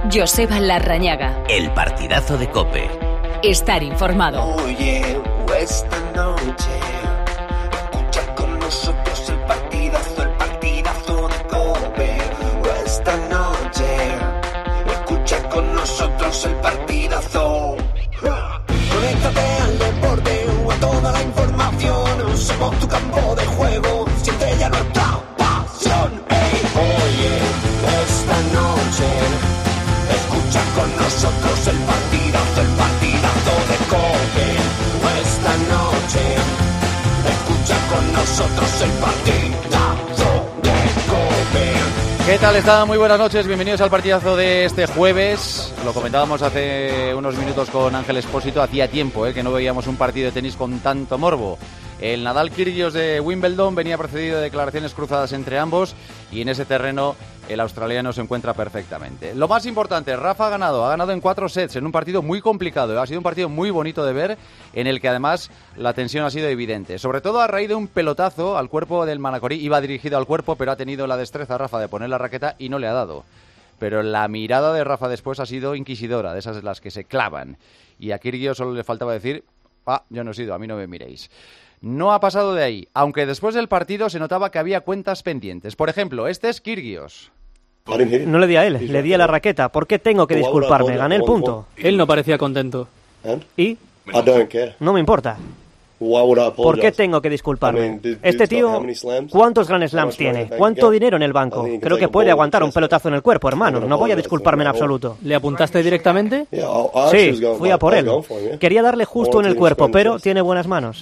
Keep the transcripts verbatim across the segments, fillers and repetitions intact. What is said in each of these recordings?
Joseba Larrañaga. El partidazo de COPE. Estar informado. Oye, esta noche escucha con nosotros el partidazo, el partidazo de COPE. Esta noche escucha con nosotros el partidazo. Conéctate al deporte o a toda la información. Somos tu campo de juego, siente ya nuestra pasión. Hey, oye, esta noche escucha con nosotros el partidazo, el partidazo de COPE. Esta noche escucha con nosotros el partidazo de COPE. ¿Qué tal está? Muy buenas noches, bienvenidos al partidazo de este jueves. Lo comentábamos hace unos minutos con Ángel Expósito, hacía tiempo eh, que no veíamos un partido de tenis con tanto morbo. El Nadal-Kyrgios de Wimbledon venía precedido de declaraciones cruzadas entre ambos y en ese terreno el australiano se encuentra perfectamente. Lo más importante, Rafa ha ganado, ha ganado en cuatro sets en un partido muy complicado. Ha sido un partido muy bonito de ver, en el que además la tensión ha sido evidente. Sobre todo a raíz de un pelotazo al cuerpo del Manacorí. Iba dirigido al cuerpo, pero ha tenido la destreza Rafa de poner la raqueta y no le ha dado. Pero la mirada de Rafa después ha sido inquisidora, de esas de las que se clavan. Y a Kyrgios solo le faltaba decir, ah, yo no he sido, a mí no me miréis. No ha pasado de ahí, aunque después del partido se notaba que había cuentas pendientes. Por ejemplo, este es Kyrgios. No le di a él, le di a la raqueta. ¿Por qué tengo que disculparme? Gané el punto. Él no parecía contento. ¿Y? No me importa. ¿Por qué tengo que disculparme? Este tío, ¿cuántos Grand Slams tiene? ¿Cuánto dinero en el banco? Creo que puede aguantar un pelotazo en el cuerpo, hermano. No voy a disculparme en absoluto. ¿Le apuntaste directamente? Sí, fui a por él. Quería darle justo en el cuerpo, pero tiene buenas manos.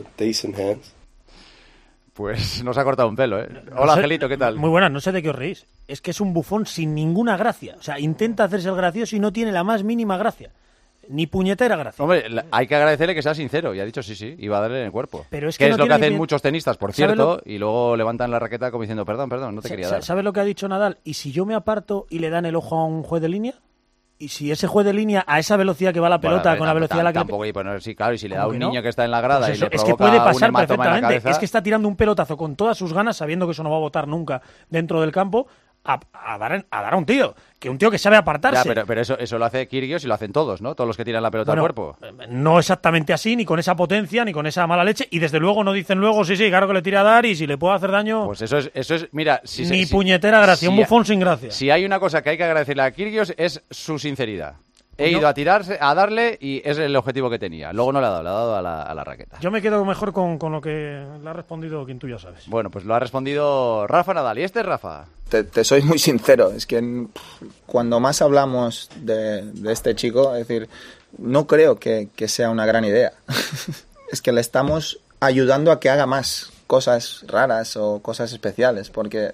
Pues nos ha cortado un pelo, ¿eh? Hola, Angelito, ¿qué tal? Muy buenas, no sé de qué os reís. Es que es un bufón sin ninguna gracia. O sea, intenta hacerse el gracioso y no tiene la más mínima gracia. Ni puñetera gracia. Hombre, hay que agradecerle que sea sincero. Y ha dicho sí, sí, iba a darle en el cuerpo. Pero es que, que es no lo que hacen bien... muchos tenistas, por cierto, lo... y luego levantan la raqueta como diciendo, perdón, perdón, no te quería dar. ¿Sabes lo que ha dicho Nadal? ¿Y si yo me aparto y le dan el ojo a un juez de línea? ¿Y si ese juez de línea, a esa velocidad que va la pelota, bueno, con la velocidad a la que... Tampoco hay que poner, sí, claro, y si le da a un niño no? que está en la grada pues eso, y le es provoca que puede pasar un hematoma en la cabeza... Es que está tirando un pelotazo con todas sus ganas, sabiendo que eso no va a botar nunca dentro del campo, a, a, dar, a dar a un tío, que un tío que sabe apartarse. Ya, pero, pero eso, eso lo hace Kyrgios y lo hacen todos, ¿no? Todos los que tiran la pelota bueno, al cuerpo. No exactamente así, ni con esa potencia, ni con esa mala leche, y desde luego no dicen luego, sí, sí, claro que le tira a dar, y si le puedo hacer daño... Pues eso es, eso es mira... Si, ni si, puñetera gracia, si, un bufón sin gracia. Si hay una cosa que hay que agradecerle a Kyrgios es su sinceridad. He ido a tirarse, a darle y es el objetivo que tenía. Luego no le ha dado, le ha dado a la, a la raqueta. Yo me quedo mejor con, con lo que le ha respondido quien tú ya sabes. Bueno, pues lo ha respondido Rafa Nadal. ¿Y este es Rafa? Te, te soy muy sincero, es que cuando más hablamos de, de este chico, es decir, no creo que, que sea una gran idea. Es que le estamos ayudando a que haga más cosas raras o cosas especiales, porque...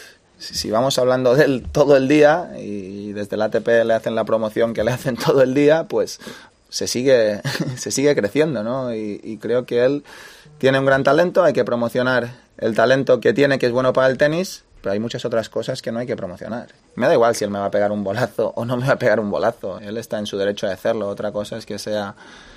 Si vamos hablando de él todo el día y desde el A T P le hacen la promoción que le hacen todo el día, pues se sigue se sigue creciendo, ¿no? Y, y creo que él tiene un gran talento, hay que promocionar el talento que tiene, que es bueno para el tenis, pero hay muchas otras cosas que no hay que promocionar. Me da igual si él me va a pegar un bolazo o no me va a pegar un bolazo, él está en su derecho de hacerlo. Otra cosa es que sea...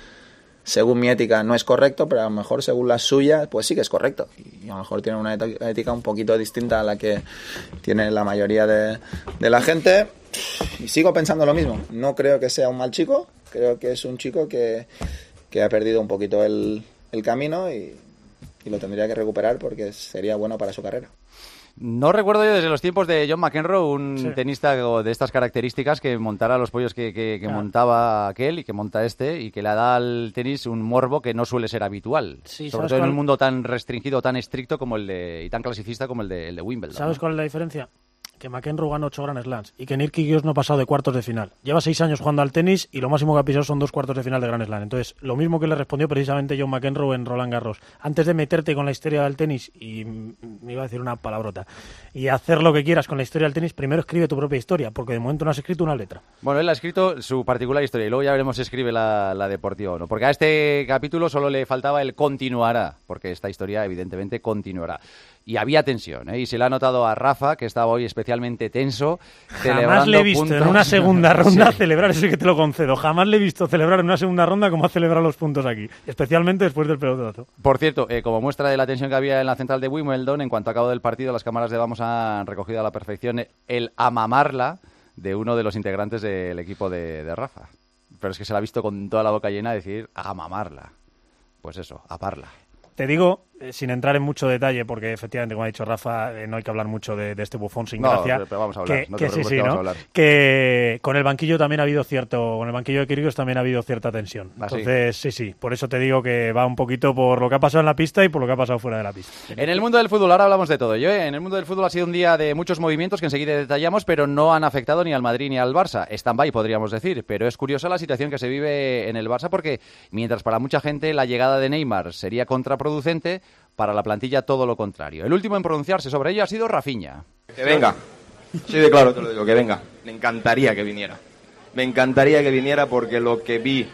según mi ética no es correcto, pero a lo mejor según la suya, pues sí que es correcto. Y a lo mejor tiene una ética un poquito distinta a la que tiene la mayoría de, de la gente. Y sigo pensando lo mismo. No creo que sea un mal chico, creo que es un chico que, que ha perdido un poquito el, el camino y, y lo tendría que recuperar porque sería bueno para su carrera. No recuerdo yo desde los tiempos de John McEnroe, un sí. tenista de estas características que montara los pollos que, que, que ah. montaba aquel y que monta este y que le da al tenis un morbo que no suele ser habitual. Sí, sobre todo cuál? En un mundo tan restringido, tan estricto como el de y tan clasicista como el de, el de Wimbledon. ¿Sabes ¿no? cuál es la diferencia? Que McEnroe ganó ocho Grand Slams y que Kyrgios no ha pasado de cuartos de final. Lleva seis años jugando al tenis y lo máximo que ha pisado son dos cuartos de final de Grand Slam. Entonces, lo mismo que le respondió precisamente John McEnroe en Roland Garros. Antes de meterte con la historia del tenis, y me iba a decir una palabrota, y hacer lo que quieras con la historia del tenis, primero escribe tu propia historia, porque de momento no has escrito una letra. Bueno, él ha escrito su particular historia y luego ya veremos si escribe la, la deportiva o no. Porque a este capítulo solo le faltaba el continuará, porque esta historia evidentemente continuará. Y había tensión, ¿eh? Y se le ha notado a Rafa, que estaba hoy especialmente tenso, celebrando Jamás le he visto puntos. En una segunda ronda sí. celebrar, eso sí que te lo concedo. Jamás le he visto celebrar en una segunda ronda como ha celebrado los puntos aquí, especialmente después del pelotazo. Por cierto, eh, como muestra de la tensión que había en la central de Wimbledon, en cuanto acabó del partido, las cámaras de Vamos han recogido a la perfección el amamarla de uno de los integrantes del equipo de, de Rafa. Pero es que se la ha visto con toda la boca llena decir, a mamarla. Pues eso, a parla. Te digo, eh, sin entrar en mucho detalle, porque efectivamente, como ha dicho Rafa, eh, no hay que hablar mucho de, de este bufón sin no, gracia. Pero vamos a hablar, que, no te que sí, sí, que vamos ¿no? a hablar. Que con el banquillo también ha habido cierto, con el banquillo de Kyrgios también ha habido cierta tensión. ¿Ah, Entonces, sí? sí, sí, por eso te digo que va un poquito por lo que ha pasado en la pista y por lo que ha pasado fuera de la pista. En el mundo del fútbol, ahora hablamos de todo. Yo, eh, en el mundo del fútbol ha sido un día de muchos movimientos que enseguida detallamos, pero no han afectado ni al Madrid ni al Barça. Stand-by, podríamos decir, pero es curiosa la situación que se vive en el Barça porque mientras para mucha gente la llegada de Neymar sería contraproducente, para la plantilla todo lo contrario. El último en pronunciarse sobre ello ha sido Rafinha. Que venga, sí de claro te lo digo, que venga. Me encantaría que viniera. Me encantaría que viniera porque lo que vi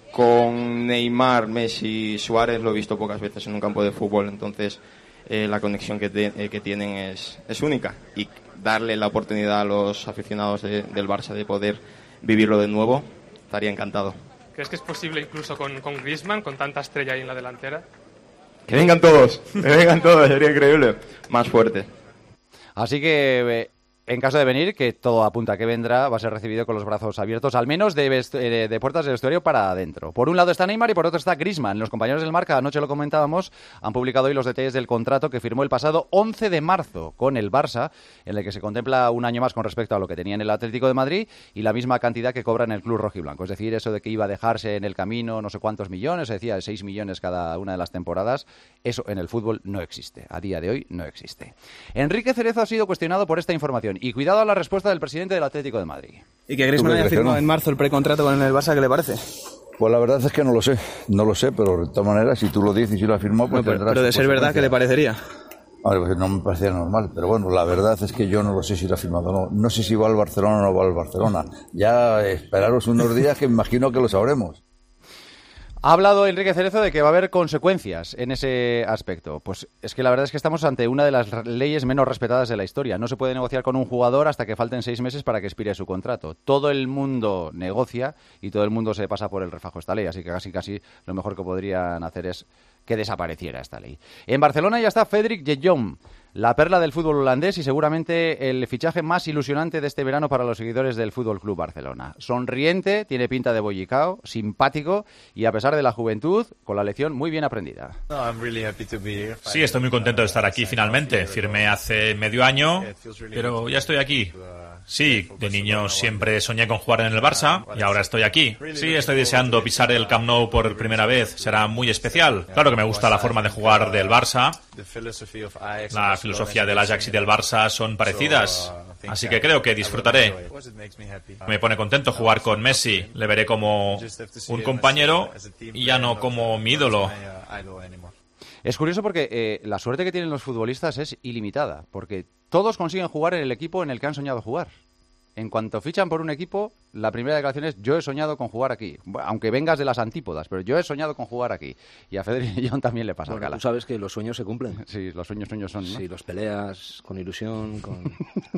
con Neymar, Messi, Suárez lo he visto pocas veces en un campo de fútbol, entonces eh, la conexión que, te, eh, que tienen es, es única y darle la oportunidad a los aficionados de, del Barça de poder vivirlo de nuevo, estaría encantado. ¿Crees que es posible incluso con, con Griezmann, con tanta estrella ahí en la delantera? Que vengan todos, que vengan todos, sería increíble. Más fuerte. Así que, eh, en caso de venir, que todo apunta a que vendrá, va a ser recibido con los brazos abiertos, al menos de, de, de puertas del vestuario para adentro. Por un lado está Neymar y por otro está Griezmann. Los compañeros del Marca, anoche lo comentábamos, han publicado hoy los detalles del contrato que firmó el pasado once de marzo con el Barça, en el que se contempla un año más con respecto a lo que tenía en el Atlético de Madrid y la misma cantidad que cobra en el club rojiblanco. Es decir, eso de que iba a dejarse en el camino no sé cuántos millones, se decía seis millones cada una de las temporadas, eso en el fútbol no existe. A día de hoy no existe. Enrique Cerezo ha sido cuestionado por esta información y cuidado a la respuesta del presidente del Atlético de Madrid. ¿Y que Griezmann haya firmado en marzo el precontrato con el Barça, qué le parece? Pues la verdad es que no lo sé, no lo sé, pero de todas maneras, si tú lo dices y lo has firmado, pues no, pero, tendrás... Pero de ser verdad, ¿qué le parecería? Vale, pues no me parecía normal, pero bueno, la verdad es que yo no lo sé si lo ha firmado o no. No sé si va al Barcelona o no va al Barcelona. Ya esperaros unos días que imagino que lo sabremos. Ha hablado Enrique Cerezo de que va a haber consecuencias en ese aspecto. Pues es que la verdad es que estamos ante una de las leyes menos respetadas de la historia. No se puede negociar con un jugador hasta que falten seis meses para que expire su contrato. Todo el mundo negocia y todo el mundo se pasa por el refajo de esta ley. Así que casi casi lo mejor que podrían hacer es que desapareciera esta ley. En Barcelona ya está Frédéric de Jong, la perla del fútbol holandés y seguramente el fichaje más ilusionante de este verano para los seguidores del Fútbol Club Barcelona. Sonriente, tiene pinta de bollicao, simpático y a pesar de la juventud, con la lección muy bien aprendida. Sí, estoy muy contento de estar aquí finalmente. Firmé hace medio año, pero ya estoy aquí. Sí, de niño siempre soñé con jugar en el Barça y ahora estoy aquí. Sí, estoy deseando pisar el Camp Nou por primera vez. Será muy especial. Claro que me gusta la forma de jugar del Barça. La filosofía del Ajax y del Barça son parecidas. Así que creo que disfrutaré. Me pone contento jugar con Messi. Le veré como un compañero y ya no como mi ídolo. Es curioso porque eh, la suerte que tienen los futbolistas es ilimitada, porque todos consiguen jugar en el equipo en el que han soñado jugar. En cuanto fichan por un equipo, la primera declaración es: yo he soñado con jugar aquí. Bueno, aunque vengas de las antípodas, pero yo he soñado con jugar aquí. Y a Federico y John también le pasa bueno, el cala. Tú sabes que los sueños se cumplen. Sí, los sueños sueños son, ¿no? Sí, los peleas con ilusión, con...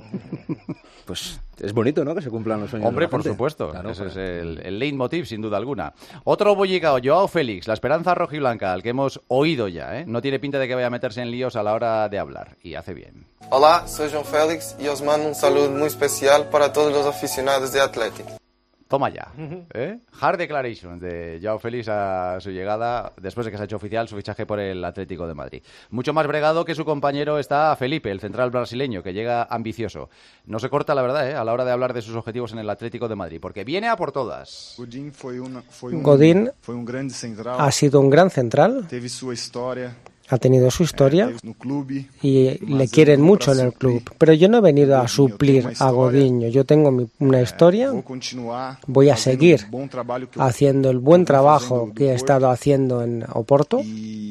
Pues es bonito, ¿no?, que se cumplan los sueños. Hombre, de la por gente. supuesto. Claro, Ese claro. es el, el leitmotiv, sin duda alguna. Otro bollicao, Joao Félix, la esperanza rojiblanca, al que hemos oído ya, ¿eh? No tiene pinta de que vaya a meterse en líos a la hora de hablar. Y hace bien. Hola, soy João Félix y os mando un saludo muy especial para todos los aficionados de Athletic. Toma ya, ¿eh? Hard declaration de Joao Félix a su llegada después de que se ha hecho oficial su fichaje por el Atlético de Madrid. Mucho más bregado que su compañero está Felipe, el central brasileño, que llega ambicioso. No se corta, la verdad, ¿eh?, a la hora de hablar de sus objetivos en el Atlético de Madrid, porque viene a por todas. Godín ha sido un gran central, ha tenido su historia y le quieren mucho en el club. Pero yo no he venido a suplir a Godinho. Yo tengo mi, una historia. Voy a seguir haciendo el buen trabajo que he estado haciendo en Oporto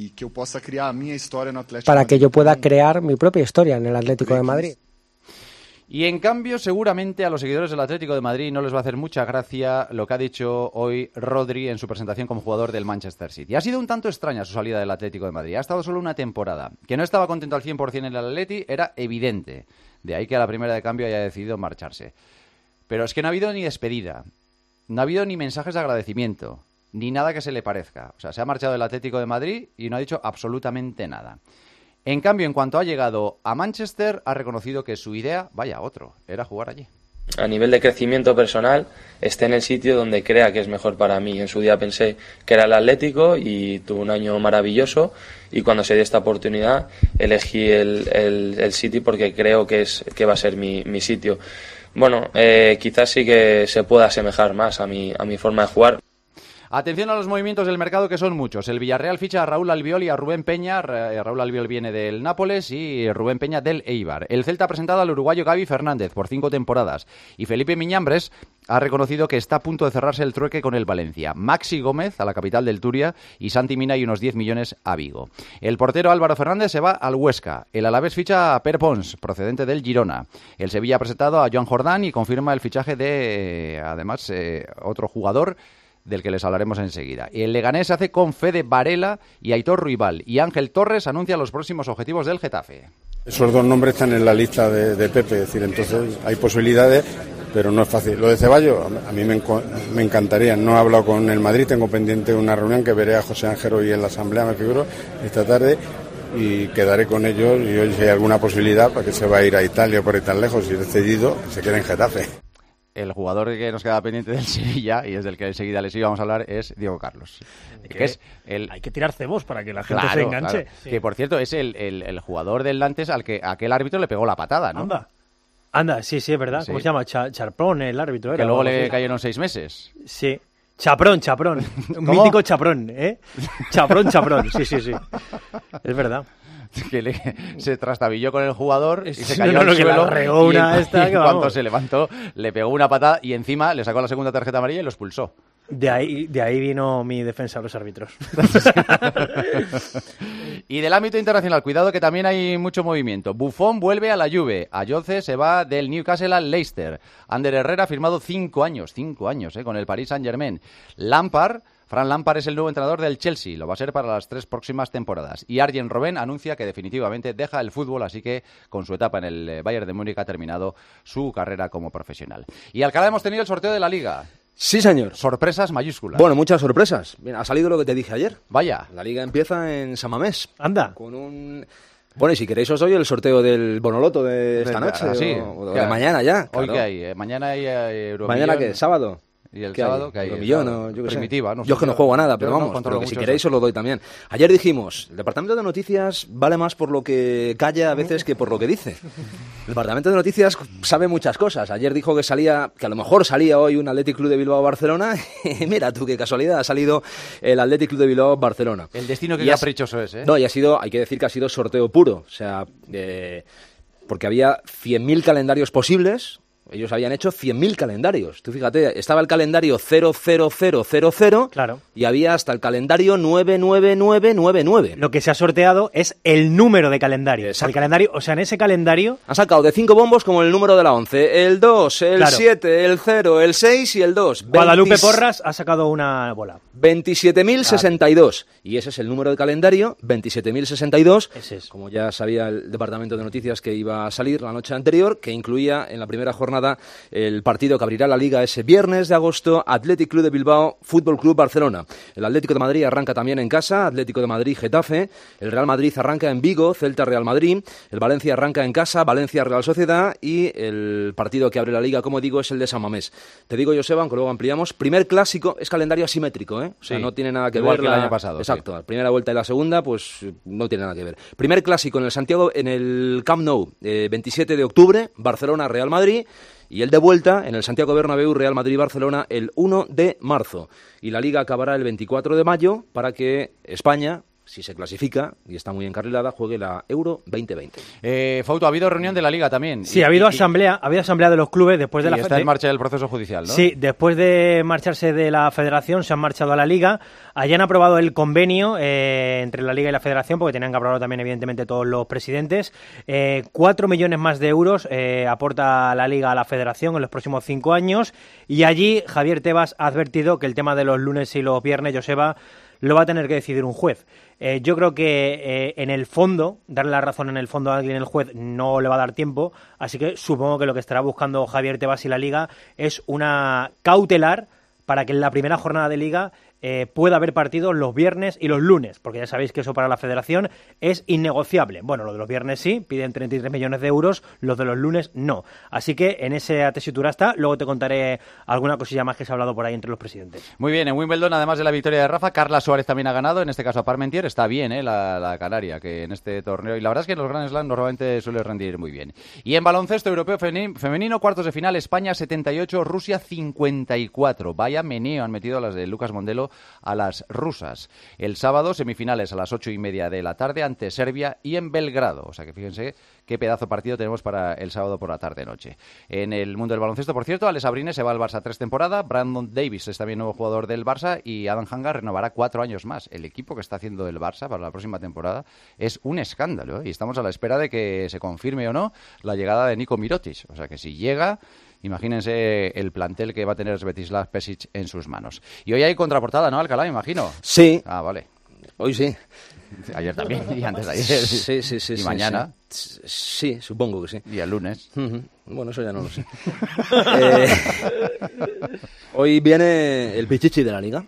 para que yo pueda crear mi propia historia en el Atlético de Madrid. Y en cambio, seguramente a los seguidores del Atlético de Madrid no les va a hacer mucha gracia lo que ha dicho hoy Rodri en su presentación como jugador del Manchester City. Ha sido un tanto extraña su salida del Atlético de Madrid. Ha estado solo una temporada. Que no estaba contento al cien por ciento en el Atleti era evidente. De ahí que a la primera de cambio haya decidido marcharse. Pero es que no ha habido ni despedida. No ha habido ni mensajes de agradecimiento. Ni nada que se le parezca. O sea, se ha marchado del Atlético de Madrid y no ha dicho absolutamente nada. En cambio, en cuanto ha llegado a Manchester, ha reconocido que su idea, vaya, otro, era jugar allí. a nivel de crecimiento personal, esté en el sitio donde crea que es mejor para mí. En su día pensé que era el Atlético y tuve un año maravilloso, y cuando se dio esta oportunidad elegí el, el, el City porque creo que es que va a ser mi, mi sitio. Bueno, eh, quizás sí que se pueda asemejar más a mi, a mi forma de jugar. Atención a los movimientos del mercado, que son muchos. El Villarreal ficha a Raúl Albiol y a Rubén Peña. Raúl Albiol viene del Nápoles y Rubén Peña del Eibar. El Celta ha presentado al uruguayo Gaby Fernández por cinco temporadas. Y Felipe Miñambres ha reconocido que está a punto de cerrarse el trueque con el Valencia. Maxi Gómez a la capital del Turia y Santi Mina y unos diez millones a Vigo. El portero Álvaro Fernández se va al Huesca. El Alavés ficha a Per Pons, procedente del Girona. El Sevilla ha presentado a Joan Jordán y confirma el fichaje de, además, eh, otro jugador del que les hablaremos enseguida. El Leganés se hace con Fede Varela y Aitor Ruibal, y Ángel Torres anuncia los próximos objetivos del Getafe. Esos dos nombres están en la lista de, de Pepe, es decir, entonces hay posibilidades, pero no es fácil. Lo de Ceballos, a mí me, me encantaría. No he hablado con el Madrid, tengo pendiente una reunión que veré a José Ángel hoy en la asamblea, me figuro, esta tarde, y quedaré con ellos, y hoy si hay alguna posibilidad para que se va a ir a Italia por ir tan lejos, y es cedido, se quede en Getafe. El jugador que nos queda pendiente del Sevilla, y es del que enseguida les íbamos a hablar, es Diego Carlos. Que, que es el... Hay que tirar cebos para que la gente claro, se enganche. Claro. Sí. Que, por cierto, es el, el, el jugador del Nantes al que aquel árbitro le pegó la patada, ¿no? Anda, Anda sí, sí, es verdad. Sí. ¿Cómo se llama? Cha Charprón, el árbitro. Era, que luego le así. Cayeron seis meses. Sí. Chaprón, Chaprón. Un mítico Chaprón, ¿eh? Chaprón, Chaprón. Sí, sí, sí. Es verdad. Que le, se trastabilló con el jugador y se cayó no, no, al suelo, que la una y, esta, y que cuando se levantó le pegó una patada y encima le sacó la segunda tarjeta amarilla y lo expulsó. De ahí, de ahí vino mi defensa a los árbitros. Y del ámbito internacional, cuidado que también hay mucho movimiento. Buffon vuelve a la Juve, Ayoce se va del Newcastle al Leicester, Ander Herrera ha firmado cinco años, cinco años eh, con el Paris Saint-Germain. Lampard Fran Lampard es el nuevo entrenador del Chelsea, lo va a ser para las tres próximas temporadas. Y Arjen Robben anuncia que definitivamente deja el fútbol, así que con su etapa en el Bayern de Múnich ha terminado su carrera como profesional. Y Alcalá hemos tenido el sorteo de la Liga. Sí, señor. Sorpresas mayúsculas. Bueno, muchas sorpresas. Bien, ha salido lo que te dije ayer. Vaya. La Liga empieza en San Mamés. Anda. Con un... Bueno, y si queréis os doy el sorteo del Bonoloto de esta noche, ah, sí. o, o de mañana ya. Hoy claro. que hay, eh, mañana hay eh, Euromillón. ¿Mañana qué? ¿Sábado? Y el sábado que hay Euromillón, no, yo que primitiva, no sé. Yo es que no juego a nada, pero vamos, no pero que si queréis os lo doy también. Ayer dijimos, el Departamento de Noticias vale más por lo que calla a veces que por lo que dice. El Departamento de Noticias sabe muchas cosas. Ayer dijo que salía, que a lo mejor salía hoy un Athletic Club de Bilbao-Barcelona. Mira tú, qué casualidad, ha salido el Athletic Club de Bilbao-Barcelona. El destino que caprichoso es, ¿eh? No, y ha sido, hay que decir que ha sido sorteo puro. O sea, eh, porque había cien mil calendarios posibles. Ellos habían hecho cien mil calendarios. Tú fíjate, estaba el calendario cero cero cero cero cero claro. Y había hasta el calendario nueve nueve nueve nueve nueve. Lo que se ha sorteado es el número de calendario. O sea, el calendario, o sea, en ese calendario... Han sacado de cinco bombos como el número de la once. El dos, el claro. siete, el cero, el seis y el dos. Guadalupe veinte... Porras ha sacado una bola. veintisiete mil sesenta y dos. Claro. Y ese es el número de calendario, veintisiete mil sesenta y dos. Ese es. Como ya sabía el Departamento de Noticias que iba a salir la noche anterior, que incluía en la primera jornada el partido que abrirá la Liga ese viernes de agosto, Athletic Club de Bilbao, Fútbol Club Barcelona. El Atlético de Madrid arranca también en casa, Atlético de Madrid Getafe, el Real Madrid arranca en Vigo, Celta Real Madrid, el Valencia arranca en casa, Valencia Real Sociedad, y el partido que abre la Liga, como digo, es el de San Mamés. Te digo, Joseba, aunque luego ampliamos, primer clásico, es calendario asimétrico, ¿eh? O sea, sí, no tiene nada que igual ver que la... el año pasado. Exacto, sí. La primera vuelta y la segunda, pues no tiene nada que ver. Primer clásico en el Santiago, en el Camp Nou, eh, veintisiete de octubre, Barcelona Real Madrid. Y el de vuelta en el Santiago Bernabéu, Real Madrid-Barcelona, el uno de marzo. Y la Liga acabará el veinticuatro de mayo para que España, si se clasifica y está muy encarrilada, juegue la Euro veinte veinte. Eh, Fauto, ha habido reunión de la Liga también. Sí, y, ha habido y, asamblea, ha habido asamblea de los clubes después de la... está en marcha el proceso judicial, ¿no? Sí, después de marcharse de la Federación se han marchado a la Liga. Allí han aprobado el convenio eh, entre la Liga y la Federación, porque tenían que aprobarlo también, evidentemente, todos los presidentes. Eh, cuatro millones más de euros eh, aporta la Liga a la Federación en los próximos cinco años. Y allí Javier Tebas ha advertido que el tema de los lunes y los viernes, Joseba, lo va a tener que decidir un juez. Eh, yo creo que eh, en el fondo, darle la razón en el fondo a alguien, el juez, no le va a dar tiempo, así que supongo que lo que estará buscando Javier Tebas y la Liga es una cautelar para que en la primera jornada de Liga eh, pueda haber partidos los viernes y los lunes, porque ya sabéis que eso para la federación es innegociable. Bueno, lo de los viernes sí, piden treinta y tres millones de euros, los de los lunes no. Así que en esa tesitura está, luego te contaré alguna cosilla más que se ha hablado por ahí entre los presidentes. Muy bien, en Wimbledon, además de la victoria de Rafa, Carla Suárez también ha ganado, en este caso a Parmentier, está bien eh, la, la canaria, que en este torneo, y la verdad es que en los Grand Slam normalmente suele rendir muy bien. Y en baloncesto europeo femenino, cuartos de final, España setenta y ocho, Rusia cincuenta y cuatro. Vaya meneo han metido las de Lucas Mondelo a las rusas. El sábado, semifinales a las ocho y media de la tarde ante Serbia y en Belgrado. O sea que fíjense qué pedazo de partido tenemos para el sábado por la tarde-noche. En el mundo del baloncesto, por cierto, Alex Abrines se va al Barça tres temporadas, Brandon Davis es también nuevo jugador del Barça y Adam Hanga renovará cuatro años más. El equipo que está haciendo el Barça para la próxima temporada es un escándalo, ¿eh? Y estamos a la espera de que se confirme o no la llegada de Nico Mirotic. O sea que si llega, imagínense el plantel que va a tener Svetislav Pesic en sus manos. Y hoy hay contraportada, ¿no, Alcalá, me imagino? Sí. Ah, vale. Hoy sí. Ayer también, y antes de ayer. Sí, sí, sí. Y sí, mañana. Sí. sí, supongo que sí. Y el lunes. Uh-huh. Bueno, eso ya no lo sé. eh, hoy viene el Pichichi de la Liga.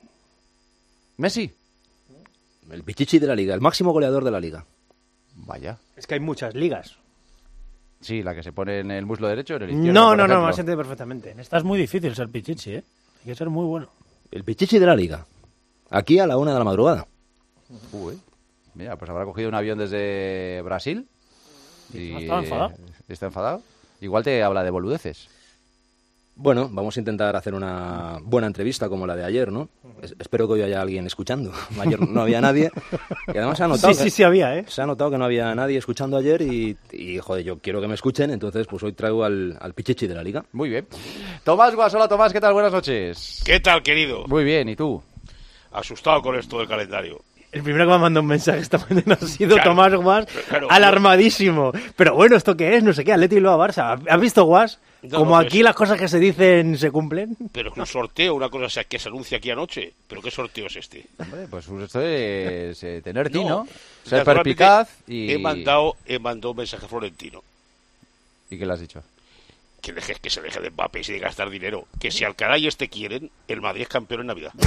¿Messi? El Pichichi de la Liga, el máximo goleador de la Liga. Vaya. Es que hay muchas ligas. Sí, la que se pone en el muslo derecho o en el izquierdo. No, no, no, me has entendido perfectamente. Esta es muy difícil ser Pichichi, ¿eh? Hay que ser muy bueno. El Pichichi de la Liga. Aquí a la una de la madrugada. Uy, mira, pues habrá cogido un avión desde Brasil. Y está enfadado. Está enfadado. Igual te habla de boludeces. Bueno, vamos a intentar hacer una buena entrevista como la de ayer, ¿no? Es, espero que hoy haya alguien escuchando. Ayer no había nadie. Y además se ha notado. Sí, que, sí, sí había, ¿eh? Se ha notado que no había nadie escuchando ayer y, y joder, yo quiero que me escuchen, entonces pues hoy traigo al, al Pichichi de la Liga. Muy bien. Tomás Guas, hola Tomás, ¿qué tal? Buenas noches. ¿Qué tal, querido? Muy bien, ¿y tú? Asustado con esto del calendario. El primero que me ha mandado un mensaje esta mañana ha sido claro, Tomás Guas, claro, alarmadísimo. Pero bueno, ¿esto qué es? No sé qué, Atleti y luego Barça. ¿Has visto, Guas? No, Como no, aquí es... las cosas que se dicen se cumplen. Pero es un sorteo, una cosa que se anuncia aquí anoche. ¿Pero qué sorteo es este? Hombre, pues esto es eh, tener tino, no, ser perspicaz y... He mandado, he mandado un mensaje a Florentino. ¿Y qué le has dicho? Que, deje, que se deje de Mbappé y de gastar dinero. Que si Alcaraz y este quieren, el Madrid es campeón en Navidad.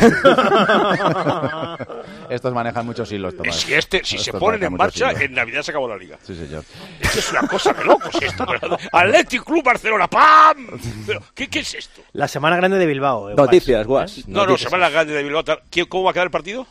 Estos manejan muchos hilos, Tomás. Si, este, si se ponen en marcha, en Navidad se acabó la Liga. Sí, señor. Esto es una cosa de locos esto. Athletic Club Barcelona, ¡pam! Pero, ¿qué, ¿Qué es esto? La semana grande de Bilbao. Eh, Noticias, Guas. No, no, semana grande de Bilbao. ¿Cómo va a quedar el partido?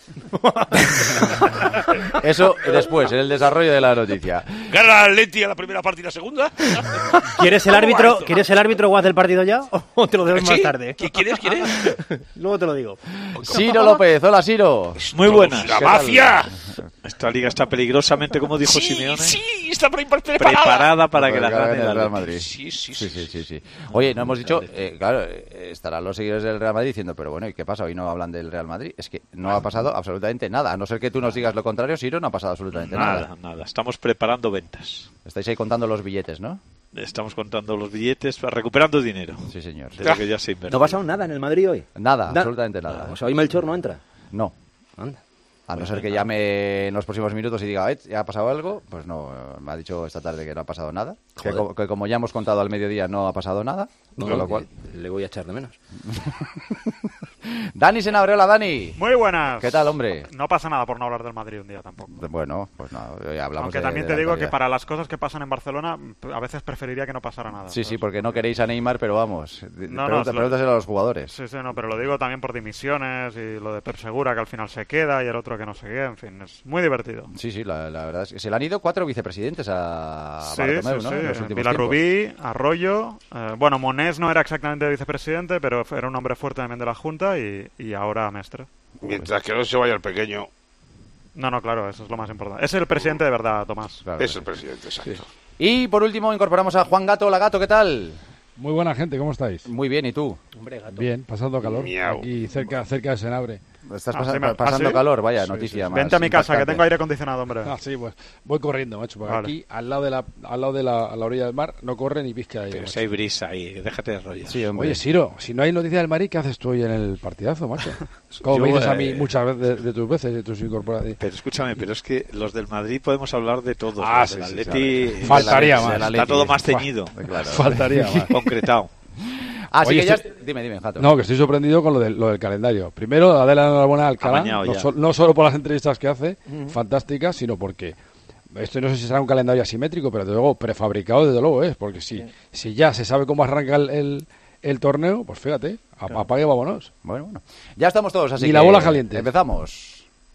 Eso después, en el desarrollo de la noticia. ¿Gana el Atleti a la primera parte y la segunda? ¿Quieres el árbitro, ¿quieres el árbitro Guas del partido ya? ¿O te lo debes ¿Sí? más tarde? ¿Quieres? ¿Quieres? Luego te lo digo. Ciro López, hola Ciro. Muy buenas. ¡La mafia! Esta liga está peligrosamente, como dijo sí, Simeone. Sí, está preparada. Preparada para que la gane gane el Real Madrid. Sí sí sí, sí, sí, sí. Oye, no hemos dicho, eh, claro, eh, estarán los seguidores del Real Madrid diciendo, pero bueno, ¿y qué pasa? Hoy no hablan del Real Madrid. Es que no ha pasado absolutamente nada. A no ser que tú nos digas lo contrario, Ciro, no ha pasado absolutamente nada. Nada, nada. Estamos preparando ventas. Estáis ahí contando los billetes, ¿no? Estamos contando los billetes, recuperando dinero. Sí, señor. De lo que ya se invirtió. ¿No ha pasado nada en el Madrid hoy? Nada, Da- absolutamente nada. O sea, hoy Melchor no entra. No. Anda. A no ser que llame en los próximos minutos y diga, ¿eh, ¿ya ha pasado algo? Pues no, me ha dicho esta tarde que no ha pasado nada. Que, co- que como ya hemos contado al mediodía no ha pasado nada. No, con lo cual... le, le voy a echar de menos. Dani Senabreola, Dani. Muy buenas. ¿Qué tal, hombre? No pasa nada por no hablar del Madrid un día tampoco. Bueno, pues no, ya hablamos Aunque de, también de te la digo actualidad. que para las cosas que pasan en Barcelona, a veces preferiría que no pasara nada. Sí, ¿sabes? sí, porque no queréis a Neymar, pero vamos. No, Pregunta, no, se lo- pregúntaselo a los jugadores. Sí, sí, no, pero lo digo también por dimisiones y lo de Pep Segura, que al final se queda, y el otro que no se queda, en fin, es muy divertido. Sí, sí, la, la verdad es que se le han ido cuatro vicepresidentes a Sí, Bartomeu, sí, ¿no? sí. En los últimos Vilarrubí, Arroyo, eh, bueno, Monés no era exactamente vicepresidente, pero era un hombre fuerte también de la Junta, y, y ahora Mestre. Mientras que no se vaya el pequeño. No, no, claro, eso es lo más importante. Es el presidente de verdad, Tomás. Claro, Es sí. el presidente, exacto. Sí. Y por último incorporamos a Juan Gato. Hola, Gato, ¿qué tal? Muy buena gente, ¿cómo estáis? Muy bien, ¿y tú? Hombre, Gato. Bien, pasando calor. Miau. Aquí cerca, cerca de Senabre. Estás Ah, pasa- sí, me- pasando ¿ah, sí? calor, vaya, Sí, noticia sí, sí. más. Vente a mi casa, que impactante. tengo aire acondicionado, hombre. Ah, sí, pues voy corriendo, macho, porque Vale. aquí, al lado de la, al lado de la, a la orilla del mar, no corre ni pizca de aire. Pero macho. si hay brisa ahí, déjate de rollo. Sí, hombre. Oye, Siro, si no hay noticia del Madrid, ¿qué haces tú hoy en el partidazo, macho? Como Yo, me dices a eh, mí muchas veces de, de tus veces, de tus incorporaciones. Pero escúchame, pero es que los del Madrid podemos hablar de todos. Ah, Los sí, del sí, Atleti, sí. Faltaría del más. Atleti, está todo más Fa- teñido. Claro. Faltaría más. Concretado. Ah, sí Oye, que ya... estoy... Dime, dime, Jato. No, que estoy sorprendido con lo, de, lo del calendario. Primero, darle la enhorabuena a Alcalá, no, so, no solo por las entrevistas que hace, uh-huh. fantásticas, sino porque esto no sé si será un calendario asimétrico, pero desde luego prefabricado, desde luego es, porque si, sí. si ya se sabe cómo arranca el, el, el torneo, pues fíjate, claro. apague y vámonos. Bueno, bueno. Ya estamos todos, así y que... la bola caliente. Empezamos.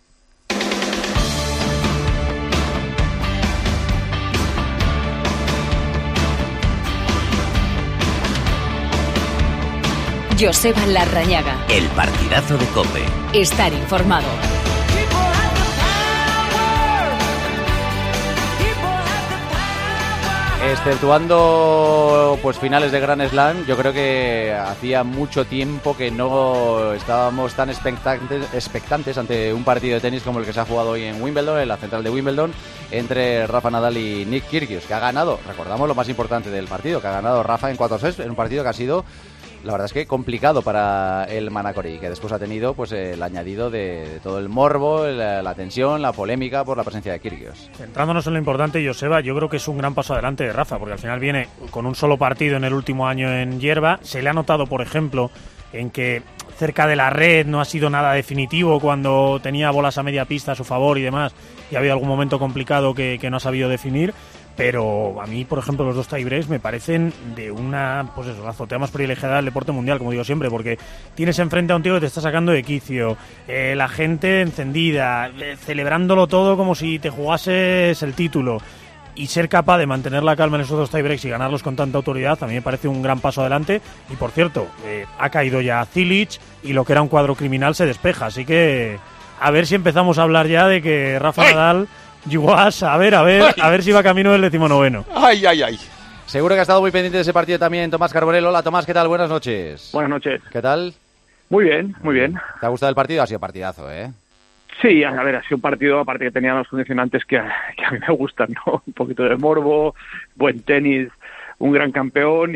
Joseba Larrañaga. El partidazo de COPE. Estar informado. Exceptuando pues finales de Grand Slam, yo creo que hacía mucho tiempo que no estábamos tan expectantes, expectantes ante un partido de tenis como el que se ha jugado hoy en Wimbledon, en la central de Wimbledon, entre Rafa Nadal y Nick Kyrgios, que ha ganado, recordamos lo más importante del partido, que ha ganado Rafa en cuatro sets, en un partido que ha sido... La verdad es que complicado para el Manacori, que después ha tenido pues el añadido de, de todo el morbo, la, la tensión, la polémica por la presencia de Kyrgios. Centrándonos en lo importante, Joseba, yo creo que es un gran paso adelante de Rafa, porque al final viene con un solo partido en el último año en hierba. Se le ha notado, por ejemplo, en que cerca de la red no ha sido nada definitivo cuando tenía bolas a media pista a su favor y demás, y ha habido algún momento complicado que, que no ha sabido definir. Pero a mí, por ejemplo, los dos tiebreaks me parecen de una, pues eso, la azotea más privilegiada del deporte mundial, como digo siempre, porque tienes enfrente a un tío que te está sacando de quicio, eh, la gente encendida, eh, celebrándolo todo como si te jugases el título, y ser capaz de mantener la calma en esos dos tiebreaks y ganarlos con tanta autoridad, a mí me parece un gran paso adelante. Y por cierto, eh, ha caído ya Cilic y lo que era un cuadro criminal se despeja, así que a ver si empezamos a hablar ya de que Rafa ¡Ay! Nadal... Yuas, a ver, a ver, ay. a ver si va camino del decimonoveno. Ay, ay, ay. Seguro que ha estado muy pendiente de ese partido también Tomás Carbonell. Hola, Tomás, ¿qué tal? Buenas noches. Buenas noches. ¿Qué tal? Muy bien, muy bien. ¿Te ha gustado el partido? Ha sido partidazo, ¿eh? Sí, a ver, ha sido un partido, aparte que tenía los condicionantes que, que a mí me gustan, ¿no? Un poquito de morbo, buen tenis, un gran campeón y,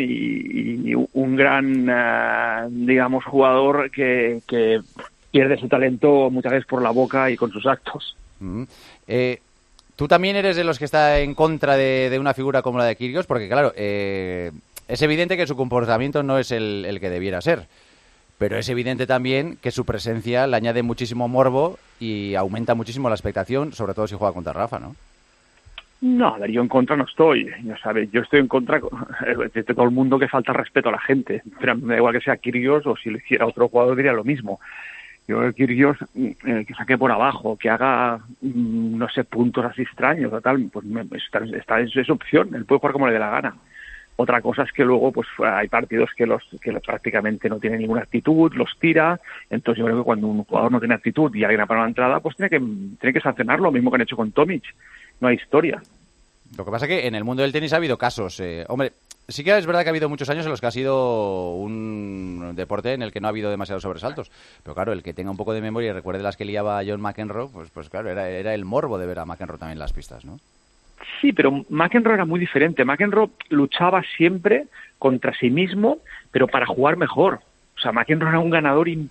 y un gran, uh, digamos, jugador que, que pierde su talento muchas veces por la boca y con sus actos. Mm. Eh... Tú también eres de los que está en contra de, de una figura como la de Kyrgios, porque claro, eh, es evidente que su comportamiento no es el, el que debiera ser, pero es evidente también que su presencia le añade muchísimo morbo y aumenta muchísimo la expectación, sobre todo si juega contra Rafa, ¿no? No, a ver, yo en contra no estoy, ya sabes, yo estoy en contra de todo el mundo que falta respeto a la gente, pero me da igual que sea Kyrgios o si lo hiciera otro jugador diría lo mismo. Yo el Kyrgios eh, que saque por abajo, que haga, mm, no sé, puntos así extraños o tal, pues me, está, está es, es opción, él puede jugar como le dé la gana. Otra cosa es que luego pues hay partidos que los que prácticamente no tienen ninguna actitud, los tira, entonces yo creo que cuando un jugador no tiene actitud y alguien para una entrada, pues tiene que tiene que sancionarlo, lo mismo que han hecho con Tomic, no hay historia. Lo que pasa es que en el mundo del tenis ha habido casos, eh, hombre, sí que es verdad que ha habido muchos años en los que ha sido un deporte en el que no ha habido demasiados sobresaltos. Pero claro, el que tenga un poco de memoria y recuerde las que liaba John McEnroe, pues, pues claro, era, era el morbo de ver a McEnroe también en las pistas, ¿no? Sí, pero McEnroe era muy diferente. McEnroe luchaba siempre contra sí mismo, pero para jugar mejor. O sea, McEnroe era un ganador y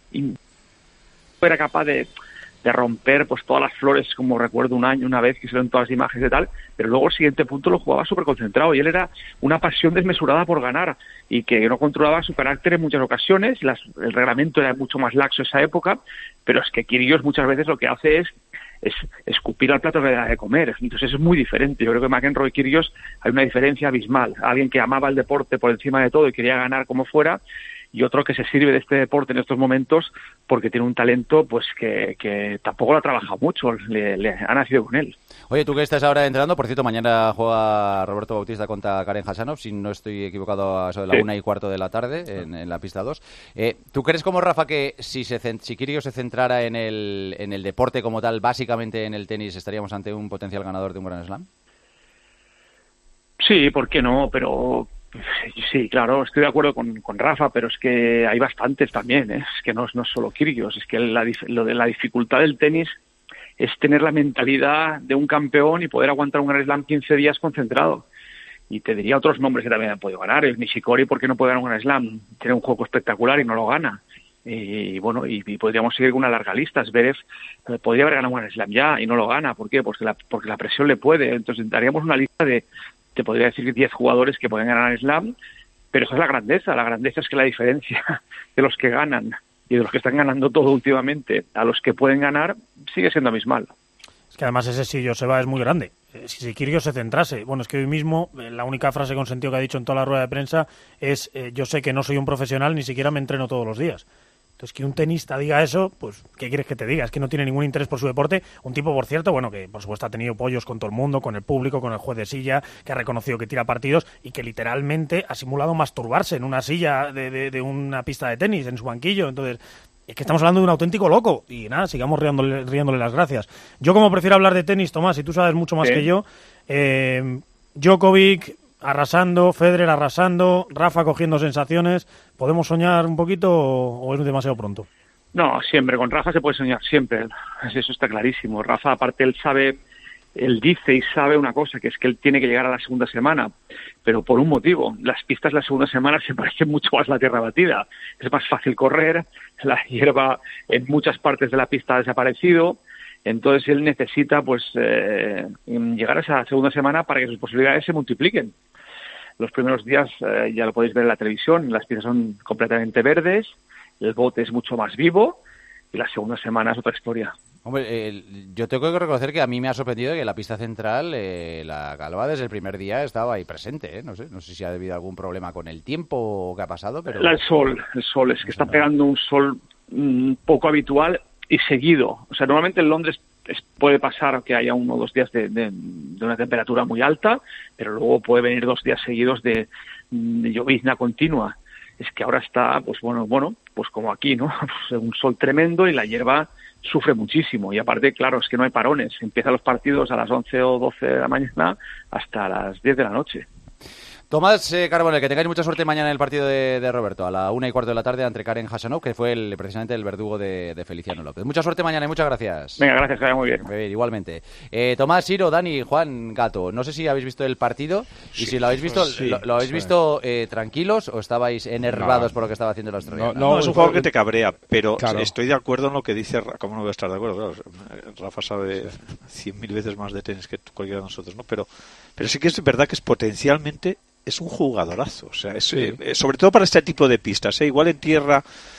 era capaz de... de romper pues todas las flores, como recuerdo un año, una vez que se ven todas las imágenes y tal, pero luego el siguiente punto lo jugaba súper concentrado y él era una pasión desmesurada por ganar y que no controlaba su carácter en muchas ocasiones, las, el reglamento era mucho más laxo en esa época, pero es que Kyrgios muchas veces lo que hace es, es escupir al plato que le da de comer, entonces es muy diferente. Yo creo que McEnroe y Kyrgios hay una diferencia abismal, alguien que amaba el deporte por encima de todo y quería ganar como fuera, y otro que se sirve de este deporte en estos momentos porque tiene un talento pues que, que tampoco lo ha trabajado mucho, le, le ha nacido con él. Oye, tú que estás ahora entrenando, por cierto, mañana juega Roberto Bautista contra Karen Khachanov, si no estoy equivocado, a eso de la sí. una y cuarto de la tarde en, en la pista dos. Eh, ¿Tú crees como Rafa que si, se, si Kyrgios se centrara en el, en el deporte como tal, básicamente en el tenis, estaríamos ante un potencial ganador de un Grand Slam? Sí, ¿por qué no? Pero... Sí, claro, estoy de acuerdo con, con Rafa, pero es que hay bastantes también, ¿eh? Es que no, no es solo Kyrgios, es que la, lo de la dificultad del tenis es tener la mentalidad de un campeón y poder aguantar un Grand Slam quince días concentrado. Y te diría otros nombres que también han podido ganar, el Nishikori, ¿por qué no puede ganar un Grand Slam? Tiene un juego espectacular y no lo gana. Y bueno, y, y podríamos seguir con una larga lista. Zverev eh, podría haber ganado un Grand Slam ya y no lo gana, ¿por qué? Porque la, porque la presión le puede, entonces daríamos una lista de te podría decir diez jugadores que pueden ganar el Slam, Pero esa es la grandeza. La grandeza es que la diferencia de los que ganan y de los que están ganando todo últimamente a los que pueden ganar sigue siendo abismal. Es que además ese si Joseba es muy grande. Si Kyrgios se centrase, bueno, es que hoy mismo la única frase con sentido que ha dicho en toda la rueda de prensa es eh, yo sé que no soy un profesional, ni siquiera me entreno todos los días. Entonces, que un tenista diga eso, pues, ¿qué quieres que te diga? Es que no tiene ningún interés por su deporte. Un tipo, por cierto, bueno, que por supuesto ha tenido pollos con todo el mundo, con el público, con el juez de silla, que ha reconocido que tira partidos y que literalmente ha simulado masturbarse en una silla de, de, de una pista de tenis, en su banquillo. Entonces, es que estamos hablando de un auténtico loco. Y nada, sigamos riéndole, riéndole las gracias. Yo, como prefiero hablar de tenis, Tomás, y tú sabes mucho más sí. que yo, eh, Djokovic arrasando, Federer arrasando, Rafa cogiendo sensaciones. ¿Podemos soñar un poquito o es demasiado pronto? No, siempre. Con Rafa se puede soñar, siempre. Eso está clarísimo. Rafa, aparte, él sabe, él dice y sabe una cosa, que es que él tiene que llegar a la segunda semana, pero por un motivo. Las pistas la segunda semana se parecen mucho más a la tierra batida. Es más fácil correr, la hierba en muchas partes de la pista ha desaparecido. Entonces él necesita pues eh, llegar a esa segunda semana para que sus posibilidades se multipliquen. Los primeros días eh, ya lo podéis ver en la televisión, las pistas son completamente verdes, el bote es mucho más vivo y la segunda semana es otra historia. Hombre, eh, yo tengo que reconocer que a mí me ha sorprendido que la pista central, eh, la Calva, desde el primer día estaba ahí presente, ¿eh? No sé, no sé si ha debido a algún problema con el tiempo o qué ha pasado, pero... El sol, el sol, es que está pegando un sol mmm, poco habitual y seguido. O sea, normalmente en Londres es, puede pasar que haya uno o dos días de, de, de una temperatura muy alta, pero luego puede venir dos días seguidos de, de llovizna continua. Es que ahora está, pues bueno, bueno, pues como aquí, ¿no? Pues un sol tremendo y la hierba sufre muchísimo. Y aparte, claro, es que no hay parones. Empiezan los partidos a las once o doce de la mañana hasta las diez de la noche. Tomás eh, Carbonell, que tengáis mucha suerte mañana en el partido de, de Roberto, a la una y cuarto de la tarde ante Karen Khachanov, que fue el, precisamente el verdugo de, de Feliciano López. Mucha suerte mañana y muchas gracias. Venga, gracias, que vaya muy bien. bien igualmente. Eh, Tomás, Siro, Dani, Juan, Gato, no sé si habéis visto el partido y sí, si lo habéis visto, sí, lo, lo habéis sí. visto eh, tranquilos o estabais enervados no, por lo que estaba haciendo el australiano. No, no, no es un jugador que te cabrea, pero claro. estoy de acuerdo en lo que dice. ¿Cómo no voy a estar de acuerdo? Claro, Rafa sabe cien mil veces más de tenis que cualquiera de nosotros, ¿no? Pero, pero sí que es verdad que es potencialmente es un jugadorazo, o sea, es, sí. eh, sobre todo para este tipo de pistas, ¿eh? Igual en tierra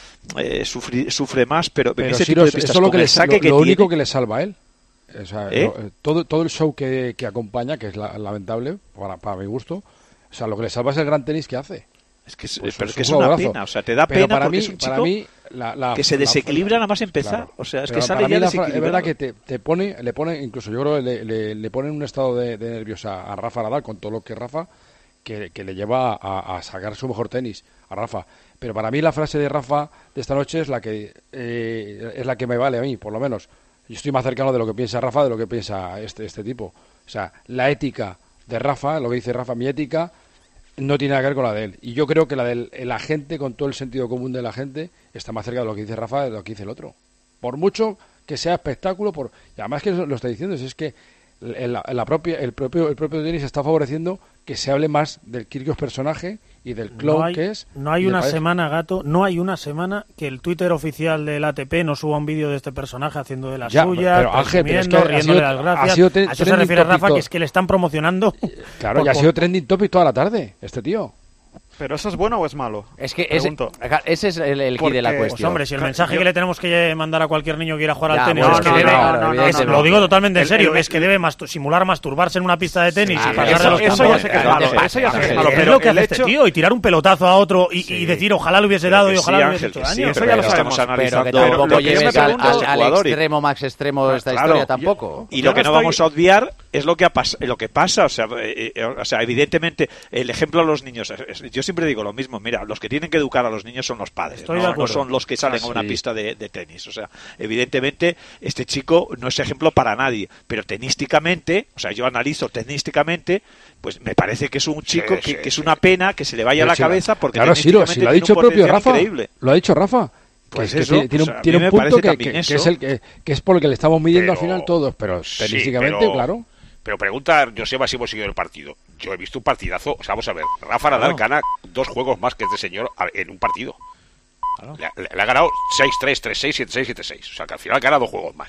eh, sufri, sufre más, pero, pero en ese sí, tipo lo, de pistas eso lo, que le, saque lo, que lo tiene, único que le salva a él, o sea, ¿Eh? lo, todo, todo el show que, que acompaña, que es la, lamentable para, para mi gusto, o sea, lo que le salva es el gran tenis que hace. Es que, pues, pero es, que es una pena, o sea, te da pena para porque mí, es un chico para mí, la, la, que se desequilibra la, nada más empezar, claro, o sea, es que sale ya desequilibrado. Es verdad que te, te pone, le pone, incluso yo creo que le, le, le pone en un estado de, de nervios a, a Rafa Nadal con todo lo que Rafa Que, que le lleva a, a sacar su mejor tenis a Rafa. Pero para mí la frase de Rafa de esta noche es la que eh, es la que me vale a mí, por lo menos. Yo estoy más cercano de lo que piensa Rafa de lo que piensa este este tipo. O sea, la ética de Rafa, lo que dice Rafa, mi ética, no tiene nada que ver con la de él. Y yo creo que la de la gente, con todo el sentido común de la gente, está más cerca de lo que dice Rafa de lo que dice el otro. Por mucho que sea espectáculo, por y además que lo está diciendo, es que la, la propia, el propio el propio tenis está favoreciendo que se hable más del Kyrgios personaje y del clown no hay, que es. No hay una semana, Gato, no hay una semana que el Twitter oficial del A T P no suba un vídeo de este personaje haciendo de las ya, suyas, pero, Ángel, pero es que riéndole sido, las gracias. Ha sido ten, a eso se refiere Rafa, que es que le están promocionando. Claro, y ha sido trending topic toda la tarde, este tío. ¿Pero eso es bueno o es malo? Es que ese, ese es el, el key de la cuestión. Pues hombre, si el mensaje yo... que le tenemos que mandar a cualquier niño que quiera jugar ya, al tenis bueno, es que no, debe, no, no, no, es, no, lo digo totalmente en el, serio, el, es que debe mastur simular masturbarse en una pista de tenis sí, y pasarle eso, los eso campos. ya sé que es malo, eso ya sé que es malo, pero pero es lo que hace hecho... este tío, y tirar un pelotazo a otro y, sí. y decir ojalá le hubiese dado y ojalá le hubiese hecho daño. Eso ya lo sabemos, pero que tampoco lleves al, al, al extremo más extremo de esta claro, historia tampoco. Y lo que no vamos a obviar es lo que, lo que pasa, o sea, eh, eh, o sea, evidentemente, el ejemplo a los niños, yo siempre digo lo mismo, mira, los que tienen que educar a los niños son los padres, ¿no? No son los que salen ah, a una sí. pista de, de tenis, o sea, evidentemente este chico no es ejemplo para nadie, pero tenísticamente, o sea, yo analizo tenísticamente, pues me parece que es un chico sí, que, sí, que es una pena que se le vaya pero a la si cabeza la, porque claro, Siro, si lo ha dicho el propio Rafa, increíble. Lo ha dicho Rafa. Pues que, eso, que tiene, o sea, tiene un punto que, que, que, es el que, que es por el que le estamos midiendo pero, al final todos, pero tenísticamente, sí, pero, claro. Pero pregunta, Joseba, si hemos seguido el partido. Yo he visto un partidazo, o sea, vamos a ver, Rafa Nadal claro. gana dos juegos más que este señor en un partido. Claro. Le, le, le ha ganado seis tres, tres seis, siete seis, siete seis. O sea, que al final gana dos juegos más.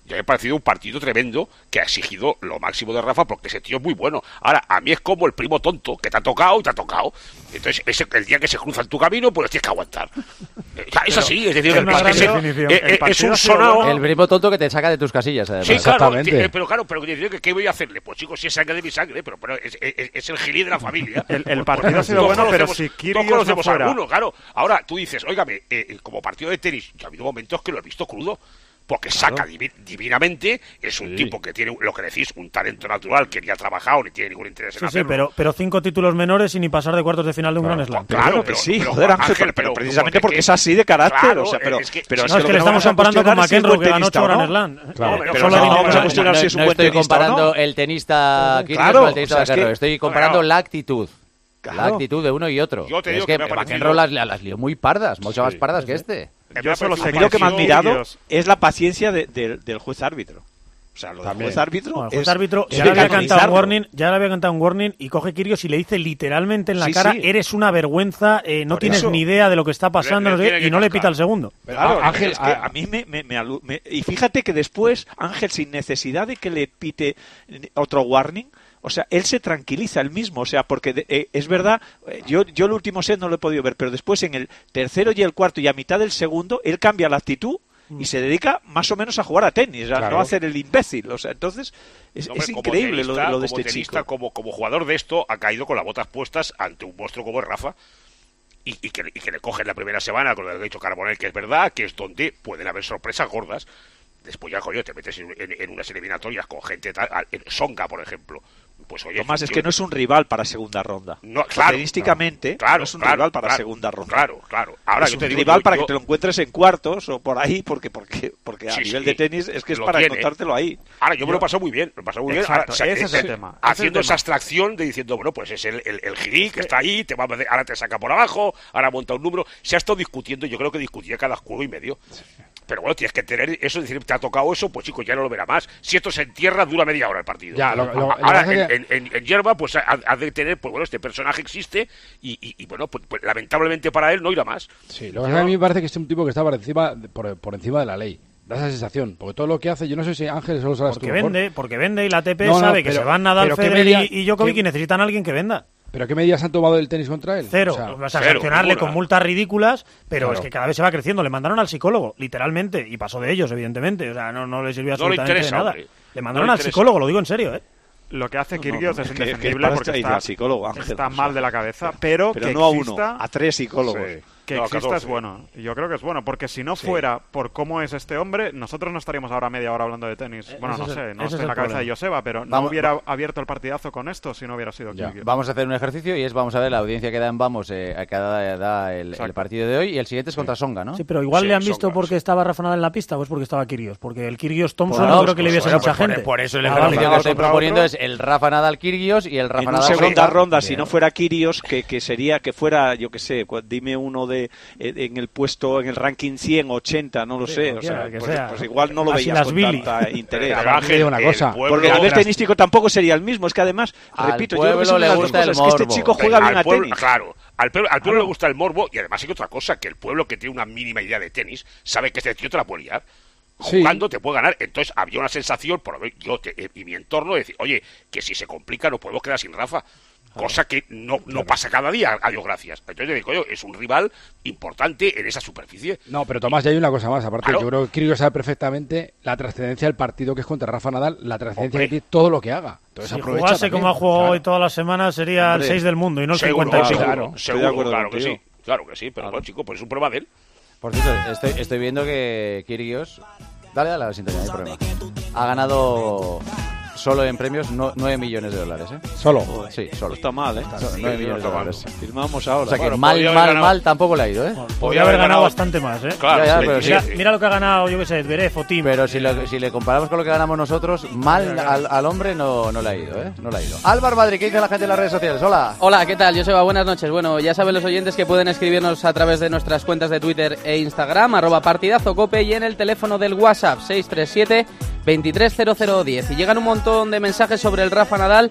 Ya me ha parecido un partido tremendo que ha exigido lo máximo de Rafa porque ese tío es muy bueno. Ahora, a mí es como el primo tonto que te ha tocado y te ha tocado. Entonces, ese, el día que se cruza en tu camino, pues tienes que aguantar. Es así, es decir, es, es, es, es un sonado. El primo tonto que te saca de tus casillas, además. Sí, claro, t- pero claro, pero ¿qué voy a hacerle? Pues chicos, si es sangre de mi sangre, pero, pero es, es, es el gilí de la familia. El, el partido ha sido bueno, pero si Kyrgios no conocemos no a alguno, claro. Ahora, tú dices, óigame, eh, como partido de tenis, yo ha habido momentos que lo he visto crudo. Porque claro. saca divi- divinamente, es un sí. tipo que tiene, lo que decís, un talento natural que ni ha trabajado ni tiene ningún interés sí, en hacerlo. Sí, pero, pero cinco títulos menores y ni pasar de cuartos de final de un claro, Gran Slam. Claro, claro pero, que sí, pero, joder, Ángel, Ángel, pero, pero precisamente porque porque es así de carácter, claro, o sea, pero, es que, pero no, es que le estamos comparando con McEnroe, que ganó ocho Grand Slam. Claro, pero pero no vamos a cuestionar si es un buen tenista o no. No estoy comparando el tenista Kyrgios con el tenista McEnroe, estoy comparando la actitud. Claro. La actitud de uno y otro. Yo te es digo que, que McEnroe las, las lió muy pardas, mucho sí. más pardas sí. que este. Yo solo sé, a mí lo que me ha admirado es la paciencia de, de, del juez árbitro. O sea, lo del juez árbitro. Bueno, el juez es, árbitro ya le había cantado un warning, ya le había cantado un warning y coge Kyrgios y le dice literalmente en la sí, cara, sí. eres una vergüenza, eh, no Por tienes eso. ni idea de lo que está pasando, le, le no sé, y no le pita el segundo. Pero, claro, Ángel, es que a, a mí me, me, me, me y fíjate que después Ángel, sin necesidad de que le pite otro warning, o sea, él se tranquiliza él mismo, o sea, porque de, eh, es verdad, yo yo el último set no lo he podido ver, pero después en el tercero y el cuarto y a mitad del segundo, él cambia la actitud y se dedica más o menos a jugar a tenis, claro. a no a hacer el imbécil, o sea, entonces es, no, es increíble tenista, lo, lo de este tenista, chico. Como, como jugador de esto, ha caído con las botas puestas ante un monstruo como es Rafa, y, y, que, y que le cogen la primera semana con el que ha dicho Carbonell, que es verdad, que es donde pueden haber sorpresas gordas. Después ya, coño, te metes en, en, en unas eliminatorias con gente tal, en Songa, por ejemplo. Pues oye, Tomás, es que no es un rival para segunda ronda. No, claro, estadísticamente, claro, no es un claro, rival para claro, segunda ronda. Claro, claro. Ahora es yo un te digo, rival yo, para yo... que te lo encuentres en cuartos o por ahí, porque porque porque a sí, nivel sí, de tenis es que es para tiene. encontrártelo ahí. Ahora, yo me lo he pasado muy bien, me lo he pasado muy Exacto, bien. Ahora, o sea, ese es el eh, tema. Haciendo es el esa tema. abstracción de diciendo, bueno, pues es el, el, el girí que está ahí, te va a, ahora te saca por abajo, ahora monta un número. Se ha estado discutiendo, yo creo que discutía cada juego y medio. Sí. Pero bueno, tienes que tener eso, decir, te ha tocado eso, pues chico, ya no lo verá más. Si esto se entierra, dura media hora el partido. Ya, lo, lo, Ahora, lo en, que... en, en, en hierba, pues ha de tener, pues bueno, este personaje existe y, y, y bueno, pues, pues lamentablemente para él no irá más. Sí, lo que a mí me parece que es un tipo que está por encima, por, por encima de la ley. Da esa sensación, porque todo lo que hace, yo no sé si Ángel solo sabes tú porque vende, mejor. Porque vende y la A T P no, no, sabe pero, que se van Nadal, Federer media, y, y Djokovic ¿qué? y necesitan a alguien que venda. ¿Pero qué medidas han tomado del tenis contra él? Cero. O sea, Vas a cero, sancionarle ninguna. con multas ridículas, pero claro. es que cada vez se va creciendo. Le mandaron al psicólogo, literalmente, y pasó de ellos, evidentemente. O sea, no, no le sirvió absolutamente no le interesa, de nada. Hombre. Le mandaron no al psicólogo, lo digo en serio, ¿eh? Lo que hace Kyrgios no, no, es indefendible que, que porque está, psicólogo, Ángel, está o sea, mal de la cabeza, pero, pero que no exista, a uno, a tres psicólogos. Sí. Que no, exista catorce. Es bueno. Yo creo que es bueno, porque si no sí. fuera por cómo es este hombre, nosotros no estaríamos ahora media hora hablando de tenis. Eh, bueno, no sé, el, no estoy en la cabeza problema. de Joseba, pero no vamos, hubiera va... abierto el partidazo con esto si no hubiera sido Kyrgios. Vamos a hacer un ejercicio y es, vamos a ver la audiencia que da en Vamos eh, a cada da el, el partido de hoy y el siguiente es contra sí. Songa, ¿no? Sí, pero igual sí, le han visto Songa, porque sí. estaba Rafa Nadal en la pista o es porque estaba Kyrgios, porque el Kyrgios Thompson bueno, no creo que pues, le viese bueno, mucha pues gente. Por, por eso el ah, ejercicio vale. que estoy proponiendo es el Rafa Nadal Kyrgios y el Rafa en Nadal una segunda Songa. ronda, Bien. si no fuera Kyrgios, que, que sería que fuera, yo que sé, dime uno de en el puesto, en el ranking cien, ochenta, no lo sí, sé, o sea, pues, pues igual no lo así veías con Billy. tanta interés. Pero Ángel, una cosa, porque a nivel tenístico tampoco sería el mismo, es que además, al repito, yo creo que le gusta el cosas, que este chico juega Venga, bien a pueblo, tenis. Claro, al pueblo, al pueblo claro. le gusta el morbo y además hay que otra cosa, que el pueblo que tiene una mínima idea de tenis sabe que este tío te la puede liar. Jugando sí. te puede ganar. Entonces había una sensación, por haber yo te, y mi entorno, de decir, oye, que si se complica nos podemos quedar sin Rafa. Cosa que no, no pasa cada día, a Dios gracias. Entonces yo digo, es un rival importante en esa superficie. No, pero Tomás, ya hay una cosa más. Aparte, claro. yo creo que Kyrgios sabe perfectamente la trascendencia del partido que es contra Rafa Nadal, la trascendencia Hombre. que tiene todo lo que haga. Entonces si aprovecha jugase también. como ha jugado claro. hoy todas las semanas sería Hombre. el seis del mundo y no el seguro, cincuenta y cinco. Seguro, claro, seguro, de acuerdo claro que contigo. sí. Claro que sí, pero claro, chico, pues es un prueba de él. Por cierto, estoy, estoy viendo que Kyrgios... Dale, dale a la sintonía, no hay problema. Ha ganado... Solo en premios no, nueve millones de dólares, ¿eh? ¿Solo? Sí, solo. No está mal, ¿eh? Solo, nueve millones de dólares. Firmamos ahora. O sea que bueno, mal, mal, ganado. mal tampoco le ha ido, ¿eh? Bueno, podría haber ganado, ganado bastante más, ¿eh? Claro, ya, ya, sí, pero mira, sí. mira lo que ha ganado, yo qué sé, Zverev o Tim. Pero si, lo, si le comparamos con lo que ganamos nosotros, mal al, al hombre no, no le ha ido, ¿eh? No le ha ido. Álvaro Madrid, ¿qué dice la gente en las redes sociales? Hola. Hola, ¿qué tal? Joseba, buenas noches. Bueno, ya saben los oyentes que pueden escribirnos a través de nuestras cuentas de Twitter e Instagram, arroba partidazocope y en el teléfono del WhatsApp seis tres siete, veintitrés cero cero diez. Y llegan un montón de mensajes sobre el Rafa Nadal.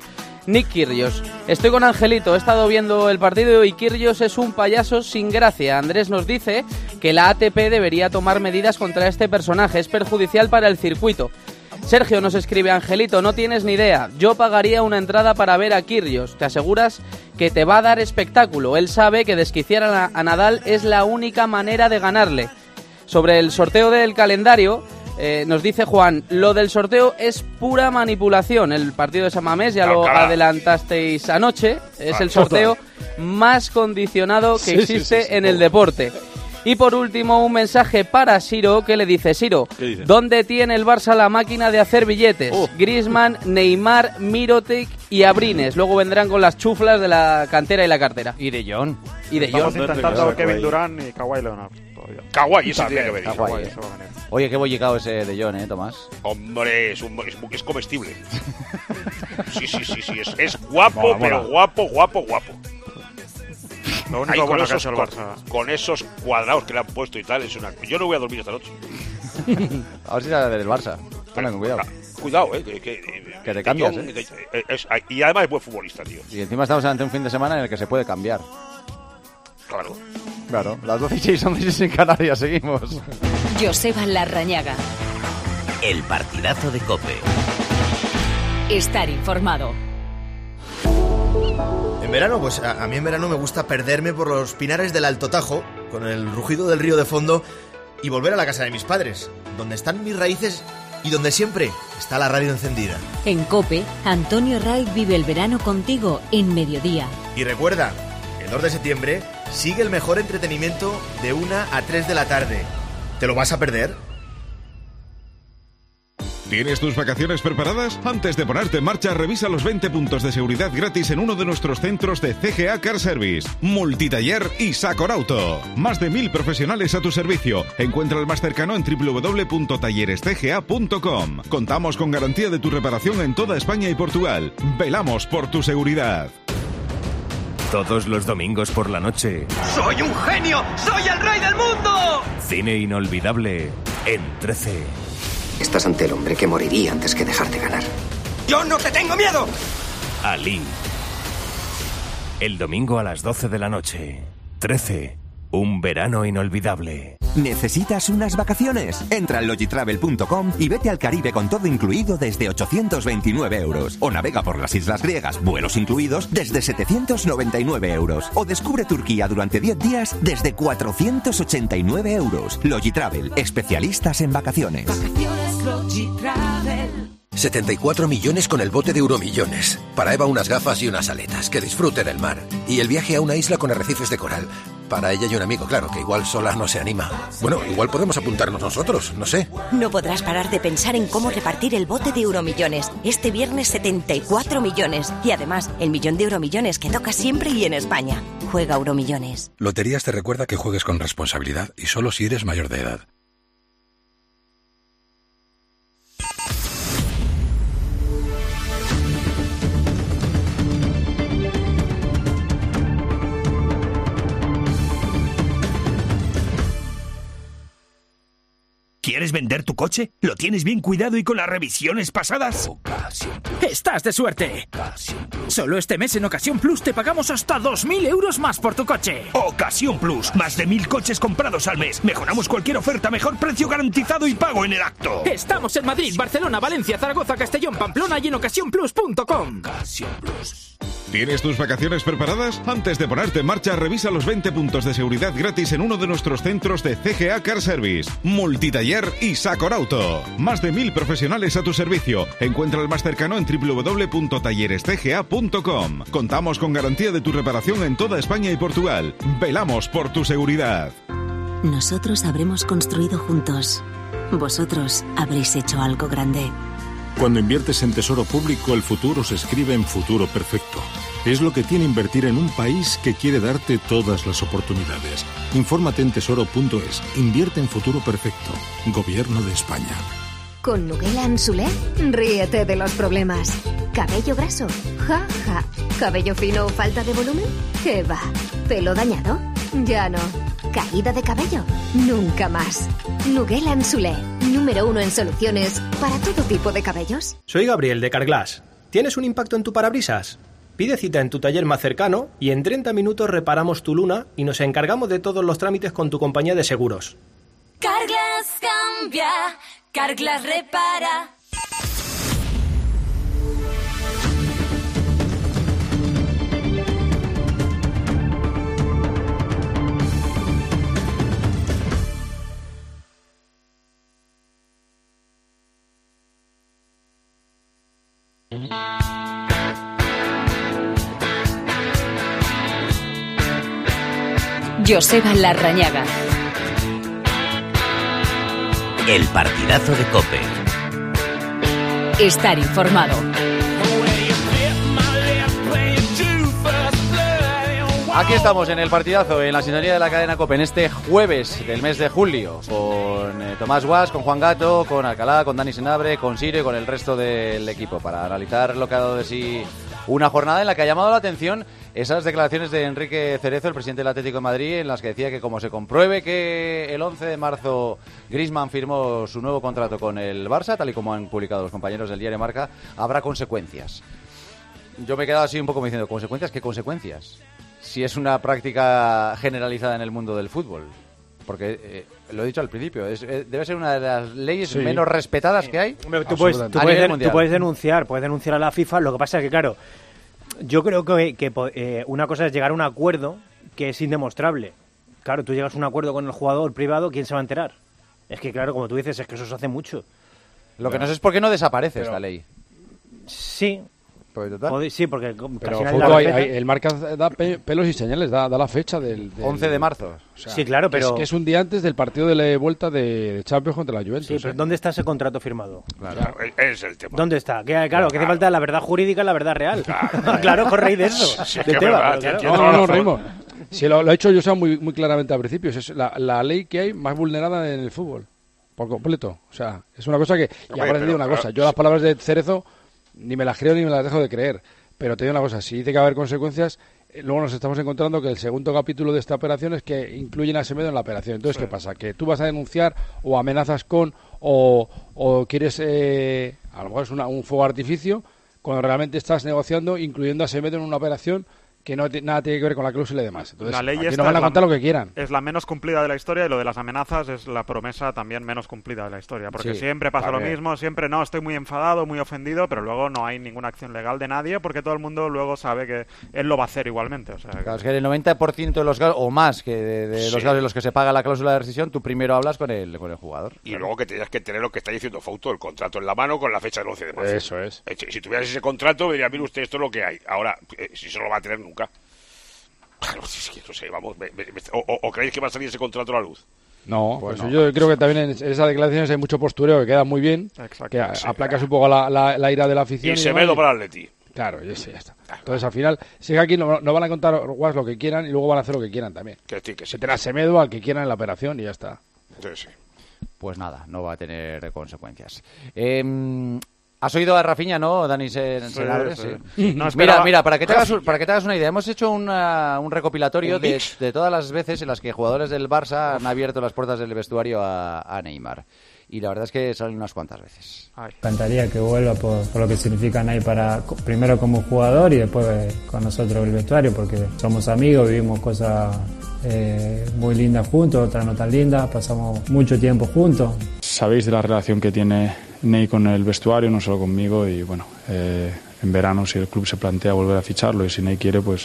Nick Kyrgios. Estoy con Angelito, he estado viendo el partido y Kyrgios es un payaso sin gracia. Andrés nos dice que la A T P debería tomar medidas contra este personaje, es perjudicial para el circuito. Sergio nos escribe: Angelito, no tienes ni idea, yo pagaría una entrada para ver a Kyrgios, te aseguras que te va a dar espectáculo, él sabe que desquiciar a, a Nadal es la única manera de ganarle. Sobre el sorteo del calendario, Eh, nos dice Juan, lo del sorteo es pura manipulación. El partido de San Mamés, ya lo adelantasteis anoche, es el sorteo más condicionado que sí, existe sí, sí, sí. en el deporte. Y por último, un mensaje para Siro, que le dice: Siro, dice? ¿dónde tiene el Barça la máquina de hacer billetes? Uh. Griezmann, Neymar, Mirotic y Abrines. Luego vendrán con las chuflas de la cantera y la cartera. Y de Jong. Y de Estamos Jong. intentando Kevin Durant y Kawhi Leonard. Kawhi, eso tiene que venir. Kawhi, eh. Oye, qué bollicao ese de Jong, ¿eh, Tomás? Hombre, es, un, es, es comestible. Sí, sí, sí, sí. Es, es guapo, mola, pero mola. guapo, guapo, guapo. Lo único bueno que ha hecho el Barça. Con, con esos cuadrados que le han puesto y tal, es una... Yo no voy a dormir esta noche. A ver si era del Barça. Pero, cuidado. Cuidado, eh. Que, que, que te cambias, John, eh. Es, es, y además es buen futbolista, tío. Y encima estamos ante un fin de semana en el que se puede cambiar. Claro. Claro, las doce y seis, once y seis en Canarias, seguimos. Joseba Larrañaga. El partidazo de COPE. Estar informado. En verano, pues a, a mí en verano me gusta perderme por los pinares del Alto Tajo, con el rugido del río de fondo, y volver a la casa de mis padres, donde están mis raíces y donde siempre está la radio encendida. En COPE, Antonio Raiz vive el verano contigo en mediodía. Y recuerda, el dos de septiembre sigue el mejor entretenimiento de una a tres de la tarde. ¿Te lo vas a perder? ¿Tienes tus vacaciones preparadas? Antes de ponerte en marcha, revisa los veinte puntos de seguridad gratis en uno de nuestros centros de C G A Car Service, Multitaller y Sacorauto. Más de mil profesionales a tu servicio. Encuentra el más cercano en w w w punto talleres c g a punto com. Contamos con garantía de tu reparación en toda España y Portugal. Velamos por tu seguridad. Todos los domingos por la noche. ¡Soy un genio! ¡Soy el rey del mundo! Cine inolvidable en trece. Estás ante el hombre que moriría antes que dejarte ganar. ¡Yo no te tengo miedo! Ali. El domingo a las doce de la noche. trece. Un verano inolvidable. ¿Necesitas unas vacaciones? Entra en logitravel punto com y vete al Caribe con todo incluido desde ochocientos veintinueve euros. O navega por las islas griegas, vuelos incluidos, desde setecientos noventa y nueve euros. O descubre Turquía durante diez días desde cuatrocientos ochenta y nueve euros. Logitravel, especialistas en vacaciones. Vacaciones Logitravel. setenta y cuatro millones con el bote de Euromillones. Para Eva unas gafas y unas aletas. Que disfrute del mar. Y el viaje a una isla con arrecifes de coral. Para ella y un amigo, claro, que igual sola no se anima. Bueno, igual podemos apuntarnos nosotros, no sé. No podrás parar de pensar en cómo repartir el bote de Euromillones. Este viernes setenta y cuatro millones. Y además, el millón de Euromillones que toca siempre y en España. Juega Euromillones. Loterías te recuerda que juegues con responsabilidad y solo si eres mayor de edad. ¿Quieres vender tu coche? ¿Lo tienes bien cuidado y con las revisiones pasadas? Ocasión Plus. ¡Estás de suerte! Ocasión Plus. Solo este mes en Ocasión Plus te pagamos hasta dos mil euros más por tu coche. Ocasión Plus. Más de mil coches comprados al mes. Mejoramos cualquier oferta, mejor precio garantizado y pago en el acto. Estamos en Madrid, Barcelona, Valencia, Zaragoza, Castellón, Pamplona y en ocasión plus punto com. Ocasión Plus. ¿Tienes tus vacaciones preparadas? Antes de ponerte en marcha, revisa los veinte puntos de seguridad gratis en uno de nuestros centros de C G A Car Service, Multitaller y Sacorauto. Más de mil profesionales a tu servicio. Encuentra el más cercano en w w w punto talleres c g a punto com. Contamos con garantía de tu reparación en toda España y Portugal. Velamos por tu seguridad. Nosotros habremos construido juntos. Vosotros habréis hecho algo grande. Cuando inviertes en tesoro público, el futuro se escribe en futuro perfecto. Es lo que tiene invertir en un país que quiere darte todas las oportunidades. Infórmate en tesoro punto es. Invierte en futuro perfecto. Gobierno de España. Con Nuguela Ansulé, ríete de los problemas. ¿Cabello graso? Ja, ja. ¿Cabello fino o falta de volumen? ¿Qué va? ¿Pelo dañado? Ya no. ¿Caída de cabello? Nunca más. Nuguela Ansulé, número uno en soluciones para todo tipo de cabellos. Soy Gabriel de Carglass. ¿Tienes un impacto en tu parabrisas? Pide cita en tu taller más cercano y en treinta minutos reparamos tu luna y nos encargamos de todos los trámites con tu compañía de seguros. Carglass cambia, Carglass repara. Joseba Larrañaga. El partidazo de COPE. Estar informado. Aquí estamos en el partidazo, en la sintonía de la cadena COPE, en este jueves del mes de julio, con eh, Tomás Guas, con Juan Gato, con Alcalá, con Dani Senabre, con Sirio y con el resto del equipo, para analizar lo que ha dado de sí una jornada en la que ha llamado la atención esas declaraciones de Enrique Cerezo, el presidente del Atlético de Madrid, en las que decía que como se compruebe que el once de marzo Griezmann firmó su nuevo contrato con el Barça, tal y como han publicado los compañeros del diario Marca, habrá consecuencias. Yo me he quedado así un poco diciendo, ¿consecuencias? ¿Qué consecuencias? Si es una práctica generalizada en el mundo del fútbol. Porque, eh, lo he dicho al principio, es, eh, debe ser una de las leyes sí. menos respetadas que hay. Hombre, tú, puedes, tú, puedes, tú puedes denunciar, puedes denunciar a la FIFA, lo que pasa es que, claro, yo creo que, que eh, una cosa es llegar a un acuerdo que es indemostrable. Claro, tú llegas a un acuerdo con el jugador privado, ¿quién se va a enterar? Es que, claro, como tú dices, es que eso se hace mucho. Lo que no sé es por qué no desaparece Pero, esta ley. Sí. Pues sí, porque Pero foto, hay, hay, el Marca da pe pelos y señales, da, da la fecha del, del once de marzo. O sea, sí, claro, pero que es, que es un día antes del partido de la vuelta de, de Champions contra la Juventus. Sí, pero ¿eh? ¿Dónde está ese contrato firmado? Claro, claro es el tema. ¿Dónde está? Que, claro, claro, que hace falta la verdad jurídica y la verdad real. Claro, claro corréis de eso. Sí, de tema, verdad, claro. No, no, no, reímos. Si lo, lo he hecho yo sea muy, muy claramente al principio, es la, la ley que hay más vulnerada en el fútbol, por completo. O sea, es una cosa que... Y Oye, ahora te digo una cosa, yo las palabras de Cerezo ni me las creo ni me las dejo de creer. Pero te digo una cosa, si dice que va a haber consecuencias, eh, luego nos estamos encontrando que el segundo capítulo de esta operación es que incluyen a Semedo en la operación. Entonces, sí. ¿qué pasa? Que tú vas a denunciar o amenazas con o, o quieres, eh, a lo mejor es una, un fuego artificio, cuando realmente estás negociando, incluyendo a Semedo en una operación que no t nada tiene que ver con la cláusula y demás. Entonces, la ley aquí nos van a contar la, lo que quieran. Es la menos cumplida de la historia y lo de las amenazas es la promesa también menos cumplida de la historia. Porque sí, siempre pasa vale. lo mismo, siempre no, estoy muy enfadado, muy ofendido, pero luego no hay ninguna acción legal de nadie porque todo el mundo luego sabe que él lo va a hacer igualmente. O sea, claro, es que el noventa por ciento de los casos, o más que de, de sí. los casos en los que se paga la cláusula de rescisión, tú primero hablas con el, con el jugador. Y claro. luego que tenías que tener lo que está diciendo Fouto, el contrato en la mano con la fecha del once de marzo. Eso es. Si tuvieras ese contrato, diría, mire usted, esto es lo que hay. Ahora, eh, si eso no lo va a tener nunca. Claro, es que no sé, vamos, me, me, me, o, o creéis que va a salir ese contrato a la luz? No, pues no. Yo creo que también en esas declaraciones hay mucho postureo que queda muy bien, Exacto, que sí, aplacas un poco la, la, la ira de la afición. Y, y Semedo para el Atleti. Claro, y sí, ya está. Entonces al final, si es que aquí no, no van a contar Guas lo que quieran y luego van a hacer lo que quieran también. Que sí, que sí. Se tendrá Semedo al que quieran en la operación y ya está. Sí, sí. Pues nada, no va a tener consecuencias. Eh... ¿Has oído a Rafinha, no, Dani Senabre? Sí, sí. sí. No, mira, mira, para que te hagas, para que te hagas una idea, hemos hecho una, un recopilatorio ¿Un de, de todas las veces en las que jugadores del Barça han abierto las puertas del vestuario a, a Neymar. Y la verdad es que salen unas cuantas veces. Me encantaría que vuelva por, por lo que significa Ney para, primero como jugador y después con nosotros el vestuario, porque somos amigos, vivimos cosas eh, muy lindas juntos, otras no tan lindas, pasamos mucho tiempo juntos. Sabéis de la relación que tiene Ney con el vestuario, no solo conmigo, y bueno, eh, en verano si el club se plantea volver a ficharlo y si Ney quiere, pues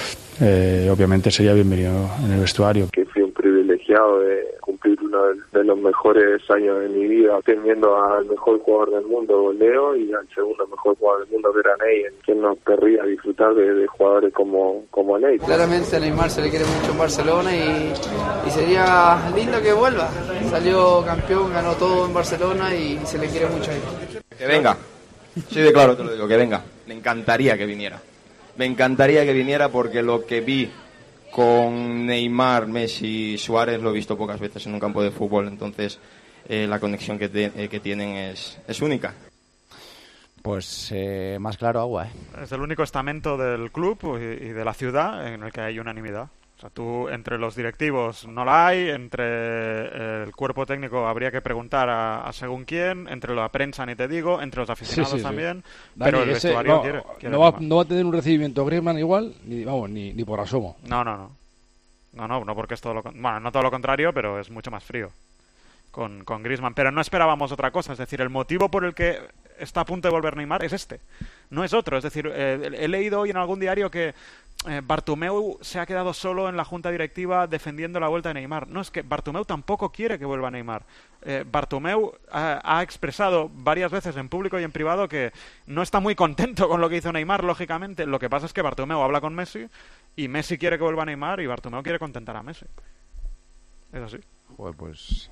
eh, obviamente sería bienvenido en el vestuario. Que fui un privilegiado de cumplir uno de los mejores años de mi vida teniendo al mejor jugador del mundo, Leo, y al segundo mejor jugador del mundo, que era Ney, en quien nos querría disfrutar de, de jugadores como, como Ney. Claramente a Neymar se le quiere mucho en Barcelona y, y sería lindo que vuelva. Salió campeón, ganó todo en Barcelona y se le quiere mucho ahí. Que venga, sí, de claro te lo digo, que venga. Me encantaría que viniera. Me encantaría que viniera porque lo que vi con Neymar, Messi, Suárez lo he visto pocas veces en un campo de fútbol, entonces eh, la conexión que, te, eh, que tienen es, es única. Pues eh, más claro agua, ¿eh? Es el único estamento del club y, y de la ciudad en el que hay unanimidad. O O sea, tú, entre los directivos no la hay, entre eh, el cuerpo técnico habría que preguntar a, a según quién, entre la prensa ni te digo, entre los aficionados sí, sí, también, sí. Pero Dani, el ese, vestuario no, quiere, quiere no, va, no va a tener un recibimiento Griezmann igual, ni vamos, ni, ni por asomo. No, no, no. No, no, no porque es todo lo bueno, no todo lo contrario, pero es mucho más frío con, con Griezmann. Pero no esperábamos otra cosa, es decir, el motivo por el que está a punto de volver Neymar es este, no es otro. Es decir, eh, he leído hoy en algún diario que Eh, Bartomeu se ha quedado solo en la junta directiva defendiendo la vuelta de Neymar. No, es que Bartomeu tampoco quiere que vuelva Neymar. Eh, Bartomeu ha, ha expresado varias veces en público y en privado que no está muy contento con lo que hizo Neymar, lógicamente. Lo que pasa es que Bartomeu habla con Messi y Messi quiere que vuelva Neymar y Bartomeu quiere contentar a Messi. Es así. Joder, pues...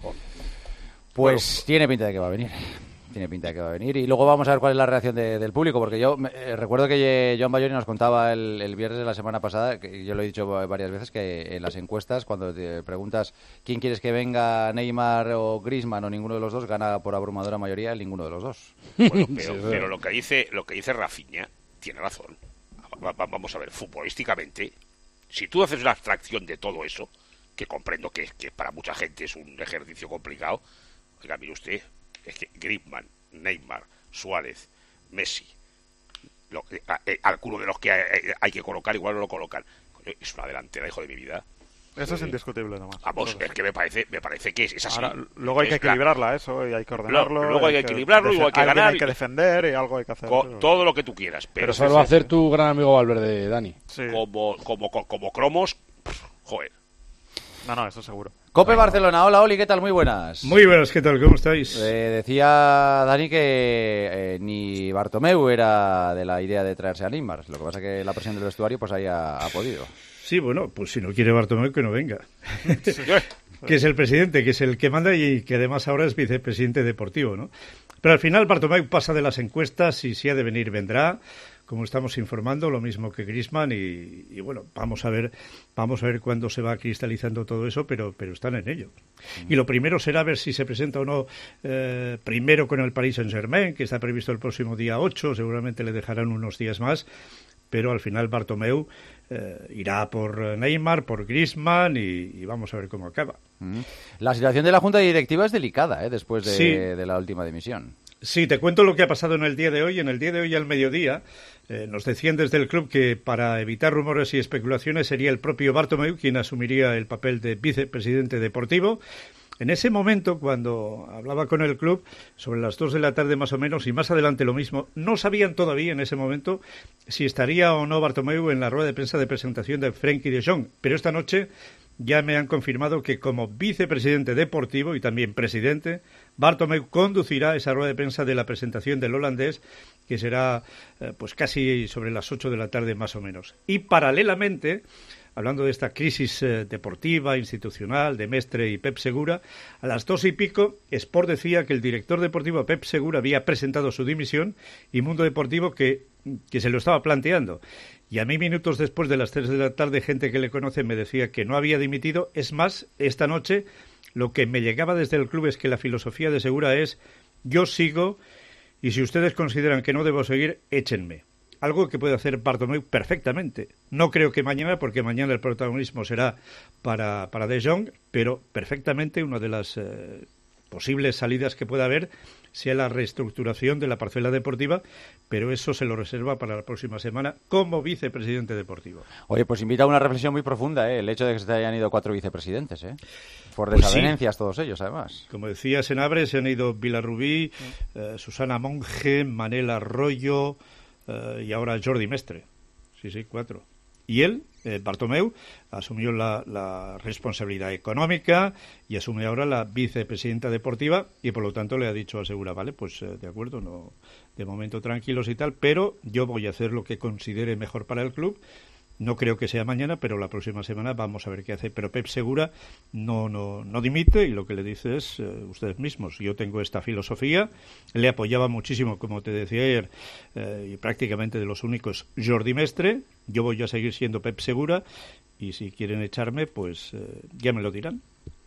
Pues bueno, tiene pinta de que va a venir. Tiene pinta de que va a venir. Y luego vamos a ver cuál es la reacción de, del público, porque yo eh, recuerdo que Joan Bayoni nos contaba el, el viernes de la semana pasada, que yo lo he dicho varias veces, que en las encuestas, cuando te preguntas quién quieres que venga, Neymar o Griezmann o ninguno de los dos, gana por abrumadora mayoría el ninguno de los dos. Bueno, pero, sí, pero lo que dice lo que dice Rafinha tiene razón. Vamos a ver, futbolísticamente, si tú haces una abstracción de todo eso, que comprendo que, que para mucha gente es un ejercicio complicado, oiga, mire usted, es que Griezmann, Neymar, Suárez, Messi, lo, eh, alguno de los que hay, hay que colocar, igual no lo colocan. Es una delantera, hijo de mi vida. Eso es indiscutible, nomás. Vamos, es que me parece, me parece que es, es así. Ahora, luego hay que equilibrarla, eso, y hay que ordenarlo. Luego hay que equilibrarlo, luego hay que ganar. Hay que defender y algo hay que hacer. Con, todo lo que tú quieras. Pero, pero eso lo va a hacer tu gran amigo Valverde, Dani. Sí. Como, como, como, como cromos, pff, joder. No, no, eso seguro. Cope Barcelona, hola Oli, ¿qué tal? Muy buenas. Muy buenas, ¿qué tal? ¿Cómo estáis? Eh, decía Dani que eh, ni Bartomeu era de la idea de traerse a Neymar. Lo que pasa es que la presión del vestuario pues ahí ha, ha podido. Sí, bueno, pues si no quiere Bartomeu, que no venga. Que es el presidente, que es el que manda y que además ahora es vicepresidente deportivo, ¿no? Pero al final Bartomeu pasa de las encuestas y si ha de venir vendrá, como estamos informando, lo mismo que Griezmann y, y bueno, vamos a ver vamos a ver cuándo se va cristalizando todo eso, pero pero están en ello. Y lo primero será ver si se presenta o no eh, primero con el Paris Saint-Germain, que está previsto el próximo día ocho, seguramente le dejarán unos días más, pero al final Bartomeu eh, irá por Neymar, por Griezmann y, y vamos a ver cómo acaba. La situación de la Junta Directiva es delicada, ¿eh? Después de, sí. de la última dimisión. Sí, te cuento lo que ha pasado en el día de hoy. En el día de hoy al mediodía eh, nos decían desde el club que para evitar rumores y especulaciones sería el propio Bartomeu quien asumiría el papel de vicepresidente deportivo. En ese momento, cuando hablaba con el club, sobre las dos de la tarde más o menos, y más adelante lo mismo, no sabían todavía en ese momento si estaría o no Bartomeu en la rueda de prensa de presentación de Frenkie de Jong. Pero esta noche ya me han confirmado que como vicepresidente deportivo y también presidente, Bartomeu conducirá esa rueda de prensa de la presentación del holandés, que será eh, pues casi sobre las ocho de la tarde más o menos. Y paralelamente, hablando de esta crisis eh, deportiva, institucional, de Mestre y Pep Segura, a las dos y pico, Sport decía que el director deportivo Pep Segura había presentado su dimisión y Mundo Deportivo que, que se lo estaba planteando. Y a mí, minutos después de las tres de la tarde, gente que le conoce me decía que no había dimitido. Es más, esta noche lo que me llegaba desde el club es que la filosofía de Segura es yo sigo y si ustedes consideran que no debo seguir, échenme. Algo que puede hacer Bartomeu perfectamente. No creo que mañana, porque mañana el protagonismo será para, para De Jong, pero perfectamente una de las eh, posibles salidas que pueda haber sea la reestructuración de la parcela deportiva, pero eso se lo reserva para la próxima semana como vicepresidente deportivo. Oye, pues invita a una reflexión muy profunda, ¿eh? El hecho de que se hayan ido cuatro vicepresidentes, ¿eh? Por desavenencias, pues sí. Todos ellos, además. Como decía Senabre, se han ido Vilarrubí, sí. eh, Susana Monge, Manel Arroyo eh, y ahora Jordi Mestre. Sí, sí, cuatro. Y él, eh, Bartomeu, asumió la, la responsabilidad económica y asume ahora la vicepresidenta deportiva y por lo tanto le ha dicho a Segura, vale, pues eh, de acuerdo, no, de momento tranquilos y tal, pero yo voy a hacer lo que considere mejor para el club. No creo que sea mañana, pero la próxima semana vamos a ver qué hace. Pero Pep Segura no no no dimite y lo que le dice es eh, ustedes mismos. Yo tengo esta filosofía. Le apoyaba muchísimo, como te decía ayer, eh, y prácticamente de los únicos, Jordi Mestre. Yo voy a seguir siendo Pep Segura y si quieren echarme, pues eh, ya me lo dirán.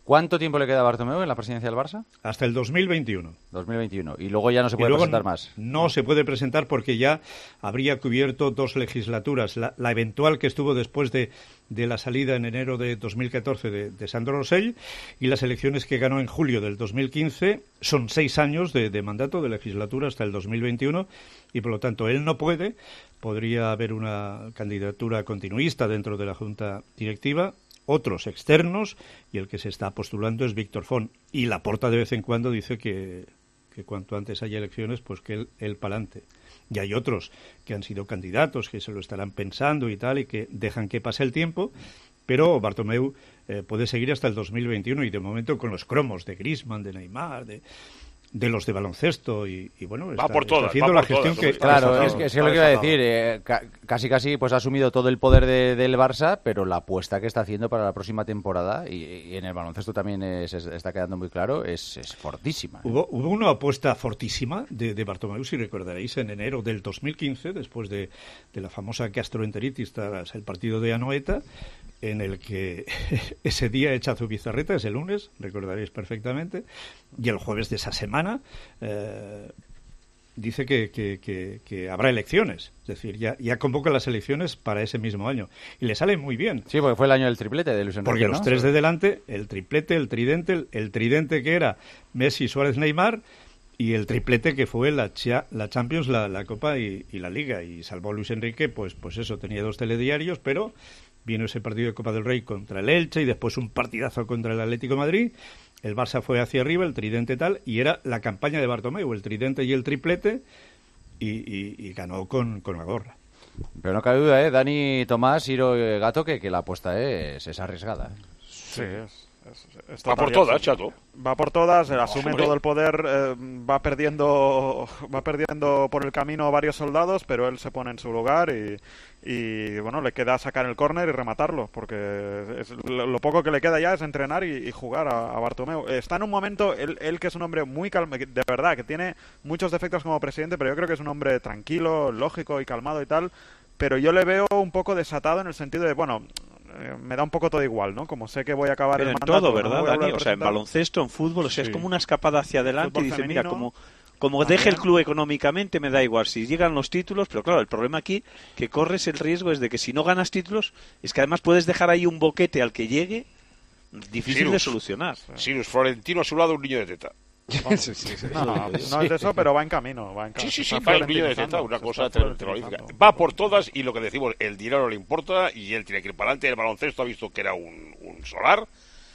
¿Cuánto tiempo le queda a Bartomeu en la presidencia del Barça? Hasta el dos mil veintiuno. dos mil veintiuno. Y luego ya no se puede presentar más. No se puede presentar porque ya habría cubierto dos legislaturas. La, la eventual que estuvo después de, de la salida en enero de dos mil catorce de, de Sandro Rosell y las elecciones que ganó en julio del dos mil quince. Son seis años de, de mandato, de legislatura hasta el dos mil veintiuno y por lo tanto él no puede. Podría haber una candidatura continuista dentro de la Junta Directiva, otros externos, y el que se está postulando es Víctor Font. Y Laporta de vez en cuando dice que, que cuanto antes haya elecciones, pues que él, él pa'lante. Y hay otros que han sido candidatos, que se lo estarán pensando y tal, y que dejan que pase el tiempo, pero Bartomeu eh, puede seguir hasta el dos mil veintiuno, y de momento con los cromos de Griezmann, de Neymar, de... de los de baloncesto y, y bueno, está, va por todas, está haciendo va la por gestión todas, que... Claro, es que es lo que iba a decir, eh, ca casi casi pues ha asumido todo el poder de, del Barça, pero la apuesta que está haciendo para la próxima temporada, y, y en el baloncesto también es, es, está quedando muy claro, es, es fortísima. ¿eh? Hubo, hubo una apuesta fortísima de, de Bartomeu, si recordaréis, en enero del dos mil quince, después de, de la famosa gastroenteritis tras el partido de Anoeta, en el que ese día echa Zubizarreta, es el lunes, recordaréis perfectamente, y el jueves de esa semana eh, dice que, que, que, que habrá elecciones, es decir, ya, ya convoca las elecciones para ese mismo año, y le sale muy bien. Sí, porque fue el año del triplete de Luis Enrique, porque los ¿no? tres de delante, el triplete, el tridente, el, el tridente que era Messi, Suárez, Neymar, y el triplete que fue la, cha, la Champions, la, la Copa y, y la Liga, y salvó Luis Enrique, pues, pues eso, tenía dos telediarios, pero vino ese partido de Copa del Rey contra el Elche y después un partidazo contra el Atlético de Madrid. El Barça fue hacia arriba, el tridente tal, y era la campaña de Bartomeu, el tridente y el triplete, y, y, y ganó con, con la gorra. Pero no cabe duda, ¿eh? Dani, Tomás, Iro, Gato, que, que la apuesta es, es arriesgada. ¿eh? Sí, es... Es, es va por todas, chato. Va por todas, asume Hombre. todo el poder, eh, va perdiendo va perdiendo por el camino varios soldados, pero él se pone en su lugar y, y bueno, le queda sacar el córner y rematarlo, porque es, lo, lo poco que le queda ya es entrenar y, y jugar a, a Bartomeu. Está en un momento, él, él que es un hombre muy calmo, de verdad, que tiene muchos defectos como presidente, pero yo creo que es un hombre tranquilo, lógico y calmado y tal, pero yo le veo un poco desatado en el sentido de, bueno... me da un poco todo igual, ¿no? Como sé que voy a acabar pero el en mandato, todo, ¿verdad, no Dani? O sea, en baloncesto, en fútbol, o sea, sí. Es como una escapada hacia adelante y dice, femenino, mira, como, como deje el club económicamente, me da igual si llegan los títulos, pero claro, el problema aquí, que corres el riesgo es de que si no ganas títulos, es que además puedes dejar ahí un boquete al que llegue difícil Sirus, de solucionar. Sirus Florentino a su lado un niño de teta. Bueno, sí, sí, sí. No, no, no es de eso, pero va en camino. Va en camino. Sí, sí, sí, va el niño de teta, una cosa terrorífica. Va por todas y lo que decimos, el dinero no le importa y él tiene que ir para adelante. El baloncesto ha visto que era un, un solar.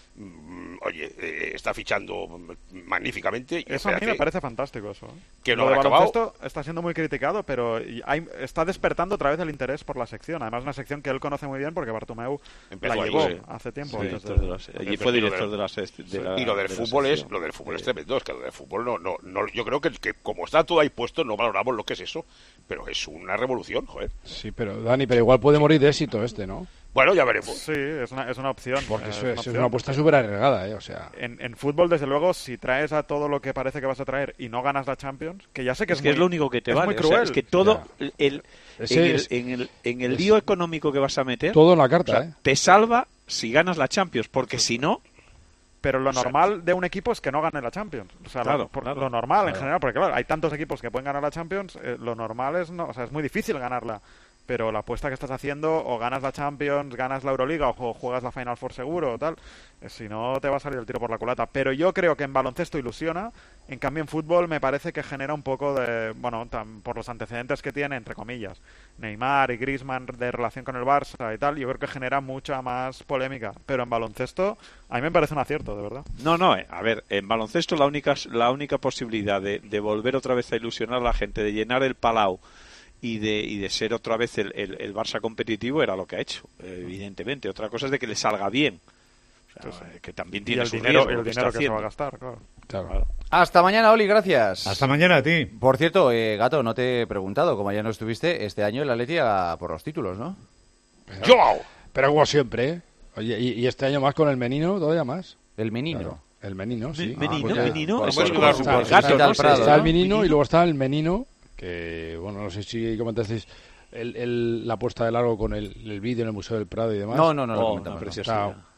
Oye, eh, está fichando magníficamente. Y eso a mí me parece fantástico, eso. ¿eh? Que no lo de ha acabado. Baloncesto está siendo muy criticado, pero hay, está despertando otra vez el interés por la sección. Además, una sección que él conoce muy bien porque Bartomeu Empezó la llevó sí. hace tiempo. Sí, entonces, de las, allí fue director de la, de la Y lo del de fútbol la es lo del fútbol sí. es tremendo. Es que lo del fútbol no, no, no yo creo que, que como está todo ahí puesto, no valoramos lo que es eso. Pero es una revolución, joder. Sí, pero Dani, pero igual puede morir de éxito este, ¿no? Bueno, ya veremos. Sí, es una, es una opción. Porque es eso una, es, opción. es una apuesta súper arriesgada, ¿eh? O sea... En, en fútbol, desde luego, si traes a todo lo que parece que vas a traer y no ganas la Champions, que ya sé que es, es que muy, es lo único que te es vale. muy cruel. O sea, es que todo ya. el, el, en, el, en el, en el lío económico que vas a meter... Todo en la carta, o sea, ¿eh? Te salva si ganas la Champions, porque sí. si no... Pero lo o sea, normal de un equipo es que no gane la Champions. O sea, claro, lo, por, claro, lo normal claro. en general, porque claro, hay tantos equipos que pueden ganar la Champions, eh, lo normal es no, o sea, es muy difícil ganarla. Pero la apuesta que estás haciendo, o ganas la Champions, ganas la Euroliga, o juegas la Final Four seguro, o tal, eh, si no te va a salir el tiro por la culata. Pero yo creo que en baloncesto ilusiona, en cambio en fútbol me parece que genera un poco de, bueno, tam, por los antecedentes que tiene, entre comillas, Neymar y Griezmann de relación con el Barça y tal, yo creo que genera mucha más polémica. Pero en baloncesto, a mí me parece un acierto, de verdad. No, no, eh, a ver, en baloncesto la única, la única posibilidad de, de volver otra vez a ilusionar a la gente, de llenar el Palau, y de y de ser otra vez el, el, el Barça competitivo era lo que ha hecho, evidentemente. Otra cosa es de que le salga bien, o sea, sí, sí. que también tiene su dinero, riesgo, el que, dinero que se va a gastar, claro. Claro. Claro. Hasta mañana, Oli, gracias. Hasta mañana a ti. Por cierto, eh, Gato, no te he preguntado, como ya no estuviste, este año el Atleti a por los títulos, ¿no? Pero, ¡Yo! Pero como siempre, ¿eh? Oye, y, y este año más con el Menino, todavía más. El Menino. Claro. El Menino, sí. Menino, ah, Menino, por, es por, como por, está, por, el gato, está, ¿no? Prado, Está el Menino, Menino y luego está el Menino, que, bueno, no sé si comentasteis el, el, la puesta de largo con el, el vídeo en el Museo del Prado y demás. No, no, no, oh, no, no, no, precioso. está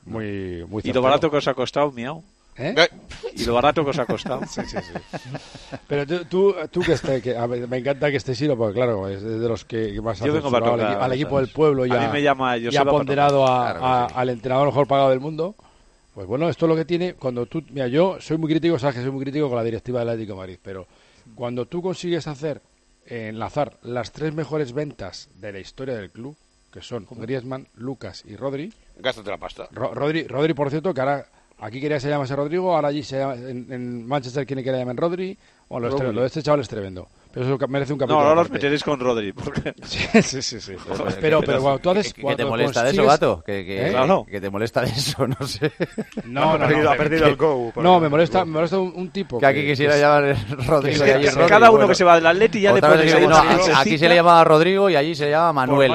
muy, muy ¿Y lo barato que os ha costado, miau? ¿Eh? ¿Y lo barato que os ha costado? Sí, sí, sí. Pero tú, tú, tú que, estés, que a ver, me encanta que estés Siro, porque claro, es de los que más ha censurado al, al equipo del pueblo y, a a, mí me llama, yo y ha ponderado a, claro, a, sí. al entrenador mejor pagado del mundo. Pues bueno, esto es lo que tiene cuando tú... Mira, yo soy muy crítico, sabes que soy muy crítico con la directiva del Atlético de Madrid, pero cuando tú consigues hacer, eh, enlazar las tres mejores ventas de la historia del club, que son Griezmann, Lucas y Rodri... Gástate la pasta. Ro Rodri, Rodri, por cierto, que ahora... Aquí quería que se llamase Rodrigo, ahora allí se llama, en, en Manchester quiere que le llamen Rodri. Bueno, lo, este, lo de este chaval es tremendo. Pero eso merece un capítulo. No, ahora os meteréis con Rodri. Porque... Sí, sí, sí. sí. Pero, pero cuando tú haces... ¿Qué, qué te molesta de eso, gato? ¿Que, que, ¿Eh? claro. ¿Que te molesta de eso? No sé. No, no, no. Ha perdido el go. No, me molesta, me molesta un, un tipo... Que aquí quisiera llamar Rodrigo y allí Rodrigo. Cada uno que se va del Atleti ya le pone... No, aquí se le llama Rodrigo y allí se llama Manuel.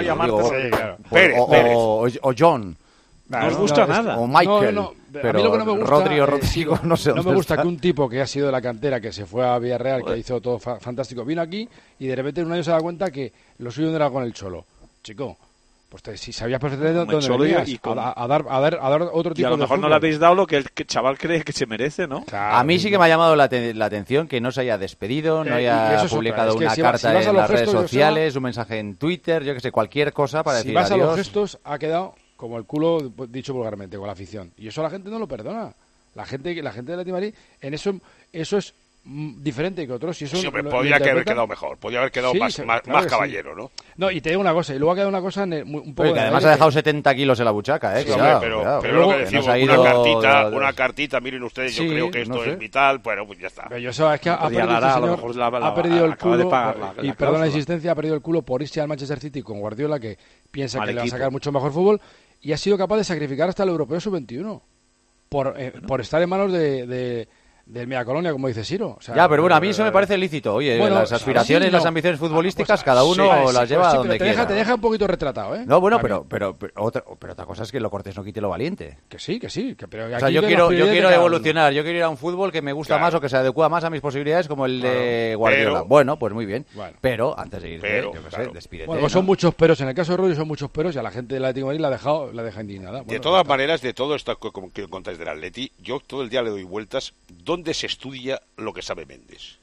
O John. No os gusta nada. O Michael. No, no. Pero a mí lo que no me gusta, Rodri o Rodrigo, eh, no sé no dónde me gusta está. que un tipo que ha sido de la cantera, que se fue a Villarreal, que hizo todo fa fantástico, vino aquí y de repente en un año se da cuenta que lo suyo no era con el Cholo. Chico, pues te, si sabías perfectamente dónde venías, y con... a, a, dar, a, dar, a dar otro tipo de y a lo mejor de no le habéis dado lo que el que chaval cree que se merece, ¿no? Claro, a mí sí que me ha llamado la, la atención que no se haya despedido, no eh, haya publicado es que una si carta va, si en las redes sociales, sea, un mensaje en Twitter, yo que sé, cualquier cosa para si decir vas adiós. A los gestos ha quedado como el culo, dicho vulgarmente, con la afición. Y eso la gente no lo perdona. La gente, la gente de la Madrid, en eso, eso es mm, diferente que otros. Y eso sí, hombre, lo, podría lo haber quedado mejor, podría haber quedado sí, más, más, claro más caballero, sí. ¿no? No, y te digo una cosa, y luego ha quedado una cosa en un poco... Pero que además ha dejado setenta kilos en la buchaca, ¿eh? Sí, cuidado, pero, cuidado. pero luego, lo que decimos, una ido... cartita, una cartita, miren ustedes, sí, yo creo que esto no sé. es vital, bueno, pues ya está. Pero yo sé, es que ha, ha perdido, Lara, este señor, la, la, ha perdido el culo, pagar, la, y la perdón la insistencia, ha perdido el culo por irse al Manchester City con Guardiola, que piensa Mal que equipo. le va a sacar mucho mejor fútbol, y ha sido capaz de sacrificar hasta el europeo sub veintiuno. Por, eh, bueno. por estar en manos de, de, del Media Colonia, como dice Siro. O sea, ya, pero bueno, a mí eso me parece lícito. Oye, bueno, las aspiraciones, sí, no. las ambiciones futbolísticas, pues, cada uno sí, vale, las sí, lleva sí, donde te quiera. Deja, te deja un poquito retratado, ¿eh? No, bueno, pero, pero, pero, otra, pero otra cosa es que lo cortés no quite lo valiente. Que sí, que sí. Que, pero o sea, yo quiero, yo quiero evolucionar, yo quiero ir a un fútbol que me gusta claro. más o que se adecua más a mis posibilidades, como el claro. de Guardiola. Pero, bueno, pues muy bien. Bueno. Pero, antes de irse, yo qué sé, despídete. Bueno, pues son muchos peros. En el caso de Rodri son muchos peros y a la gente del Atlético de Madrid la ha dejado, la deja indignada. De todas maneras, de todo esto que contáis del Atleti, yo todo el día le doy vueltas. ¿Dónde se estudia lo que sabe Méndez?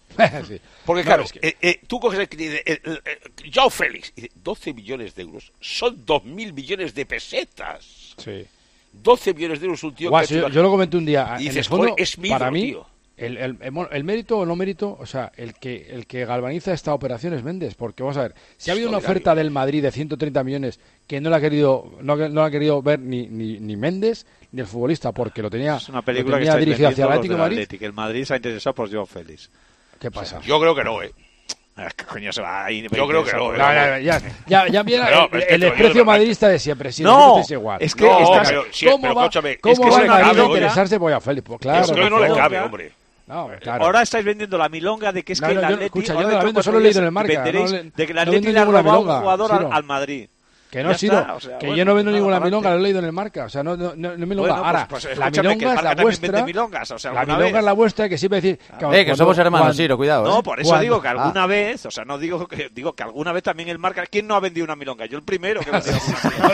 sí. Porque claro, no, es que... eh, eh, tú coges el, el, el, el, el Joao Félix, y dice, doce millones de euros, son dos mil millones de pesetas. Sí. doce millones de euros un tío Guau, que... Si yo, yo lo comenté un día, y dices, en el fondo, es mío, para mí, tío. El, el, el, el mérito o no mérito, o sea, el que, el que galvaniza esta operación es Méndez, porque vamos a ver, si ha habido una oferta del Madrid de ciento treinta millones que no la ha querido, no, no la ha querido ver ni, ni, ni Méndez ni el futbolista, porque lo tenía, es una película lo tenía que dirigido hacia el Atlético de Madrid. Atlético. El Madrid se ha interesado por Joao Félix. ¿Qué pasa? Yo creo que no, eh. ¿Qué coño se va ahí? Yo creo que no. no, no ya, ya, ya viene no, el, el desprecio madridista de siempre. Si no, es igual. Es que no, estás, pero, sí, ¿cómo pero, va, escúchame, ¿cómo es que va el Madrid a interesarse por Joao Félix? Pues claro. Es que no le cabe, hombre. No, claro. Ahora estáis vendiendo la milonga de que es no, que no, el yo, Atleti... Escucha, yo no la vendo, solo he leído en el Marca. Venderéis no, de que el no Atleti le ha robado un jugador al, al Madrid. Que no, Siro, o sea, que bueno, yo no vendo no, ninguna milonga, lo he leído en el Marca. O sea, no, no, no, no milonga. Bueno, Ahora, pues, pues, la milonga es la vuestra. Milongas, o sea, la milonga vez. es la vuestra, que siempre decir. Que, eh, que somos hermanos, cuando, Siro, cuidado. No, ¿eh? por eso ¿Cuándo? digo que alguna ah. vez, o sea, no digo que digo que alguna vez también el Marca. ¿Quién no ha vendido una milonga? Yo el primero que vendió una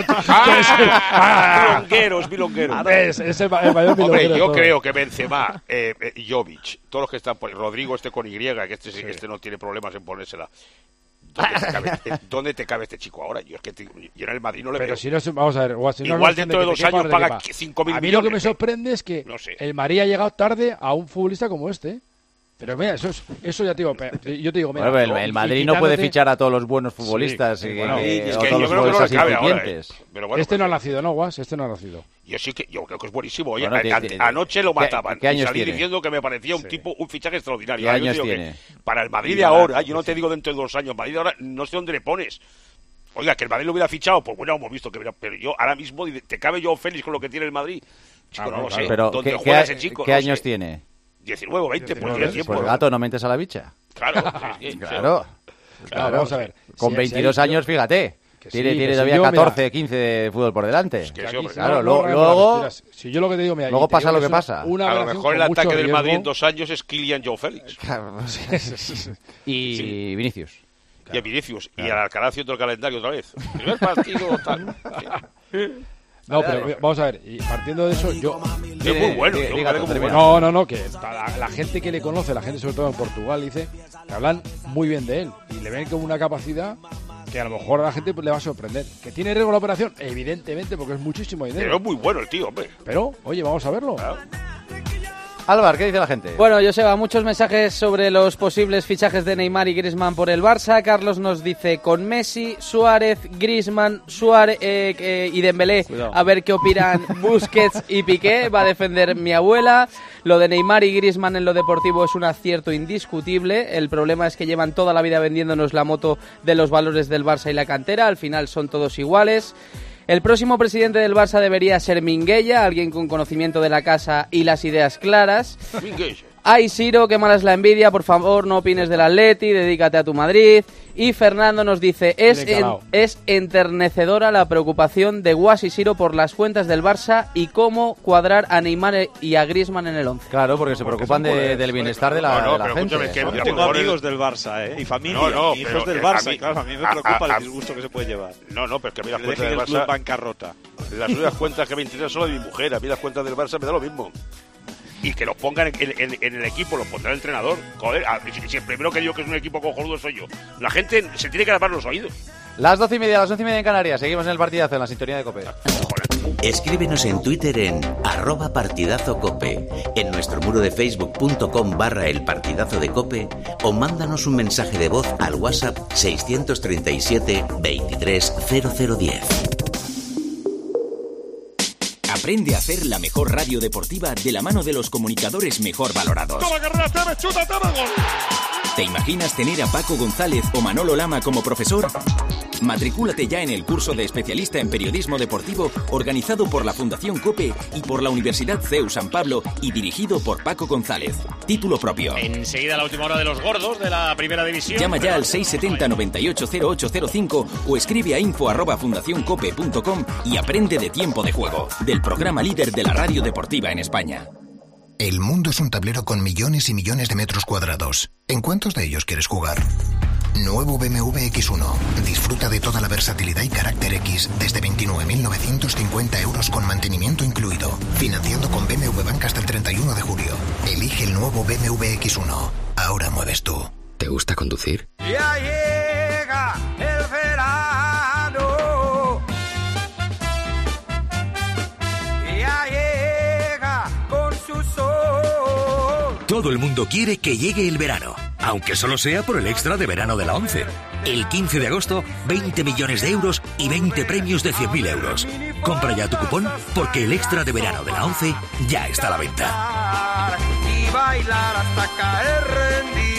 milonga. Milongueros, milongueros. Es, es el, el mayor Hombre, yo todo. creo que Benzema, eh, eh, Jovic, todos los que están por Rodrigo este con Y, que este, sí. este no tiene problemas en ponérsela. ¿Dónde te, cabe, ¿Dónde te cabe este chico ahora? Yo es que te, yo en el Madrid no le Pero veo. Si no, vamos a ver, si no igual dentro de dos años paga cinco mil millones. A mí lo que me sorprende es que no sé. el Madrid ha llegado tarde a un futbolista como este. Pero mira, eso, es, eso ya te digo, yo te digo, mira, bueno, el, el Madrid no puede fichar a todos los buenos futbolistas sí, y, bueno, y, es que yo creo que no le cabe ahora, eh. Pero bueno, este no ha nacido, ¿no, Guas? Este no ha nacido. Yo sí que yo creo que es buenísimo. Oye, bueno, a, a, anoche lo mataban. ¿Qué, qué años y salí tiene? diciendo que me parecía un sí. tipo, un fichaje extraordinario. ¿Qué años tiene? Para el Madrid de ahora, yo no te digo dentro de dos años, Madrid de ahora no sé dónde le pones. Oiga, que el Madrid lo hubiera fichado, pues bueno, hemos visto que hubiera, pero yo ahora mismo te cabe Joao Félix con lo que tiene el Madrid. Chico, ah, no lo claro. sé. Pero ¿dónde ¿qué, juega qué, ese chico? ¿qué no años sé. tiene? diecinueve o veinte, pues tiene tiempo. Pues gato, no mentes a la bicha. Claro, sí, sí, claro. Claro, vamos a ver. Con si veintidós años, fíjate. Que tiene sí, tiene que todavía si yo, catorce, mira, quince de fútbol por delante. Es que sí, hombre, claro, no, luego, no, luego, si yo lo que te digo, mira, luego te pasa digo lo que una, pasa. Una a lo mejor el ataque del Madrid en dos años es Kylian Joao Félix. Claro, y sí. Vinicius. Claro. Y a Vinicius. Claro. Y al Alcaraz haciendo el calendario otra vez. Primer partido, tal. Sí. No, pero vamos a ver, y partiendo de eso, yo... Es muy bueno. Eh, diga, muy bueno. No, no, no, que la, la gente que le conoce, la gente sobre todo en Portugal, dice que hablan muy bien de él y le ven como una capacidad que a lo mejor a la gente pues, le va a sorprender. ¿Que tiene riesgo la operación? Evidentemente, porque es muchísimo dinero. Pero es muy bueno el tío, hombre. Pero, oye, vamos a verlo. Claro. Álvaro, ¿qué dice la gente? Bueno, Joseba, muchos mensajes sobre los posibles fichajes de Neymar y Griezmann por el Barça. Carlos nos dice, con Messi, Suárez, Griezmann, Suárez eh, eh, y Dembélé, Cuidado. A ver qué opinan Busquets y Piqué. Va a defender mi abuela. Lo de Neymar y Griezmann en lo deportivo es un acierto indiscutible. El problema es que llevan toda la vida vendiéndonos la moto de los valores del Barça y la cantera. Al final son todos iguales. El próximo presidente del Barça debería ser Minguella, alguien con conocimiento de la casa y las ideas claras. Minguella. Ay, Siro, qué mala es la envidia, por favor, no opines del Atleti, dedícate a tu Madrid. Y Fernando nos dice, es, en, es enternecedora la preocupación de Guas y Siro por las cuentas del Barça y cómo cuadrar a Neymar y a Griezmann en el once. Claro, porque se porque preocupan de, del bienestar de la, no, no, de la gente. Que yo tengo amigos del Barça, ¿eh? Y familia, no, no, y hijos del Barça, a mí, claro, a mí me preocupa a, a, el disgusto que se puede llevar. No, no, pero es que a mí las le cuentas del Barça... club bancarrota. Las únicas cuentas que me interesan son las de mi mujer, a mí las cuentas del Barça me da lo mismo. Y que los pongan en, en, en el equipo, los pondrá el entrenador. Joder, si, si el primero que digo que es un equipo cojonudo soy yo. La gente se tiene que tapar los oídos. Las doce y media, las once y media en Canarias. Seguimos en el partidazo, en la sintonía de COPE. Escríbenos en Twitter en arroba partidazo COPE, en nuestro muro de facebook.com barra el partidazo de COPE o mándanos un mensaje de voz al WhatsApp seiscientos treinta y siete veintitrés cero cero diez. Aprende a hacer la mejor radio deportiva de la mano de los comunicadores mejor valorados. ¡Toma, carrera, toma, chuta, toma, gol! ¿Te imaginas tener a Paco González o Manolo Lama como profesor? Matricúlate ya en el curso de especialista en periodismo deportivo organizado por la Fundación COPE y por la Universidad C E U San Pablo y dirigido por Paco González. Título propio. Enseguida la última hora de los gordos de la primera división. Llama ya al seis siete cero, noventa y ocho, cero ocho cero cinco o escribe a info arroba fundacioncope punto com y aprende de Tiempo de Juego, del programa líder de la radio deportiva en España. El mundo es un tablero con millones y millones de metros cuadrados. ¿En cuántos de ellos quieres jugar? Nuevo B M W equis uno. Disfruta de toda la versatilidad y carácter X desde veintinueve mil novecientos cincuenta euros con mantenimiento incluido. Financiando con B M W Bank hasta el treinta y uno de julio. Elige el nuevo B M W equis uno. Ahora mueves tú. ¿Te gusta conducir? Ya llega el verano. Ya llega con su sol. Todo el mundo quiere que llegue el verano, aunque solo sea por el extra de verano de la ONCE. El quince de agosto, veinte millones de euros y veinte premios de cien mil euros. Compra ya tu cupón porque el extra de verano de la ONCE ya está a la venta. Y bailar hasta caer rendido.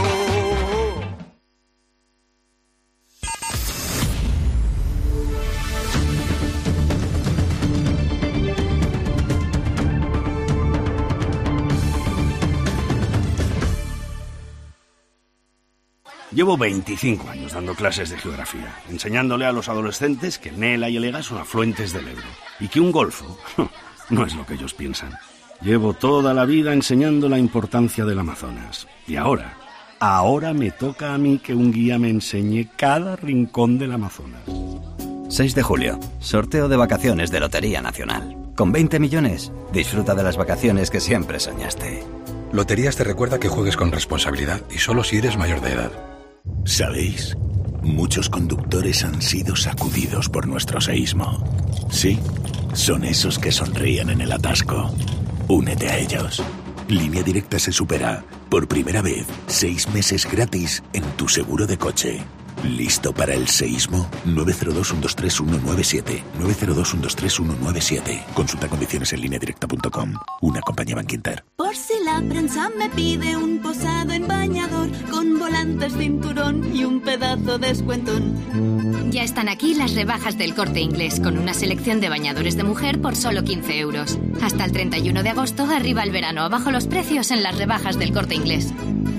Llevo veinticinco años dando clases de geografía, enseñándole a los adolescentes que Nela y el Ega son afluentes del Ebro y que un golfo no es lo que ellos piensan. Llevo toda la vida enseñando la importancia del Amazonas y ahora, ahora me toca a mí que un guía me enseñe cada rincón del Amazonas. seis de julio, sorteo de vacaciones de Lotería Nacional. Con veinte millones, disfruta de las vacaciones que siempre soñaste. Loterías te recuerda que juegues con responsabilidad y solo si eres mayor de edad. ¿Sabéis? Muchos conductores han sido sacudidos por nuestro seísmo. Sí, son esos que sonríen en el atasco. Únete a ellos. Línea Directa se supera. Por primera vez, seis meses gratis en tu seguro de coche. ¿Listo para el seísmo? nueve cero dos, uno dos tres, uno nueve siete. nueve cero dos, uno dos tres, uno nueve siete. Consulta condiciones en línea directa punto com. Una compañía Bankinter. Por si la prensa me pide un posado en bañador con volantes, cinturón y un pedazo de escuentón. Ya están aquí las rebajas del Corte Inglés con una selección de bañadores de mujer por solo quince euros. Hasta el treinta y uno de agosto, arriba el verano. Abajo los precios en las rebajas del Corte Inglés.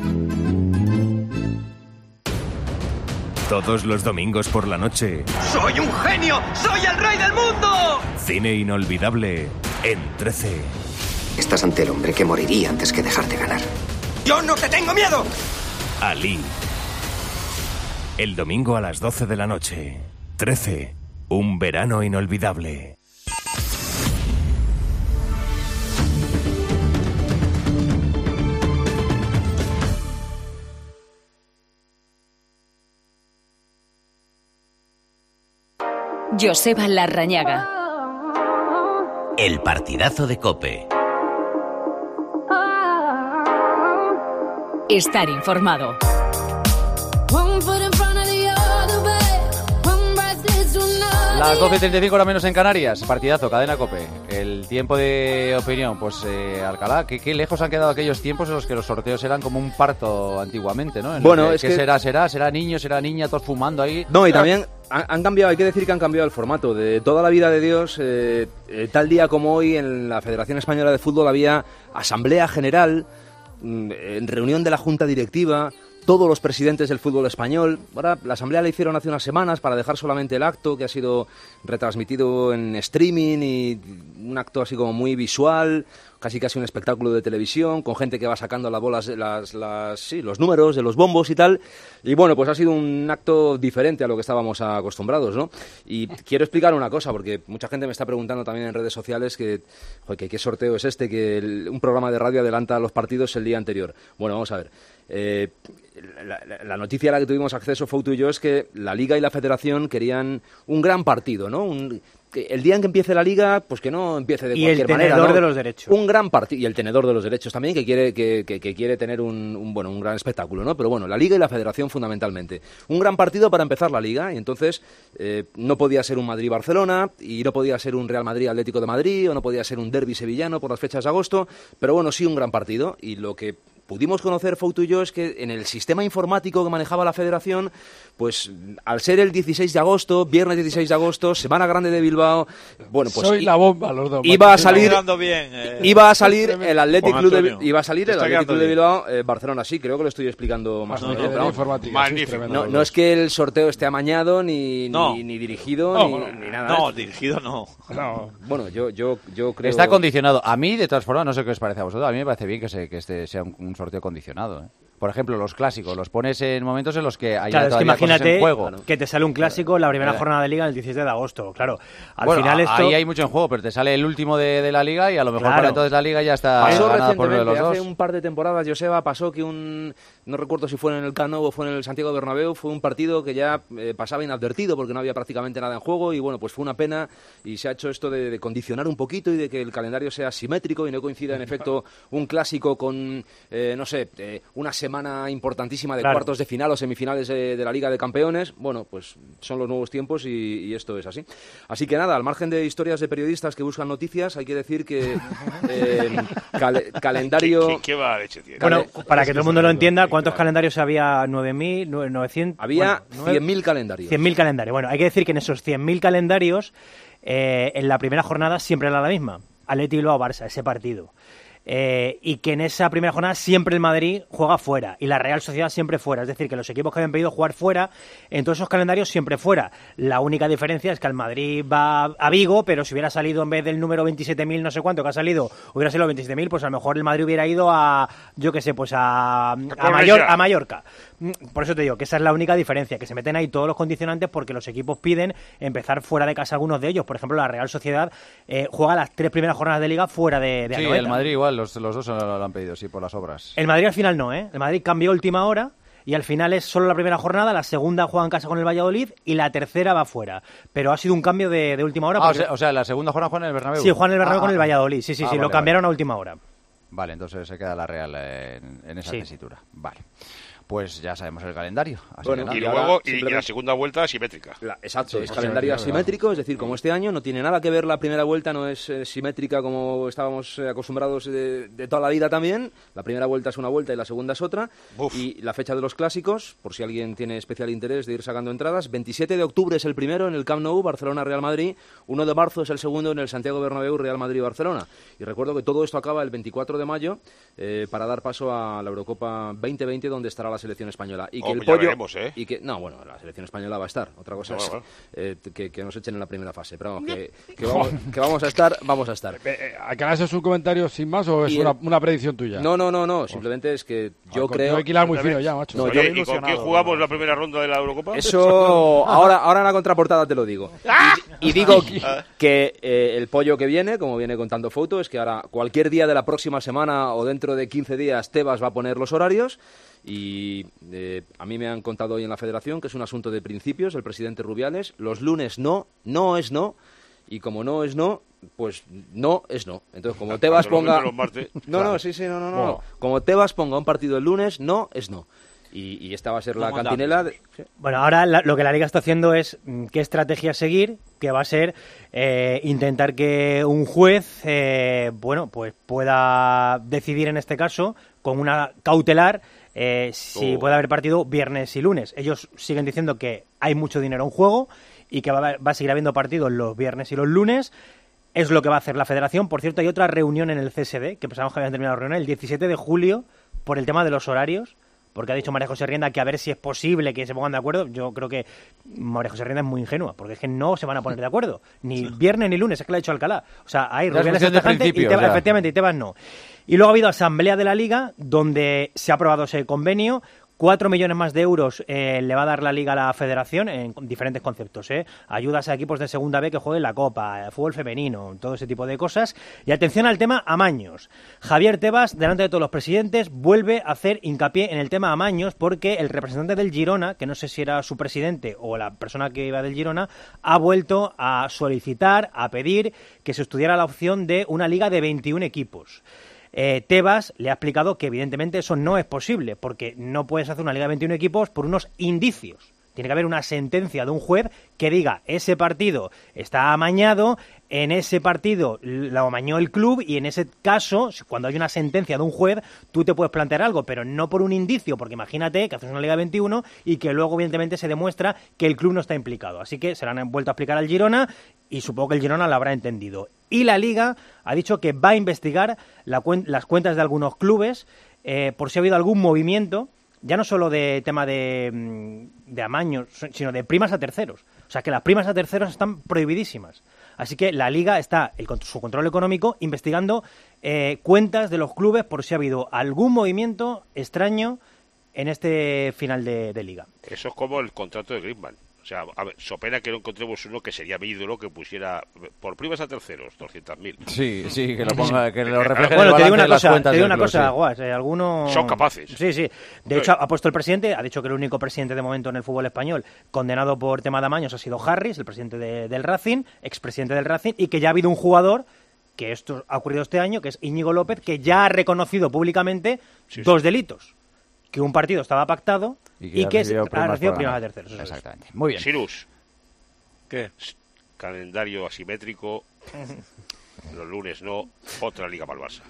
Todos los domingos por la noche. ¡Soy un genio! ¡Soy el rey del mundo! Cine inolvidable en trece. Estás ante el hombre que moriría antes que dejarte ganar. ¡Yo no te tengo miedo! Ali. El domingo a las doce de la noche. trece. Un verano inolvidable. Joseba Larrañaga. El partidazo de COPE. Estar informado. Las doce y treinta y cinco, hora menos en Canarias. Partidazo, cadena COPE. El tiempo de opinión, pues eh, Alcalá, ¿qué, qué lejos han quedado aquellos tiempos en los que los sorteos eran como un parto antiguamente, ¿no? En bueno, que, es ¿qué que... será? ¿Será? ¿Será niño? ¿Será niña? Todos fumando ahí. No, y también han, han cambiado, hay que decir que han cambiado el formato. De toda la vida de Dios, eh, eh, tal día como hoy en la Federación Española de Fútbol había asamblea general, en reunión de la Junta Directiva, todos los presidentes del fútbol español. Ahora, la asamblea la hicieron hace unas semanas para dejar solamente el acto, que ha sido retransmitido en streaming y un acto así como muy visual, casi casi un espectáculo de televisión, con gente que va sacando las bolas, las, las, sí, los números de los bombos y tal. Y bueno, pues ha sido un acto diferente a lo que estábamos acostumbrados, ¿no? Y quiero explicar una cosa, porque mucha gente me está preguntando también en redes sociales que, joder, que qué sorteo es este, que el, un programa de radio adelanta los partidos el día anterior. Bueno, vamos a ver. Eh, la, la, la noticia a la que tuvimos acceso, Fouto y yo, es que la Liga y la Federación querían un gran partido, ¿no? Un, que el día en que empiece la Liga, pues que no empiece de y cualquier manera. Y el tenedor ¿no? de los derechos. Un gran partido. Y el tenedor de los derechos también, que quiere, que, que, que quiere tener un, un, bueno, un gran espectáculo, ¿no? Pero bueno, la Liga y la Federación fundamentalmente. Un gran partido para empezar la Liga, y entonces eh, no podía ser un Madrid-Barcelona, y no podía ser un Real Madrid-Atlético de Madrid, o no podía ser un derbi sevillano por las fechas de agosto, pero bueno, sí un gran partido, y lo que pudimos conocer, Fouto y yo, es que en el sistema informático que manejaba la Federación, pues al ser el dieciséis de agosto, viernes dieciséis de agosto, Semana Grande de Bilbao, bueno, pues soy la bomba, los dos. Iba a salir, bien, eh, iba a salir el Athletic Club de, iba a salir el Está Athletic Club de bien. Bilbao, eh, Barcelona, sí, creo que lo estoy explicando más o No, menos. no, No, informática, magnífico. sí, no, no es que el sorteo esté amañado ni, No. ni, ni dirigido No, ni, no, ni nada. no, de esto. dirigido no. No. Bueno, yo, yo, yo creo. Está condicionado. A mí, de todas formas, no sé qué os parece a vosotros. A mí me parece bien que, se, que este sea un, un sorteo condicionado, ¿eh? Por ejemplo, los clásicos, los pones en momentos en los que hay Claro, es que todavía cosas imagínate en juego. que te sale un clásico en la primera Eh. jornada de Liga el dieciséis de agosto. Claro, al Bueno, final a- esto... ahí hay mucho en juego, pero te sale el último de, de la Liga y a lo mejor Claro. para entonces la Liga ya está Pasó ganada por uno de recientemente, los hace dos. un par de temporadas, Joseba, pasó que un, no recuerdo si fue en el Camp Nou o fue en el Santiago Bernabéu, fue un partido que ya eh, pasaba inadvertido porque no había prácticamente nada en juego y bueno, pues fue una pena y se ha hecho esto de, de condicionar un poquito y de que el calendario sea simétrico y no coincida en efecto un clásico con, eh, no sé, eh, una semana importantísima de Claro. cuartos de final o semifinales de, de la Liga de Campeones. Bueno, pues son los nuevos tiempos y, y esto es así. Así que nada, al margen de historias de periodistas que buscan noticias, hay que decir que eh, cal- calendario... ¿Qué, qué, qué va leche tiene? Bueno, para que todo el mundo lo entienda, ¿cuántos calendarios había? nueve mil, novecientos... Había bueno, cien mil calendarios. cien mil calendarios. Bueno, hay que decir que en esos cien mil calendarios, eh, en la primera jornada siempre era la misma. Athletic Bilbao-Barça, ese partido. Eh, y que en esa primera jornada siempre el Madrid juega fuera y la Real Sociedad siempre fuera, es decir, que los equipos que habían pedido jugar fuera en todos esos calendarios siempre fuera. La única diferencia es que el Madrid va a Vigo, pero si hubiera salido en vez del número veintisiete mil no sé cuánto que ha salido, hubiera sido veintisiete mil, pues a lo mejor el Madrid hubiera ido a, yo qué sé, pues a, a, Mayor, a Mallorca. Por eso te digo que esa es la única diferencia, que se meten ahí todos los condicionantes porque los equipos piden empezar fuera de casa algunos de ellos. Por ejemplo, la Real Sociedad eh, juega las tres primeras jornadas de Liga fuera de, de Sí, Anoeta. el Madrid igual, los, los dos lo, lo han pedido, sí, por las obras. El Madrid al final no, ¿eh? El Madrid cambió última hora y al final es solo la primera jornada, la segunda juega en casa con el Valladolid y la tercera va fuera. Pero ha sido un cambio de, de última hora. Ah, o porque- sea, o sea, la segunda jornada juega en el Bernabéu. Sí, juegan en el Bernabéu Ah, con el ah. Valladolid. Sí, sí, Ah, sí, vale, lo cambiaron vale. a última hora. Vale, entonces se queda la Real eh, en, en esa Sí. tesitura. Vale. Pues ya sabemos el calendario. Así Bueno, que nada. Y Y ahora, luego, y- y, simplemente- la segunda vuelta simétrica. La- exacto, Sí, es sí, calendario sí, sí, asimétrico, es decir, como este año no tiene nada que ver la primera vuelta, no es eh, simétrica como estábamos eh, acostumbrados de, de toda la vida también. La primera vuelta es una vuelta y la segunda es otra. Uf. Y la fecha de los clásicos, por si alguien tiene especial interés de ir sacando entradas, veintisiete de octubre es el primero en el Camp Nou, Barcelona-Real Madrid, uno de marzo es el segundo en el Santiago Bernabéu, Real Madrid-Barcelona. Y recuerdo que todo esto acaba el veinticuatro de mayo eh, para dar paso a la Eurocopa veinte veinte, donde estará la selección española. Y que Oh, el ya pollo... veremos, ¿eh? Y que, no, bueno, la selección española va a estar. Otra cosa Bueno, es bueno. eh, que, que nos echen en la primera fase. Pero vamos, que, que vamos, que vamos a estar, vamos a estar. Eh, eh, ¿Alcalá, eso es un comentario sin más o es Y el- una, una predicción tuya? No, no, no, no. Simplemente es que yo Ah, creo... Hay que hilar muy fino ya, macho. No, Oye, yo- ¿y con quién jugamos la primera ronda de la Eurocopa? Eso ahora, ahora en la contraportada te lo digo. Y, y digo que eh, el pollo que viene, como viene contando Foto, es que ahora cualquier día de la próxima semana o dentro de quince días Tebas va a poner los horarios Y eh, a mí me han contado hoy en la Federación que es un asunto de principios, el presidente Rubiales. Los lunes no, no es no. Y como no es no, pues no es no. Entonces, como Tebas ponga... No, no, sí, sí, no, no, no. Bueno. Como Tebas ponga un partido el lunes, no es no. Y, y esta va a ser la cantinela. De... Bueno, ahora la, lo que la Liga está haciendo es mm, qué estrategia seguir, que va a ser eh, intentar que un juez, eh, bueno, pues pueda decidir en este caso con una cautelar eh, si oh. puede haber partido viernes y lunes. Ellos siguen diciendo que hay mucho dinero en juego y que va, va a seguir habiendo partidos los viernes y los lunes. Es lo que va a hacer la Federación. Por cierto, hay otra reunión en el C S D, que pensamos que habían terminado la reunión, el diecisiete de julio, por el tema de los horarios, porque ha dicho María José Rienda que a ver si es posible que se pongan de acuerdo. Yo creo que María José Rienda es muy ingenua, porque es que no se van a poner de acuerdo, ni viernes ni lunes, es que lo ha dicho Alcalá. O sea, hay Rubiales y Tebas, efectivamente, y Tebas no. Y luego ha habido asamblea de la Liga, donde se ha aprobado ese convenio. Cuatro millones más de euros eh, le va a dar la Liga a la Federación en diferentes conceptos. ¿eh? Ayudas a equipos de Segunda B que jueguen la Copa, fútbol femenino, todo ese tipo de cosas. Y atención al tema amaños. Javier Tebas, delante de todos los presidentes, vuelve a hacer hincapié en el tema amaños porque el representante del Girona, que no sé si era su presidente o la persona que iba del Girona, ha vuelto a solicitar, a pedir que se estudiara la opción de una liga de veintiún equipos. Eh, Tebas le ha explicado que evidentemente eso no es posible, porque no puedes hacer una liga de veintiún equipos por unos indicios. Tiene que haber una sentencia de un juez que diga ese partido está amañado, en ese partido lo amañó el club y en ese caso, cuando hay una sentencia de un juez, tú te puedes plantear algo, pero no por un indicio, porque imagínate que haces una liga de veintiuno y que luego evidentemente se demuestra que el club no está implicado. Así que se lo han vuelto a explicar al Girona y supongo que el Girona lo habrá entendido. Y la Liga ha dicho que va a investigar la cuen- las cuentas de algunos clubes eh, por si ha habido algún movimiento, ya no solo de tema de, de amaños, sino de primas a terceros. O sea, que las primas a terceros están prohibidísimas. Así que la Liga está, el, su control económico, investigando eh, cuentas de los clubes por si ha habido algún movimiento extraño en este final de, de Liga. Eso es como el contrato de Griezmann. O sea, a ver, so pena que no encontremos uno que sería mi ídolo que pusiera por primas a terceros, doscientos mil. Sí, sí, que lo ponga, que lo refleje. Bueno, en el te digo una balance de las cosa, cuentas te digo del una club, cosa, sí. Guas, eh, algunos... Son capaces. Sí, sí. De Sí. hecho, ha puesto el presidente, ha dicho que el único presidente de momento en el fútbol español condenado por tema de amaños ha sido Harris, el presidente de, del Racing, expresidente del Racing, y que ya ha habido un jugador, que esto ha ocurrido este año, que es Íñigo López, que ya ha reconocido públicamente Sí, dos sí. delitos. Que un partido estaba pactado Y y que que, ha recibido ha primas recibido por primas a ganar. terceros. eso es. Exactamente. Muy bien. Sirus, ¿Qué? calendario asimétrico, los lunes no, otra liga para el Barça.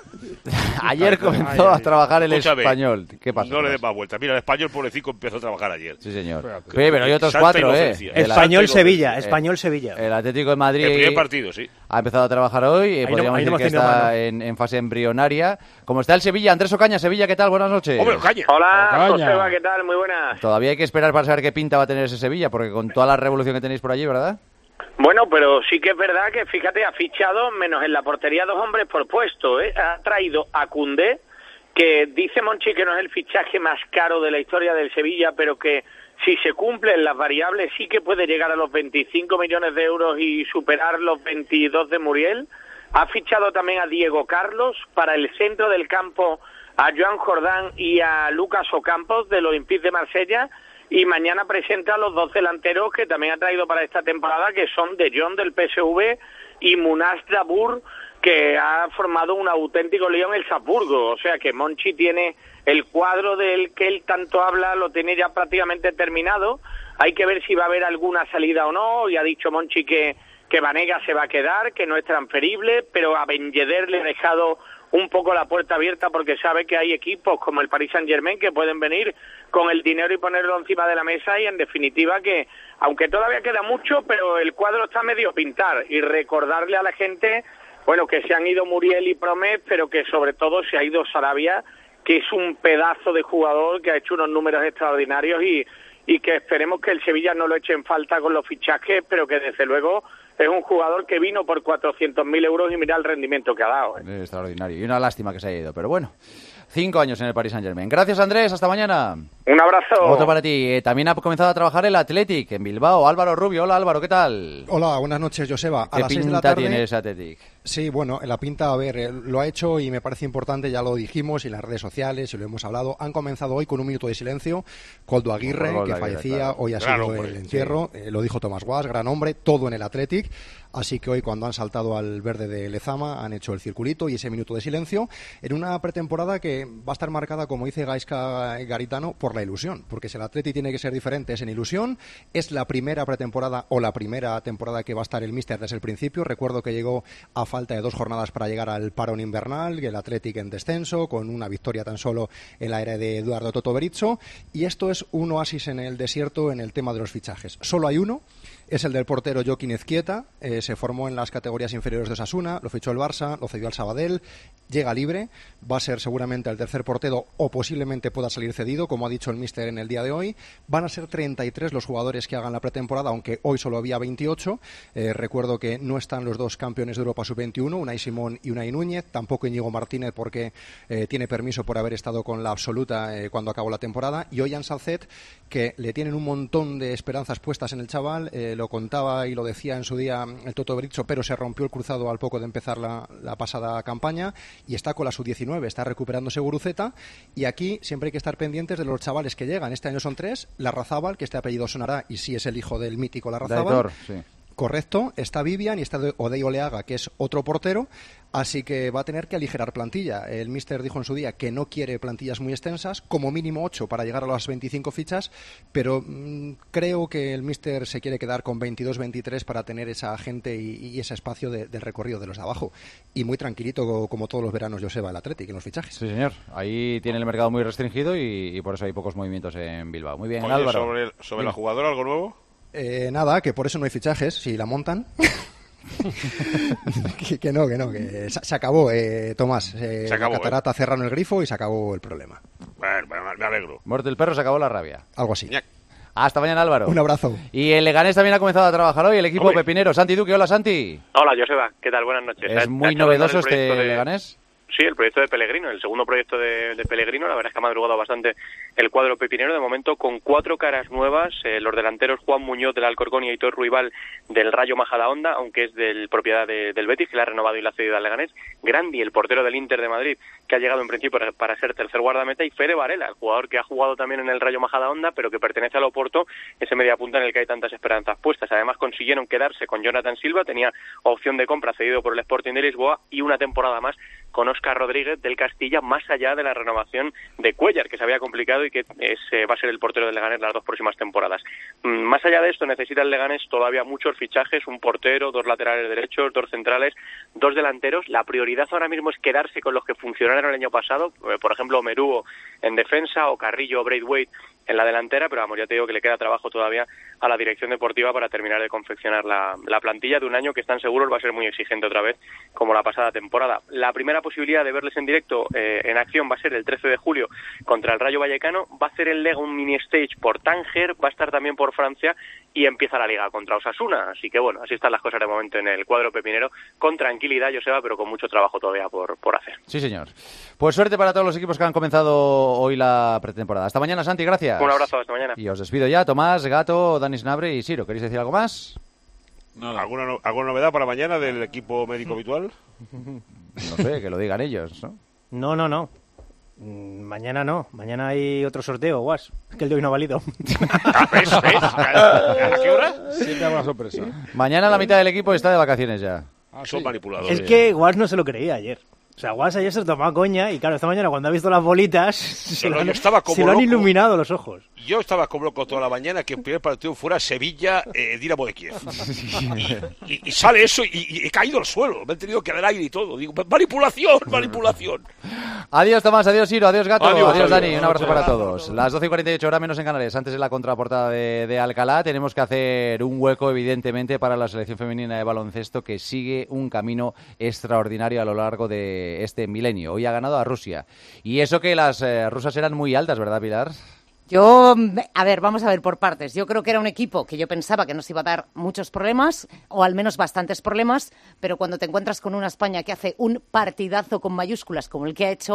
Ayer comenzó a trabajar el Escúchame, español. ¿Qué pasa? No le des más vuelta. Mira, el español pobrecito empezó a trabajar ayer. Sí, señor. Fíjate. Oye, pero hay otros Santa cuatro, ¿eh? inocencia. El- Español-Sevilla, eh, Español-Sevilla. El Atlético de Madrid El primer partido, sí. ha empezado a trabajar hoy. eh, Ahí no- podríamos ahí no decir que hemos tenido está mano. en, en fase embrionaria. Como está el Sevilla, Andrés Ocaña, Sevilla, ¿qué tal? Buenas noches. Hombre, caña. Hola, Ocaña. Joseba, ¿qué tal? Muy buenas. Todavía hay que esperar para saber qué pinta va a tener ese Sevilla, porque con toda la revolución que tenéis por allí, ¿verdad? Bueno, pero sí que es verdad que, fíjate, ha fichado, menos en la portería, dos hombres por puesto, ¿eh? Ha traído a Koundé, que dice Monchi que no es el fichaje más caro de la historia del Sevilla, pero que si se cumplen las variables sí que puede llegar a los veinticinco millones de euros y superar los veintidós de Muriel. Ha fichado también a Diego Carlos para el centro del campo, a Joan Jordán y a Lucas Ocampos del Olympique de Marsella, y mañana presenta a los dos delanteros que también ha traído para esta temporada, que son De Jong del P S V y Munas Dabour, que ha formado un auténtico lío en el Salzburgo. O sea que Monchi tiene el cuadro del que él tanto habla, lo tiene ya prácticamente terminado. Hay que ver si va a haber alguna salida o no, y ha dicho Monchi que, que Vanega se va a quedar, que no es transferible, pero a Ben Yedder le ha dejado un poco la puerta abierta porque sabe que hay equipos como el Paris Saint-Germain que pueden venir con el dinero y ponerlo encima de la mesa, y en definitiva que, aunque todavía queda mucho, pero el cuadro está medio a pintar, y recordarle a la gente, bueno, que se han ido Muriel y Promet, pero que sobre todo se ha ido Sarabia, que es un pedazo de jugador que ha hecho unos números extraordinarios, y, y que esperemos que el Sevilla no lo eche en falta con los fichajes, pero que desde luego es un jugador que vino por cuatrocientos mil euros y mira el rendimiento que ha dado, ¿eh? Extraordinario. Y una lástima que se haya ido, pero bueno. Cinco años en el Paris Saint-Germain. Gracias, Andrés. Hasta mañana. Un abrazo. Otro para ti. Eh, también ha comenzado a trabajar el Athletic en Bilbao. Álvaro Rubio. Hola, Álvaro. ¿Qué tal? Hola, buenas noches, Joseba. A ¿Qué las seis pinta de la tarde, tiene ese Athletic? Sí, bueno, la pinta, a ver, eh, lo ha hecho y me parece importante, ya lo dijimos y en las redes sociales y lo hemos hablado. Han comenzado hoy con un minuto de silencio. Coldo Aguirre, Coldo que Aguirre, fallecía, claro. hoy ha Gran sido hombre, el entierro. sí. Eh, lo dijo Tomás Guas, gran hombre, todo en el Athletic. Así que hoy, cuando han saltado al verde de Lezama, han hecho el circulito y ese minuto de silencio en una pretemporada que va a estar marcada, como dice Gaizka Garitano, por la ilusión. Porque si el Athletic tiene que ser diferente, es en ilusión. Es la primera pretemporada o la primera temporada que va a estar el míster desde el principio. Recuerdo que llegó a falta de dos jornadas para llegar al parón invernal, el Athletic en descenso, con una victoria tan solo en la era de Eduardo Toto Berizzo. Y esto es un oasis en el desierto en el tema de los fichajes. Solo hay uno. Es el del portero Joaquín Ezquieta, eh, se formó en las categorías inferiores de Osasuna, lo fichó el Barça, lo cedió al Sabadell, llega libre, va a ser seguramente el tercer portero o posiblemente pueda salir cedido, como ha dicho el míster en el día de hoy. Van a ser treinta y tres los jugadores que hagan la pretemporada, aunque hoy solo había veintiocho. Eh, recuerdo que no están los dos campeones de Europa sub veintiuno, Unai Simón y Unai Núñez, tampoco Íñigo Martínez porque eh, tiene permiso por haber estado con la absoluta eh, cuando acabó la temporada, y Ollán Salcet, que le tienen un montón de esperanzas puestas en el chaval. Eh, lo contaba y lo decía en su día el Toto Berizzo, pero se rompió el cruzado al poco de empezar la, la pasada campaña y está con la sub diecinueve, está recuperándose Guruceta, y aquí siempre hay que estar pendientes de los chavales que llegan. Este año son tres: Larrazábal, que este apellido sonará y sí es el hijo del mítico Larrazábal. Daitor, sí. Correcto, está Vivian y está Odey Oleaga, que es otro portero, así que va a tener que aligerar plantilla. El míster dijo en su día que no quiere plantillas muy extensas, como mínimo ocho para llegar a las veinticinco fichas, pero mmm, creo que el míster se quiere quedar con veintidós, veintitrés para tener esa gente y, y ese espacio de, del recorrido de los de abajo. Y muy tranquilito, como todos los veranos, Joseba, el Athletic en los fichajes. Sí, señor. Ahí tiene el mercado muy restringido y, y por eso hay pocos movimientos en Bilbao. Muy bien, Oye, Álvaro. ¿Sobre, sobre la jugadora algo nuevo? Eh, nada, que por eso no hay fichajes, si la montan. que, que no, que no, que se, se acabó, eh, Tomás. Eh, se acabó, la catarata ¿eh? cerraron el grifo y se acabó el problema. Bueno, me alegro. Muerto el perro, se acabó la rabia. Algo así. Hasta mañana, Álvaro. Un abrazo. Y el Leganés también ha comenzado a trabajar hoy, el equipo Hombre. pepinero. Santi Duque, hola, Santi. Hola, Joseba. ¿Qué tal? Buenas noches. Es muy novedoso este Leganés. Sí, el proyecto de Pellegrino, el segundo proyecto de, de Pellegrino. La verdad es que ha madrugado bastante el cuadro pepinero, de momento con cuatro caras nuevas. Eh, los delanteros Juan Muñoz del Alcorcón y Aitor Ruibal del Rayo Majadahonda, aunque es de propiedad de, del Betis, que la ha renovado y la ha cedido al Leganés. Grandi, el portero del Inter de Madrid, que ha llegado en principio para, para ser tercer guardameta, y Fere Varela, el jugador que ha jugado también en el Rayo Majadahonda, pero que pertenece al Oporto, ese mediapunta en el que hay tantas esperanzas puestas. Además consiguieron quedarse con Jonathan Silva, tenía opción de compra cedido por el Sporting de Lisboa, y una temporada más con Óscar Rodríguez del Castilla, más allá de la renovación de Cuéllar, que se había complicado y que es, eh, va a ser el portero del Leganés las dos próximas temporadas. Mm, más allá de esto, necesita el Leganés todavía muchos fichajes: un portero, dos laterales derechos, dos centrales, dos delanteros. La prioridad ahora mismo es quedarse con los que funcionaron el año pasado, eh, por ejemplo, Merúo en defensa o Carrillo o Braithwaite en la delantera, pero vamos, ya te digo que le queda trabajo todavía a la dirección deportiva para terminar de confeccionar la, la plantilla de un año que están seguros va a ser muy exigente otra vez, como la pasada temporada. La primera posibilidad de verles en directo eh, en acción va a ser el trece de julio contra el Rayo Vallecano. Va a hacer el Lega un mini stage por Tánger, va a estar también por Francia y empieza la Liga contra Osasuna. Así que bueno, así están las cosas de momento en el cuadro pepinero, con tranquilidad, Joseba, pero con mucho trabajo todavía por, por hacer. Sí, señor. Pues suerte para todos los equipos que han comenzado hoy la pretemporada. Hasta mañana, Santi, gracias. Un abrazo, hasta mañana. Y os despido ya. Tomás, Gato, Dani Sinabre y Siro. ¿Queréis decir algo más? Nada. ¿Alguna, no, ¿Alguna novedad para mañana del equipo médico habitual? No sé, que lo digan ellos, ¿no? No, no, no. Mañana no. Mañana hay otro sorteo, Guas. Es que el de hoy no ha valido. ¿Ves? ¿Ves? ¿A qué hora? Siempre habrá sorpresa. Mañana la mitad del equipo está de vacaciones ya. Ah, son sí. manipuladores. Es que Guas no se lo creía ayer. O sea, Guas ayer se tomó coña y claro, esta mañana cuando ha visto las bolitas se, no, lo, han, estaba como se lo han loco. iluminado los ojos. Yo estaba como loco toda la mañana que el primer partido fuera Sevilla, eh, Dinamo de Kiev. Y, y, y sale eso y, y he caído al suelo. Me he tenido que dar aire y todo. Digo, manipulación, manipulación. Adiós, Tomás, adiós, Siro, adiós, Gato, adiós, adiós Dani. adiós, Un abrazo adiós. para todos. Las doce y cuarenta y ocho, hora menos en Canarias. Antes de la contraportada de, de Alcalá, tenemos que hacer un hueco, evidentemente, para la selección femenina de baloncesto, que sigue un camino extraordinario a lo largo de este milenio. Hoy ha ganado a Rusia. Y eso que las eh, rusas eran muy altas, ¿verdad, Pilar? Yo, a ver, vamos a ver por partes. Yo creo que era un equipo que yo pensaba que nos iba a dar muchos problemas, o al menos bastantes problemas, pero cuando te encuentras con una España que hace un partidazo con mayúsculas como el que ha hecho,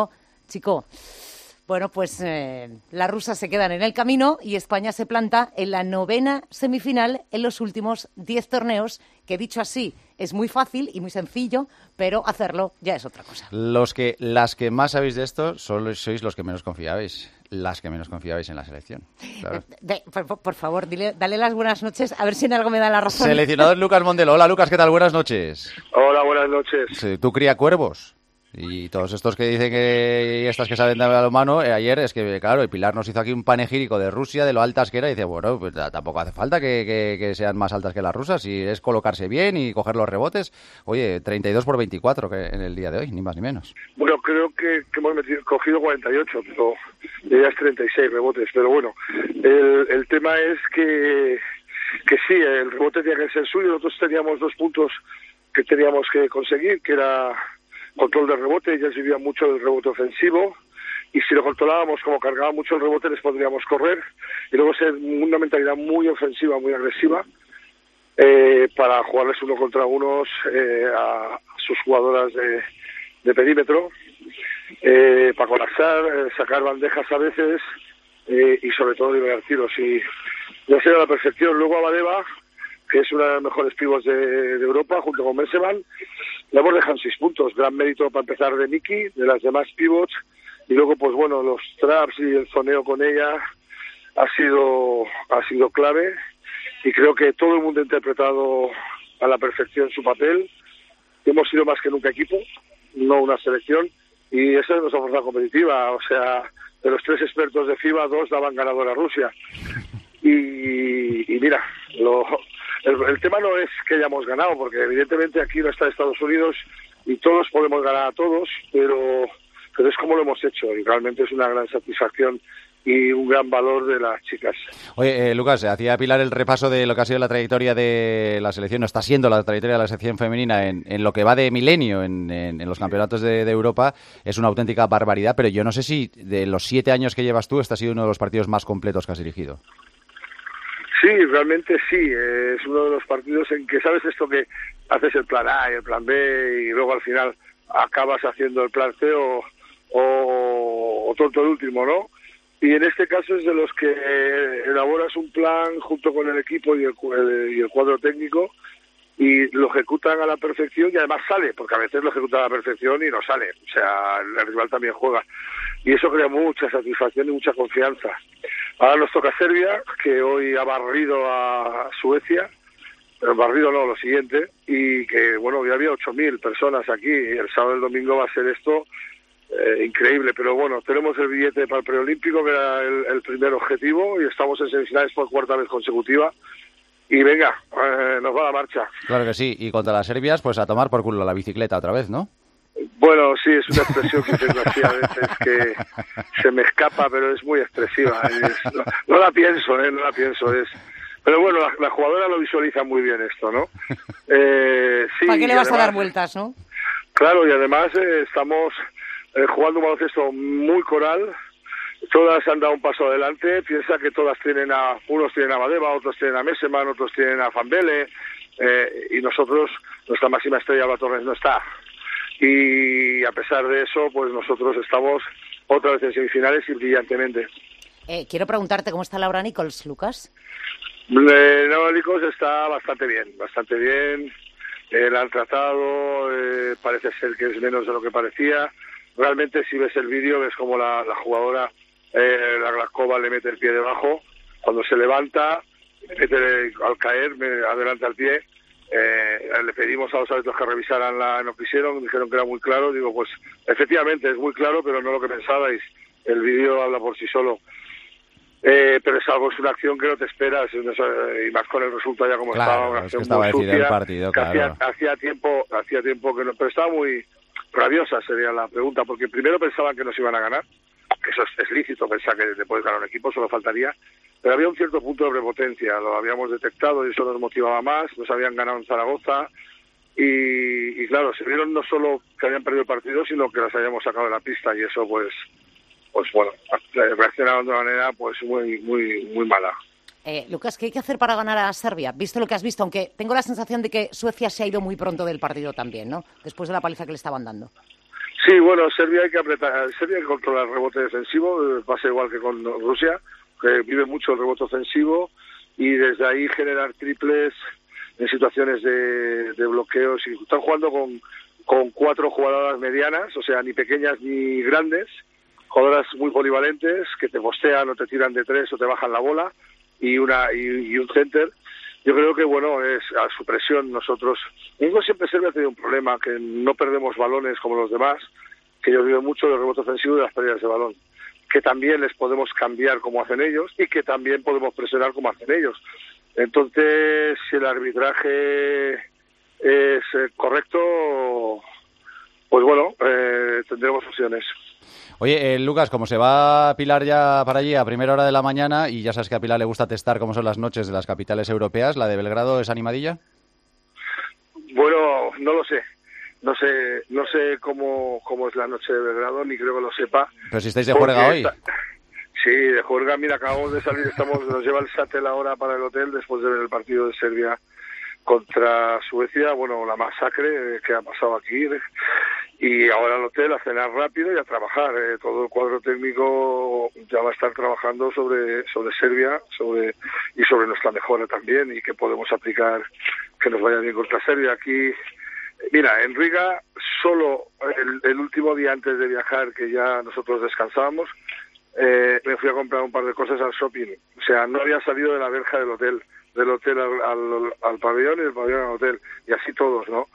chico. Bueno, pues eh, las rusas se quedan en el camino y España se planta en la novena semifinal en los últimos diez torneos, que dicho así es muy fácil y muy sencillo, pero hacerlo ya es otra cosa. Los que, las que más sabéis de esto solo sois los que menos confiabais, las que menos confiabais en la selección. Claro. De, por, por favor, dile, dale las buenas noches, a ver si en algo me da la razón. Seleccionador Lucas Mondelo. Hola, Lucas, ¿qué tal? Buenas noches. Hola, buenas noches. Sí, tú cría cuervos. Y todos estos que dicen que y estas que saben de balonmano, eh, ayer es que, claro, el Pilar nos hizo aquí un panegírico de Rusia, de lo altas que era, y dice, bueno, pues tampoco hace falta que, que, que sean más altas que las rusas, si es colocarse bien y coger los rebotes. Oye, treinta y dos por veinticuatro que en el día de hoy, ni más ni menos. Bueno, creo que, que hemos metido, cogido cuarenta y ocho, pero ya es treinta y seis rebotes, pero bueno, el, el tema es que, que sí, el rebote tenía que ser suyo, nosotros teníamos dos puntos que teníamos que conseguir, que era control de rebote, ellos vivían mucho del rebote ofensivo, y si lo controlábamos como cargaba mucho el rebote les podríamos correr, y luego ser una mentalidad muy ofensiva, muy agresiva, eh, para jugarles uno contra unos eh, a sus jugadoras de, de perímetro, eh, para colapsar, eh, sacar bandejas a veces, eh, y sobre todo liberar tiros, y ya sea a la perfección. Luego Abadeva, que es una de las mejores pivots de, de Europa, junto con Messeman, le hemos dejado seis puntos. Gran mérito para empezar de Miki, de las demás pivots, y luego, pues bueno, los traps y el zoneo con ella ha sido, ha sido clave, y creo que todo el mundo ha interpretado a la perfección su papel. Hemos sido más que nunca equipo, no una selección, y esa es nuestra fuerza competitiva. O sea, de los tres expertos de FIBA, dos daban ganador a Rusia. Y, y mira, lo... El, el tema no es que hayamos ganado, porque evidentemente aquí no está Estados Unidos y todos podemos ganar a todos, pero, pero es como lo hemos hecho, y realmente es una gran satisfacción y un gran valor de las chicas. Oye, eh, Lucas, hacía Pilar el repaso de lo que ha sido la trayectoria de la selección, no está siendo la trayectoria de la selección femenina en, en lo que va de milenio en, en, en los campeonatos de, de Europa. Es una auténtica barbaridad, pero yo no sé si de los siete años que llevas tú, este ha sido uno de los partidos más completos que has dirigido. Sí, realmente sí, es uno de los partidos en que sabes esto que haces el plan A y el plan B y luego al final acabas haciendo el plan C o, o, o tonto el último, ¿no? Y en este caso es de los que elaboras un plan junto con el equipo y el, el, y el cuadro técnico y lo ejecutan a la perfección y además sale, porque a veces lo ejecutan a la perfección y no sale, o sea, el rival también juega. Y eso crea mucha satisfacción y mucha confianza. Ahora nos toca Serbia, que hoy ha barrido a Suecia, pero barrido no, lo siguiente, y que, bueno, hoy había ocho mil personas aquí, y el sábado y el domingo va a ser esto eh, increíble, pero bueno, tenemos el billete para el preolímpico, que era el, el primer objetivo, y estamos en semifinales por cuarta vez consecutiva, y venga, eh, nos va la marcha. Claro que sí, y contra las serbias, pues a tomar por culo la bicicleta otra vez, ¿no? Bueno, sí, es una expresión que tengo así a veces que se me escapa, pero es muy expresiva. Es, no, no la pienso, ¿eh? No la pienso. Es, pero bueno, la, la jugadora lo visualiza muy bien esto, ¿no? Eh, sí, ¿para qué le vas además, a dar vueltas, no? Claro, y además eh, estamos eh, jugando un baloncesto muy coral. Todas han dado un paso adelante. Piensa que todas tienen a... Unos tienen a Badeva, otros tienen a Messeman, otros tienen a Fambele. Eh, y nosotros, nuestra máxima estrella, Alba Torres, no está. Y a pesar de eso, pues nosotros estamos otra vez en semifinales y brillantemente. Eh, quiero preguntarte cómo está Laura Nichols, Lucas. Eh, Laura Nichols está bastante bien, bastante bien. Eh, la han tratado, eh, parece ser que es menos de lo que parecía. Realmente, si ves el vídeo, ves como la, la jugadora, eh, la Glaskova, le mete el pie debajo. Cuando se levanta, mete, al caer, me adelanta el pie. Eh, le pedimos a los árbitros que revisaran la, no quisieron, dijeron que era muy claro. Digo, pues efectivamente es muy claro, pero no lo que pensabais. El vídeo habla por sí solo. Eh, pero es algo, es una acción que no te esperas, y más con el resultado ya como claro, estaba, una es acción que estaba muy decidido sucia, el partido, que claro. hacía, hacía tiempo, hacía tiempo que no, pero estaba muy rabiosa, sería la pregunta, porque primero pensaban que nos iban a ganar, que eso es, es lícito pensar que te puedes ganar un equipo, solo faltaría, pero había un cierto punto de prepotencia, lo habíamos detectado y eso nos motivaba más, nos habían ganado en Zaragoza y, y claro, se vieron no solo que habían perdido el partido, sino que las habíamos sacado de la pista y eso pues, pues bueno, reaccionaron de una manera pues muy, muy, muy mala. Eh, Lucas, ¿qué hay que hacer para ganar a Serbia? Visto lo que has visto, aunque tengo la sensación de que Suecia se ha ido muy pronto del partido también, ¿no? Después de la paliza que le estaban dando. Sí, bueno, Serbia hay que apretar, Serbia hay que controlar el rebote defensivo, pasa igual que con Rusia, que vive mucho el rebote ofensivo y desde ahí generar triples en situaciones de, de bloqueos. Y están jugando con, con cuatro jugadoras medianas, o sea, ni pequeñas ni grandes, jugadoras muy polivalentes que te postean o te tiran de tres o te bajan la bola y una y, y un center. Yo creo que, bueno, es a su presión nosotros. México siempre Serbia ha tenido un problema, que no perdemos balones como los demás, que ellos viven mucho del rebote ofensivo y de las pérdidas de balón, que también les podemos cambiar como hacen ellos y que también podemos presionar como hacen ellos. Entonces, si el arbitraje es eh, correcto, pues bueno, eh, tendremos opciones. Oye, eh, Lucas, como se va Pilar ya para allí a primera hora de la mañana, y ya sabes que a Pilar le gusta testar cómo son las noches de las capitales europeas, ¿la de Belgrado es animadilla? Bueno, no lo sé. No sé no sé cómo, cómo es la noche de Belgrado, ni creo que lo sepa. Pero si estáis de juerga hoy. Está... Sí, de juerga, mira, acabamos de salir, estamos nos lleva el shuttle ahora para el hotel después de ver el partido de Serbia contra Suecia, bueno, la masacre que ha pasado aquí, y ahora al hotel a cenar rápido y a trabajar. Eh, todo el cuadro técnico ya va a estar trabajando sobre sobre Serbia sobre y sobre nuestra mejora también, y que podemos aplicar que nos vaya bien contra Serbia. Aquí, mira, en Riga, solo el, el último día antes de viajar, que ya nosotros descansábamos, eh, me fui a comprar un par de cosas al shopping. O sea, no había salido de la verja del hotel, del hotel al, al, al pabellón y del pabellón al hotel, y así todos, ¿no?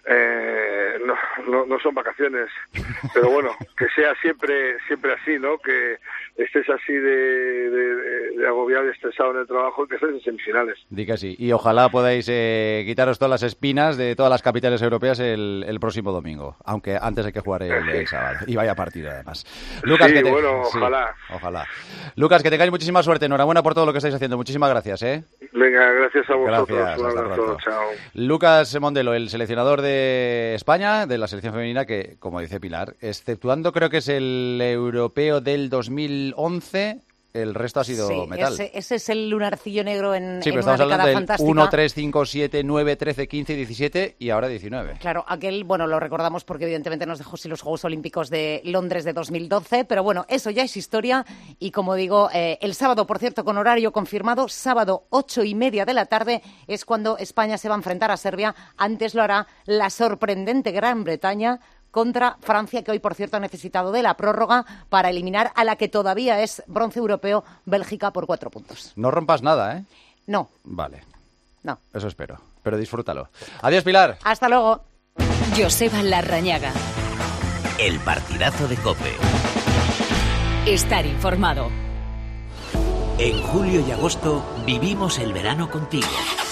Eh, no, no, no son vacaciones, pero bueno, que sea siempre siempre así, ¿no? Que estés así de, de, de agobiado y estresado en el trabajo, que estés en semifinales. Di que sí, y ojalá podáis eh, quitaros todas las espinas de todas las capitales europeas el, el próximo domingo, aunque antes hay que jugar el, el sábado, y vaya partido además. Lucas, sí, que te... bueno, sí, ojalá. Ojalá. Lucas, que tengáis muchísima suerte, enhorabuena por todo lo que estáis haciendo, muchísimas gracias, ¿eh? Venga, gracias a vosotros. Gracias, un hasta abrazo, pronto. chao. Lucas Mondelo, el seleccionador de España, de la selección femenina, que, como dice Pilar, exceptuando creo que es el europeo del dos mil once, el resto ha sido sí, metal. Ese, ese es el lunarcillo negro en, sí, en pero una estamos hablando década del fantástica. uno, tres, cinco, siete, nueve, trece, quince, diecisiete y ahora diecinueve. Claro, aquel, bueno, lo recordamos porque evidentemente nos dejó sin los Juegos Olímpicos de Londres de dos mil doce, pero bueno, eso ya es historia y como digo, eh, el sábado, por cierto, con horario confirmado, sábado ocho y media de la tarde es cuando España se va a enfrentar a Serbia. Antes lo hará la sorprendente Gran Bretaña contra Francia, que hoy, por cierto, ha necesitado de la prórroga para eliminar a la que todavía es bronce europeo, Bélgica, por cuatro puntos. No rompas nada, ¿eh? No. Vale. No. Eso espero, pero disfrútalo. Adiós, Pilar. Hasta luego. Joseba Larrañaga. El partidazo de COPE. Estar informado. En julio y agosto vivimos el verano contigo.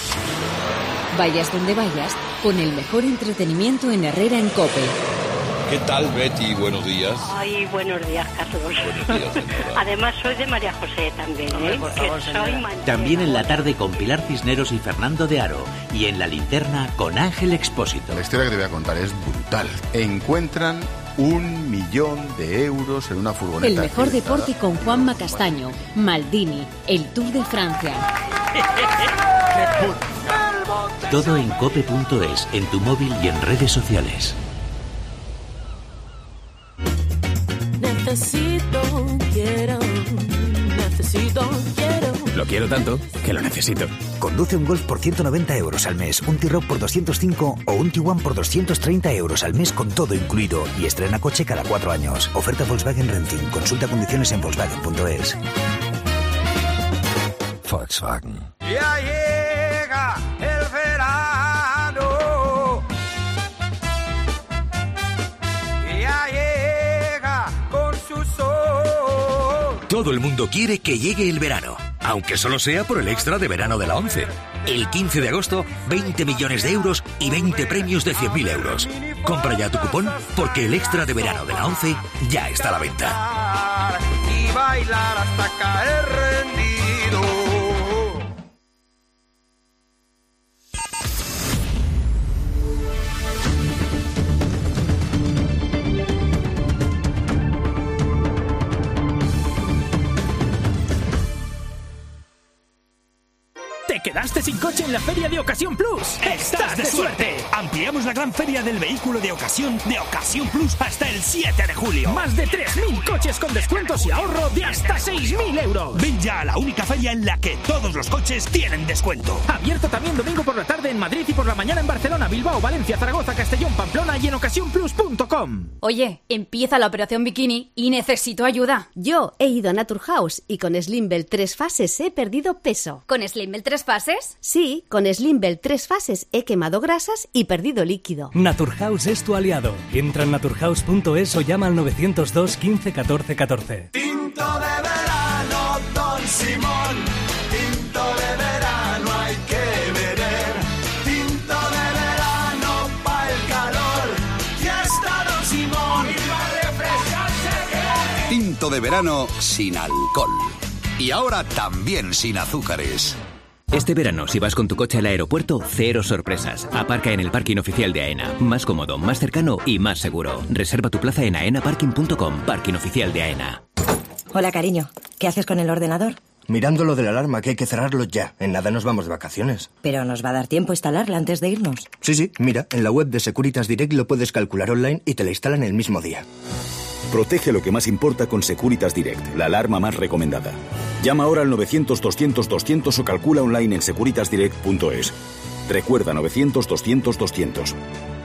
Vayas donde vayas, con el mejor entretenimiento en Herrera en COPE. ¿Qué tal, Betty? Buenos días. Ay, buenos días, Carlos. Buenos días, señora. Además, soy de María José también, Hombre, ¿eh? por favor, que señora. soy manchega. También en la tarde con Pilar Cisneros y Fernando de Aro. Y en La Linterna con Ángel Expósito. La historia que te voy a contar es brutal. Encuentran un millón de euros en una furgoneta. El mejor accidentada. deporte con Juanma Castaño, Maldini, el Tour de Francia. Todo en cope punto es, en tu móvil y en redes sociales. Necesito, quiero, necesito, quiero. Lo quiero tanto que lo necesito. Conduce un Golf por ciento noventa euros al mes, un T-Roc por doscientos cinco o un Tiguan por doscientos treinta euros al mes con todo incluido y estrena coche cada cuatro años. Oferta Volkswagen Renting. Consulta condiciones en Volkswagen punto es. Volkswagen. Ya llega el verano. Ya llega con su sol. Todo el mundo quiere que llegue el verano, aunque solo sea por el extra de verano de la ONCE. El quince de agosto, veinte millones de euros y veinte premios de cien mil euros. Compra ya tu cupón porque el extra de verano de la ONCE ya está a la venta. Y bailar hasta caer rendido. ¿Te ¿Quedaste sin coche en la Feria de Ocasión Plus? ¡Estás de suerte! Ampliamos la gran feria del vehículo de ocasión de Ocasión Plus hasta el siete de julio. Más de tres mil coches con descuentos y ahorro de hasta seis mil euros. Ven ya a la única feria en la que todos los coches tienen descuento. Abierto también domingo por la tarde en Madrid y por la mañana en Barcelona, Bilbao, Valencia, Zaragoza, Castellón, Pamplona y en ocasión plus punto com. Oye, empieza la operación bikini y necesito ayuda. Yo he ido a Naturhaus y con Slimbell tres fases he perdido peso. ¿Con Slimbell tres fases? Sí, con Slimbell tres fases he quemado grasas y perdido líquido. Naturhaus es tu aliado. Entra en naturhaus punto es o llama al novecientos dos quince catorce catorce. Tinto de verano, Don Simón. Tinto de verano hay que beber. Tinto de verano pa' el calor. Fiesta Don Simón. Y para refrescarse bien. Tinto de verano sin alcohol. Y ahora también sin azúcares. Este verano, si vas con tu coche al aeropuerto, cero sorpresas. Aparca en el parking oficial de AENA. Más cómodo, más cercano y más seguro. Reserva tu plaza en aena parking punto com. Parking oficial de AENA. Hola, cariño. ¿Qué haces con el ordenador? Mirando lo de la alarma, que hay que cerrarlo ya. En nada nos vamos de vacaciones. Pero nos va a dar tiempo instalarla antes de irnos. Sí, sí. Mira, en la web de Securitas Direct lo puedes calcular online y te la instalan el mismo día. Protege lo que más importa con Securitas Direct, la alarma más recomendada. Llama ahora al novecientos doscientos doscientos o calcula online en securitas direct punto es. Recuerda novecientos doscientos doscientos.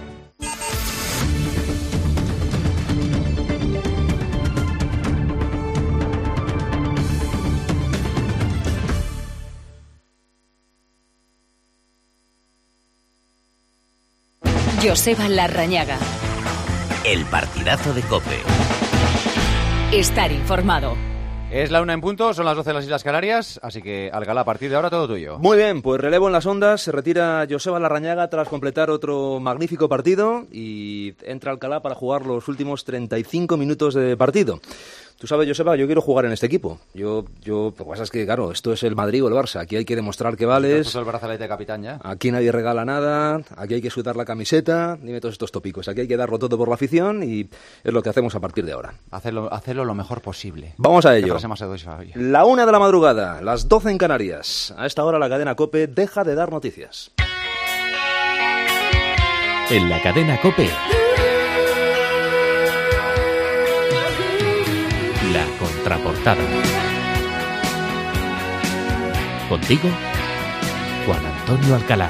Joseba Larrañaga. El partidazo de COPE. Estar informado. Es la una en punto, son las doce de las Islas Canarias, así que Alcalá, a partir de ahora todo tuyo. Muy bien, pues relevo en las ondas, se retira Joseba Larrañaga tras completar otro magnífico partido y entra Alcalá para jugar los últimos treinta y cinco minutos de partido. Tú sabes, Joseba, yo quiero jugar en este equipo. Yo, yo, lo que pasa es que, claro, esto es el Madrid o el Barça. Aquí hay que demostrar que vales. el brazalete de capitán ya. Aquí nadie regala nada. Aquí hay que sudar la camiseta. Dime todos estos tópicos. Aquí hay que darlo todo por la afición y es lo que hacemos a partir de ahora. Hacerlo, hacerlo lo mejor posible. Vamos a ello. Más la una de la madrugada, las doce en Canarias. A esta hora la cadena COPE deja de dar noticias. En la cadena COPE. La contraportada. Contigo, Juan Antonio Alcalá.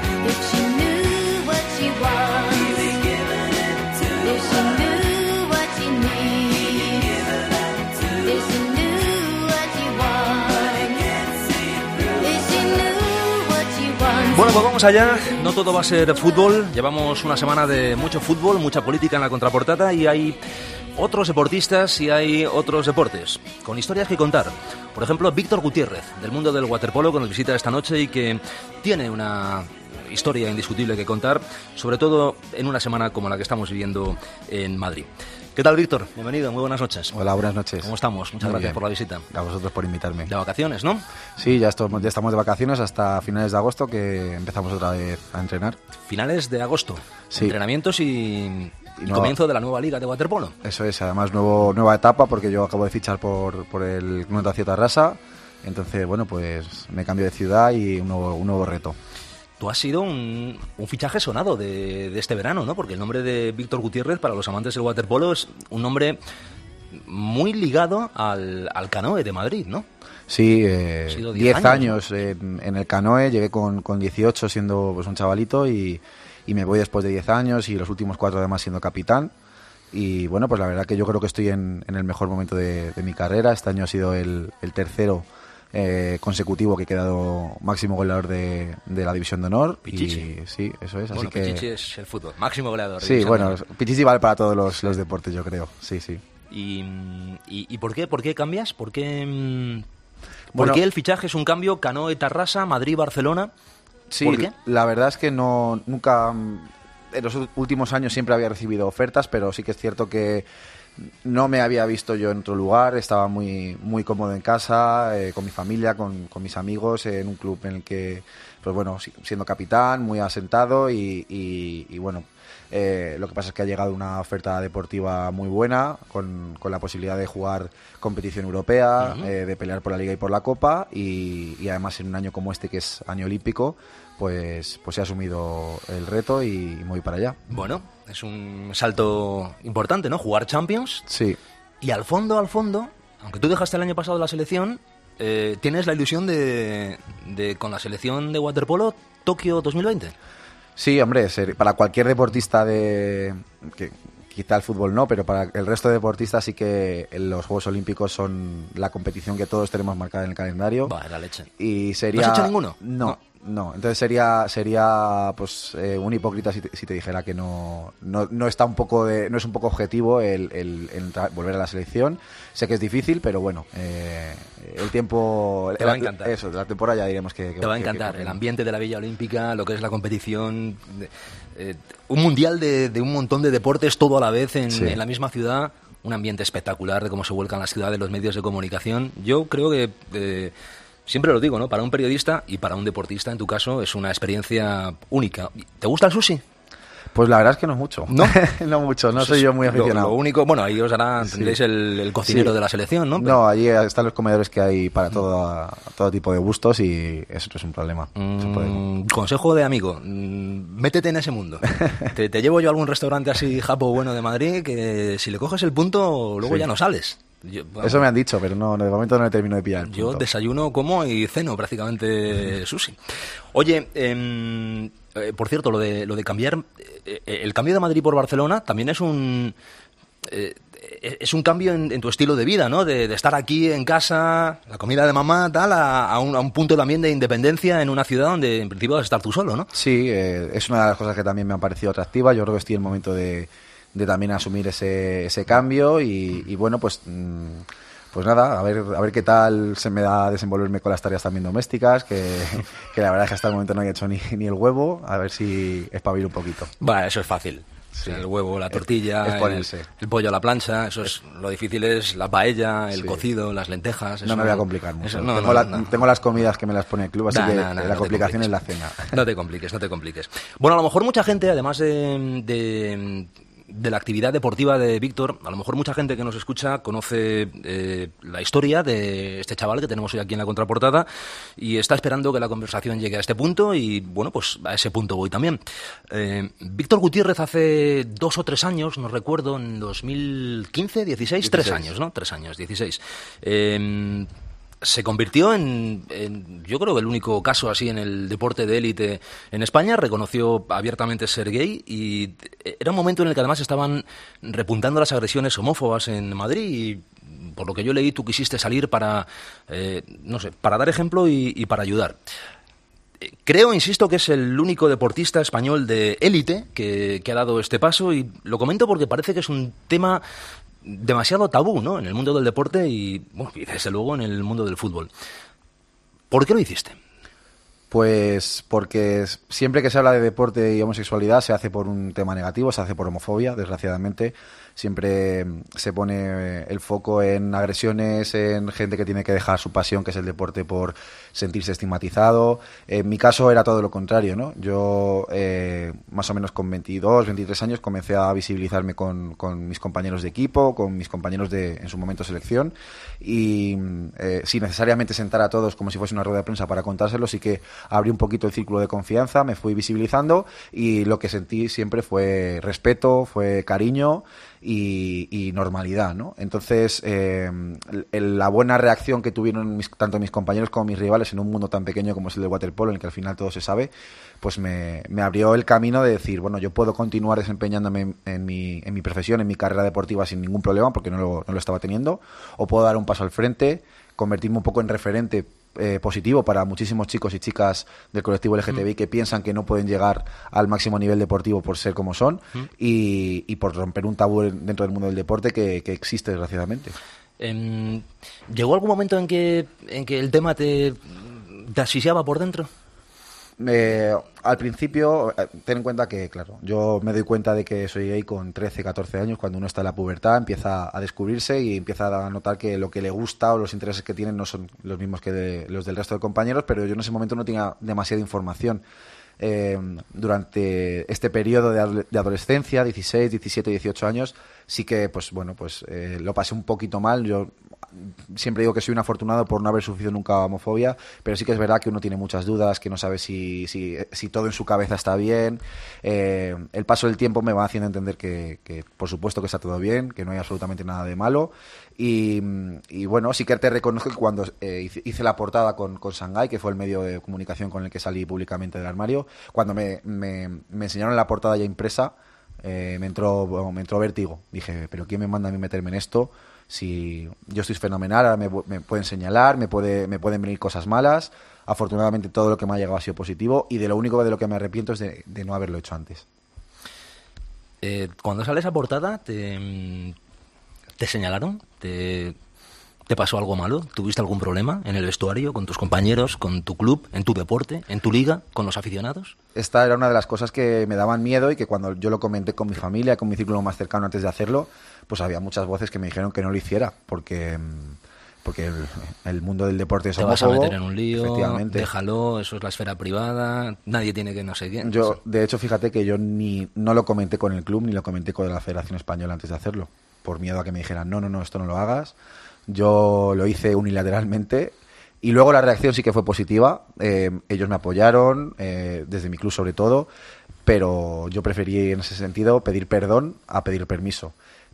Bueno, pues vamos allá. No todo va a ser fútbol. Llevamos una semana de mucho fútbol, mucha política en la contraportada y hay otros deportistas y hay otros deportes con historias que contar. Por ejemplo, Víctor Gutiérrez, del mundo del waterpolo, que nos visita esta noche y que tiene una historia indiscutible que contar, sobre todo en una semana como la que estamos viviendo en Madrid. ¿Qué tal, Víctor? Bienvenido, muy buenas noches. Hola, buenas noches. ¿Cómo estamos? Muchas Muy gracias bien. por la visita. A vosotros por invitarme. De vacaciones, ¿no? Sí, ya estamos, ya estamos de vacaciones hasta finales de agosto, que empezamos otra vez a entrenar. Finales de agosto. Sí. Entrenamientos y, y nueva- comienzo de la nueva liga de waterpolo. Eso es, además nuevo, nueva etapa, porque yo acabo de fichar por, por el Club Natació Tarrasa. Entonces, bueno, pues me cambio de ciudad y un nuevo, un nuevo reto. Tú has sido un, un fichaje sonado de, de este verano, ¿no? Porque el nombre de Víctor Gutiérrez, para los amantes del waterpolo, es un nombre muy ligado al, al canoe de Madrid, ¿no? Sí, eh, Ha sido diez diez años, en, en el canoe, llegué con, con dieciocho siendo pues un chavalito y, y me voy después de diez años y los últimos cuatro además siendo capitán. Y bueno, pues la verdad que yo creo que estoy en, en el mejor momento de, de mi carrera. Este año ha sido el, el tercero eh, consecutivo que he quedado máximo goleador de, de la División de Honor. Pichichi. Y sí, eso es. Bueno, así que Pichichi es el fútbol, máximo goleador. sí, División bueno, de Honor. Pichichi vale para todos los, los deportes, yo creo. Sí, sí. ¿Y, y, y por qué? ¿Por qué cambias? ¿Por qué, mm, ¿por Bueno, qué el fichaje es un cambio canoe-Tarrasa, Madrid-Barcelona? Sí, ¿Por qué? la verdad es que no nunca mm, en los últimos años siempre había recibido ofertas, pero sí que es cierto que no me había visto yo en otro lugar. Estaba muy muy cómodo en casa, eh, con mi familia, con, con mis amigos, eh, en un club en el que, pues bueno, si- siendo capitán, muy asentado y, y- y, bueno, Eh, lo que pasa es que ha llegado una oferta deportiva muy buena, con, con la posibilidad de jugar competición europea, uh-huh. eh, de pelear por la Liga y por la Copa, y, y además en un año como este, que es año olímpico, pues, pues he asumido el reto y me voy para allá. Bueno, es un salto importante, ¿no? Jugar Champions. Sí. Y al fondo, al fondo, aunque tú dejaste el año pasado la selección, eh, tienes la ilusión de, de, con la selección de waterpolo, Tokio dos mil veinte. Sí, hombre, ser, para cualquier deportista de... que quizá el fútbol no, pero para el resto de deportistas sí que los Juegos Olímpicos son la competición que todos tenemos marcada en el calendario. Va, la leche. Y sería... ¿No has hecho ninguno? No. no. No, entonces sería sería pues eh, un hipócrita si te, si te dijera que no, no no está un poco de, no es un poco objetivo el, el, el entrar, volver a la selección. Sé que es difícil, pero bueno, eh, el tiempo te va a encantar. Eso, de la temporada ya diremos que, que te va a encantar que, que, el ambiente de la Villa Olímpica, lo que es la competición, eh, un mundial de, de un montón de deportes todo a la vez en, sí. en la misma ciudad. Un ambiente espectacular de cómo se vuelcan las ciudades, los medios de comunicación. Yo creo que eh, siempre lo digo, ¿no? Para un periodista y para un deportista, en tu caso, es una experiencia única. ¿Te gusta el sushi? Pues la verdad es que no mucho. ¿No? no mucho, no soy yo muy aficionado. Lo, lo único, bueno, ahí os hará, tendréis sí. el, el cocinero sí. de la selección, ¿no? Pero... No, allí están los comedores que hay para todo, todo tipo de gustos y eso es un problema. Mm, es un problema. Consejo de amigo, métete en ese mundo. te, te llevo yo a algún restaurante así japo bueno de Madrid que si le coges el punto, luego sí. ya no sales. Yo, bueno, eso me han dicho, pero no, de momento no le termino de pillar el yo punto. Desayuno, como y ceno prácticamente sushi. Oye, eh, eh, por cierto, lo de lo de cambiar, eh, el cambio de Madrid por Barcelona también es un eh, es un cambio en, en tu estilo de vida, ¿no? De, de estar aquí en casa, la comida de mamá, tal, a, a, un, a un punto también de independencia en una ciudad donde en principio vas a estar tú solo, ¿no? Sí, eh, es una de las cosas que también me han parecido atractivas. Yo creo que estoy en el momento de de también asumir ese, ese cambio y, y bueno, pues pues nada, a ver a ver qué tal se me da desenvolverme con las tareas también domésticas, que, que la verdad es que hasta el momento no he hecho ni, ni el huevo, a ver si espabilo un poquito. Bueno, eso es fácil. Sí. El huevo, la tortilla, es, es ponerse. El, el pollo a la plancha, eso es lo difícil es la paella, el sí. cocido, las lentejas. No me voy a complicar mucho. Eso, no, tengo, no, la, no. tengo las comidas que me las pone el club, así nah, que nah, nah, la no complicación es la cena. No te compliques, no te compliques. Bueno, a lo mejor mucha gente, además de, de de la actividad deportiva de Víctor, a lo mejor mucha gente que nos escucha conoce eh, la historia de este chaval que tenemos hoy aquí en la contraportada y está esperando que la conversación llegue a este punto y, bueno, pues a ese punto voy también. Eh, Víctor Gutiérrez hace dos o tres años, no recuerdo, en dos mil quince, dieciséis, tres años, ¿no? Tres años, dieciséis. Eh, se convirtió en, en, yo creo que el único caso así en el deporte de élite en España. Reconoció abiertamente ser gay y era un momento en el que además estaban repuntando las agresiones homófobas en Madrid y por lo que yo leí tú quisiste salir para, eh, no sé, para dar ejemplo y, y para ayudar. Creo, insisto, que es el único deportista español de élite que, que ha dado este paso y lo comento porque parece que es un tema demasiado tabú, ¿no? En el mundo del deporte y, bueno, y desde luego en el mundo del fútbol. ¿Por qué lo hiciste? Pues porque siempre que se habla de deporte y homosexualidad se hace por un tema negativo, se hace por homofobia, desgraciadamente. Siempre se pone el foco en agresiones, en gente que tiene que dejar su pasión, que es el deporte, por sentirse estigmatizado. En mi caso era todo lo contrario, ¿no? Yo, eh, más o menos con veintidós, veintitrés años, comencé a visibilizarme con, con mis compañeros de equipo, con mis compañeros de, en su momento, selección. Y eh, sin necesariamente sentar a todos como si fuese una rueda de prensa para contárselo, sí que abrí un poquito el círculo de confianza, me fui visibilizando y lo que sentí siempre fue respeto, fue cariño y, y normalidad, ¿no? Entonces, eh, el, la buena reacción que tuvieron mis, tanto mis compañeros como mis rivales en un mundo tan pequeño como es el del waterpolo, en el que al final todo se sabe, pues me, me abrió el camino de decir, bueno, yo puedo continuar desempeñándome en, en, mi, en mi profesión, en mi carrera deportiva sin ningún problema, porque no lo, no lo estaba teniendo, o puedo dar un paso al frente, convertirme un poco en referente Eh, positivo para muchísimos chicos y chicas del colectivo L G T B I mm. que piensan que no pueden llegar al máximo nivel deportivo por ser como son mm. y, y por romper un tabú dentro del mundo del deporte que, que existe desgraciadamente. Eh, ¿Llegó algún momento en que, en que el tema te, te asfixiaba por dentro? Eh, al principio, ten en cuenta que, claro, yo me doy cuenta de que soy gay con trece, catorce años, cuando uno está en la pubertad, empieza a descubrirse y empieza a notar que lo que le gusta o los intereses que tienen no son los mismos que de, los del resto de compañeros, pero yo en ese momento no tenía demasiada información. eh, durante este periodo de, ad- de adolescencia, dieciséis, diecisiete, dieciocho años, sí que, pues bueno, pues eh, lo pasé un poquito mal. Yo siempre digo que soy un afortunado por no haber sufrido nunca homofobia, pero sí que es verdad que uno tiene muchas dudas, que no sabe si, si, si todo en su cabeza está bien. Eh, el paso del tiempo me va haciendo entender que, que, por supuesto, que está todo bien, que no hay absolutamente nada de malo. Y, y bueno, sí que te reconozco que cuando eh, hice, hice la portada con, con Shanghai, que fue el medio de comunicación con el que salí públicamente del armario, cuando me, me, me enseñaron la portada ya impresa, eh, me entró, bueno, me entró vértigo. Dije, ¿pero quién me manda a mí meterme en esto? Si yo estoy fenomenal, ahora me, me pueden señalar, me, puede, me pueden venir cosas malas. Afortunadamente todo lo que me ha llegado ha sido positivo, y de lo único de lo que me arrepiento es de, de no haberlo hecho antes. Eh, cuando sale esa portada, te, te señalaron, te, te pasó algo malo, tuviste algún problema en el vestuario, con tus compañeros, con tu club, en tu deporte, en tu liga, con los aficionados. Esta era una de las cosas que me daban miedo, y que cuando yo lo comenté con mi familia, con mi círculo más cercano antes de hacerlo, pues había muchas voces que me dijeron que no lo hiciera, porque porque el, el mundo del deporte es Te vas a homófobo, meter en un lío, efectivamente. déjalo, eso es la esfera privada, nadie tiene que no sé quién. Yo, de hecho, fíjate que yo ni no lo comenté con el club ni lo comenté con la Federación Española antes de hacerlo, por miedo a que me dijeran, no, no, no, esto no lo hagas. Yo lo hice unilateralmente, y luego la reacción sí que fue positiva. Eh, ellos me apoyaron, eh, desde mi club sobre todo, pero yo preferí en ese sentido pedir perdón a pedir permiso.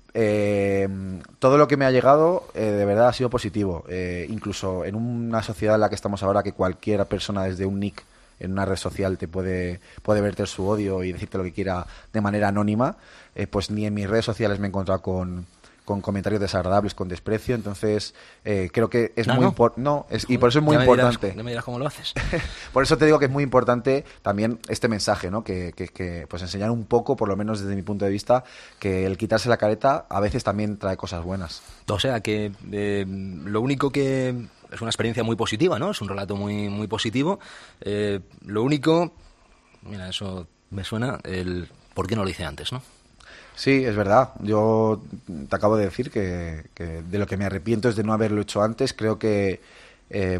Eh, todo lo que me ha llegado eh, de verdad ha sido positivo, eh, incluso en una sociedad en la que estamos ahora, que cualquier persona desde un nick en una red social te puede, puede verter su odio y decirte lo que quiera de manera anónima, eh, pues ni en mis redes sociales me he encontrado con, con comentarios desagradables, con desprecio. Entonces eh, creo que es no, muy no. importante, no, es, y por eso es muy ya me importante. Dirás, ya me dirás cómo lo haces. Por eso te digo que es muy importante también este mensaje, ¿no? Que, que, que pues enseñar un poco, por lo menos desde mi punto de vista, que el quitarse la careta a veces también trae cosas buenas. O sea que eh, lo único que es una experiencia muy positiva, ¿no? Es un relato muy muy positivo. Eh, lo único, mira, eso me suena el ¿por qué no lo hice antes, no? Sí, es verdad. Yo te acabo de decir que, que de lo que me arrepiento es de no haberlo hecho antes. Creo que eh,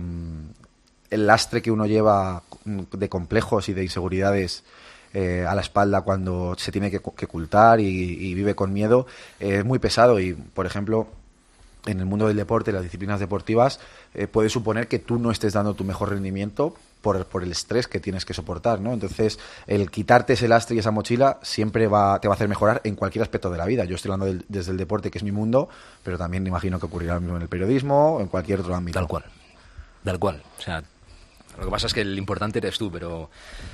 el lastre que uno lleva de complejos y de inseguridades eh, a la espalda cuando se tiene que, que ocultar y, y vive con miedo eh, es muy pesado. Y, por ejemplo, en el mundo del deporte, las disciplinas deportivas, eh, puede suponer que tú no estés dando tu mejor rendimiento por, por el estrés que tienes que soportar, ¿no? Entonces, el quitarte ese lastre y esa mochila siempre va, te va a hacer mejorar en cualquier aspecto de la vida. Yo estoy hablando del, desde el deporte, que es mi mundo, pero también me imagino que ocurrirá lo mismo en el periodismo o en cualquier otro ámbito. Tal cual, tal cual. O sea, lo que pasa es que el importante eres tú, pero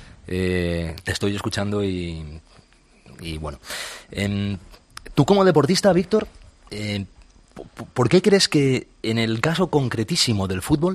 eh, te estoy escuchando y, y bueno. Eh, tú como deportista, Víctor, eh, ¿por qué crees que en el caso concretísimo del fútbol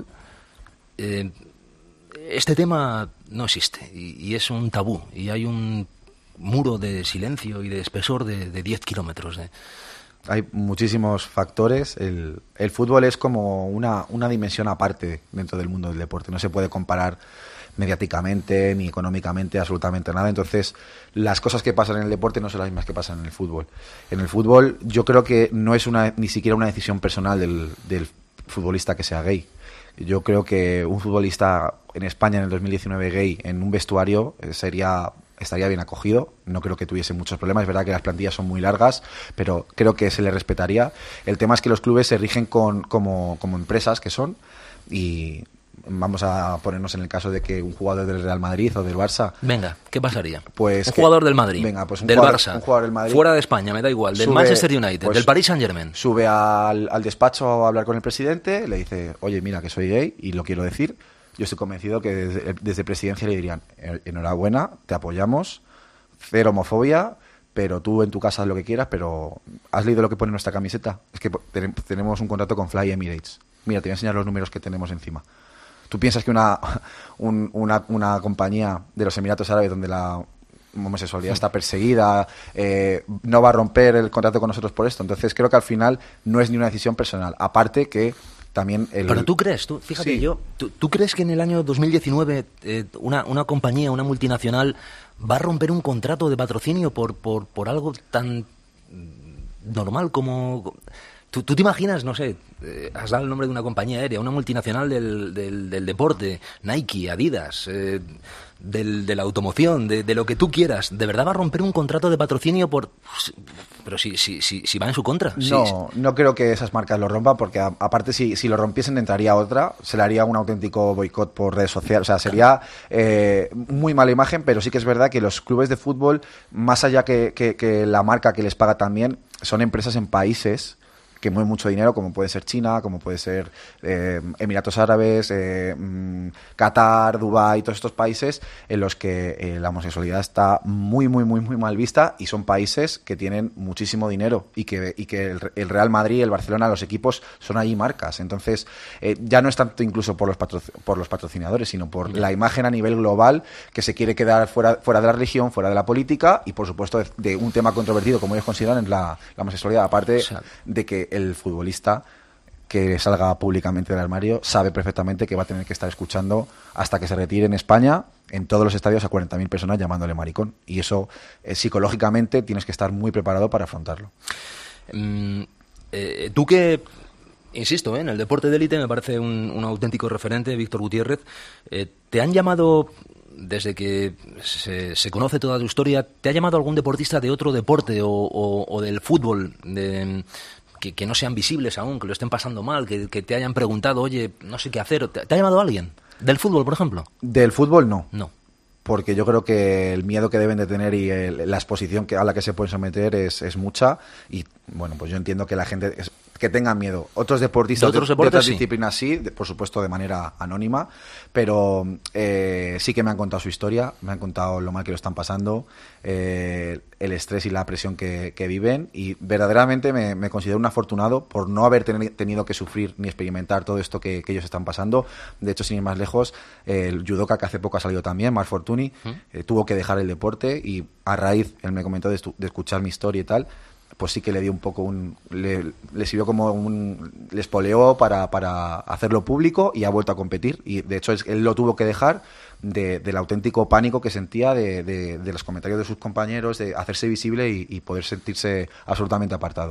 eh, este tema no existe y, y es un tabú y hay un muro de silencio y de espesor de, de diez kilómetros? De... Hay muchísimos factores. El, el fútbol es como una, una dimensión aparte dentro del mundo del deporte. No se puede comparar mediáticamente ni económicamente absolutamente nada. Entonces, las cosas que pasan en el deporte no son las mismas que pasan en el fútbol. En el fútbol yo creo que no es una ni siquiera una decisión personal del, del futbolista que sea gay. Yo creo que un futbolista en España en el dos mil diecinueve gay en un vestuario eh, sería estaría bien acogido. No creo que tuviese muchos problemas. Es verdad que las plantillas son muy largas, pero creo que se le respetaría. El tema es que los clubes se rigen con, como, como empresas que son, y vamos a ponernos en el caso de que un jugador del Real Madrid o del Barça... Venga, ¿qué pasaría? Pues un que, jugador del Madrid, venga, pues un del jugador, Barça, un jugador del Madrid, fuera de España, me da igual, del sube, Manchester United, pues, del Paris Saint-Germain. Sube al, al despacho a hablar con el presidente, le dice, oye, mira que soy gay y lo quiero decir. Yo estoy convencido que desde, desde presidencia le dirían, enhorabuena, te apoyamos, cero homofobia, pero tú en tu casa haz lo que quieras, pero ¿has leído lo que pone en nuestra camiseta? Es que tenemos un contrato con Fly Emirates. Mira, te voy a enseñar los números que tenemos encima. ¿Tú piensas que una, un, una, una compañía de los Emiratos Árabes, donde la homosexualidad está perseguida, eh, no va a romper el contrato con nosotros por esto? Entonces creo que al final no es ni una decisión personal. Aparte que también el... Pero tú crees, tú, fíjate sí. yo, ¿tú, ¿tú crees que en el año dos mil diecinueve eh, una, una compañía, una multinacional va a romper un contrato de patrocinio por, por, por algo tan normal como... ¿Tú, tú te imaginas, no sé, eh, has dado el nombre de una compañía aérea, una multinacional del, del, del deporte, Nike, Adidas, eh, del, de la automoción, de, de lo que tú quieras, ¿de verdad va a romper un contrato de patrocinio por...? Pero si, si, si, si va en su contra. No, si, no creo que esas marcas lo rompan, porque a, aparte si, si lo rompiesen entraría otra, se le haría un auténtico boicot por redes sociales, o sea, sería eh, muy mala imagen, pero sí que es verdad que los clubes de fútbol, más allá que, que, que la marca que les paga también, son empresas en países que mueven mucho dinero, como puede ser China, como puede ser eh, Emiratos Árabes, eh, mm, Qatar, Dubái, todos estos países en los que eh, la homosexualidad está muy, muy, muy, muy mal vista, y son países que tienen muchísimo dinero y que, y que el, el Real Madrid, el Barcelona, los equipos son allí marcas. Entonces, eh, ya no es tanto incluso por los, patro, por los patrocinadores, sino por la imagen a nivel global, que se quiere quedar fuera, fuera de la religión, fuera de la política, y por supuesto de, de un tema controvertido, como ellos consideran, es la, la homosexualidad, aparte, o sea, de que el futbolista que salga públicamente del armario sabe perfectamente que va a tener que estar escuchando hasta que se retire en España, en todos los estadios, a cuarenta mil personas llamándole maricón, y eso eh, psicológicamente tienes que estar muy preparado para afrontarlo. Mm, eh, tú que, insisto, ¿eh? en el deporte de élite me parece un, un auténtico referente, Víctor Gutiérrez, eh, ¿te han llamado, desde que se, se conoce toda tu historia, te ha llamado algún deportista de otro deporte o, o, o del fútbol, de... Que, que no sean visibles aún, que lo estén pasando mal, que, que te hayan preguntado, oye, no sé qué hacer? ¿Te, te ha llamado alguien? ¿Del fútbol, por ejemplo? Del fútbol no. No. Porque yo creo que el miedo que deben de tener y el, la exposición que, a la que se pueden someter es, es mucha, y bueno, pues yo entiendo que la gente es, que tengan miedo. Otros deportistas de, otros de, deportes, de otras sí. disciplinas sí, de, por supuesto de manera anónima, pero eh, sí que me han contado su historia, me han contado lo mal que lo están pasando, eh, el estrés y la presión que, que viven, y verdaderamente me, me considero un afortunado por no haber ten, tenido que sufrir ni experimentar todo esto que, que ellos están pasando. De hecho, sin ir más lejos, eh, el judoka que hace poco ha salido también, Marc Fortuny, ¿Mm? eh, tuvo que dejar el deporte, y a raíz, él me comentó de, estu- de escuchar mi historia y tal, pues sí que le dio un poco un... Le, le sirvió como un... Le espoleó para, para hacerlo público, y ha vuelto a competir. Y de hecho es, él lo tuvo que dejar de, del auténtico pánico que sentía de, de, de los comentarios de sus compañeros, de hacerse visible y, y poder sentirse absolutamente apartado.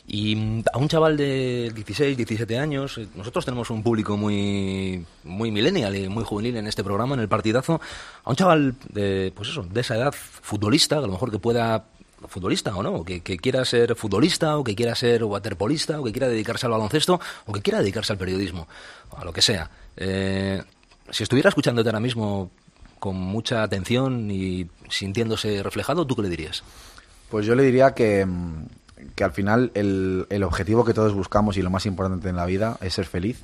Y a un chaval de dieciséis, diecisiete años, nosotros tenemos un público muy, muy millennial y muy juvenil en este programa, en el Partidazo, a un chaval de, pues eso, de esa edad, futbolista, que a lo mejor que pueda... futbolista o no, que, que quiera ser futbolista, o que quiera ser waterpolista, o que quiera dedicarse al baloncesto, o que quiera dedicarse al periodismo, a lo que sea. Eh, si estuviera escuchándote ahora mismo con mucha atención y sintiéndose reflejado, ¿tú qué le dirías? Pues yo le diría que, que al final el, el objetivo que todos buscamos y lo más importante en la vida es ser feliz,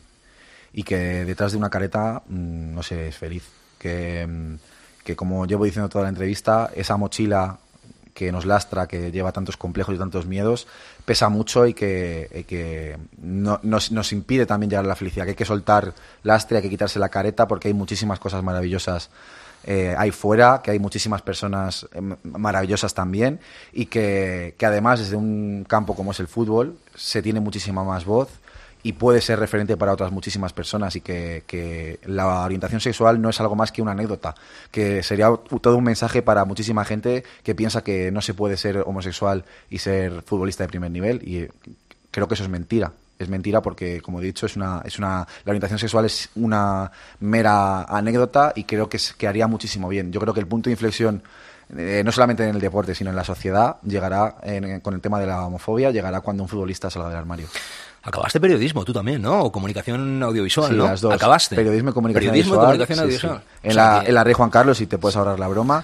y que detrás de una careta no se es feliz. Que, que como llevo diciendo toda la entrevista, esa mochila que nos lastra, que lleva tantos complejos y tantos miedos, pesa mucho, y que, y que no, nos, nos impide también llegar a la felicidad, que hay que soltar lastre, hay que quitarse la careta, porque hay muchísimas cosas maravillosas eh, ahí fuera, que hay muchísimas personas eh, maravillosas también, y que, que además desde un campo como es el fútbol se tiene muchísima más voz y puede ser referente para otras muchísimas personas, y que, que la orientación sexual no es algo más que una anécdota, que sería todo un mensaje para muchísima gente que piensa que no se puede ser homosexual y ser futbolista de primer nivel, y creo que eso es mentira. Es mentira porque, como he dicho, es una, es una, la orientación sexual es una mera anécdota, y creo que, es, que haría muchísimo bien. Yo creo que el punto de inflexión, eh, no solamente en el deporte, sino en la sociedad, llegará en, con el tema de la homofobia, llegará cuando un futbolista salga del armario. Acabaste periodismo tú también, ¿no? O comunicación audiovisual, sí, ¿no? Las dos. Acabaste. Periodismo y comunicación Periodismo audiovisual. Y comunicación Sí, audiovisual. sí. En, O sea, la, que... en la Rey Juan Carlos, si te puedes ahorrar la broma.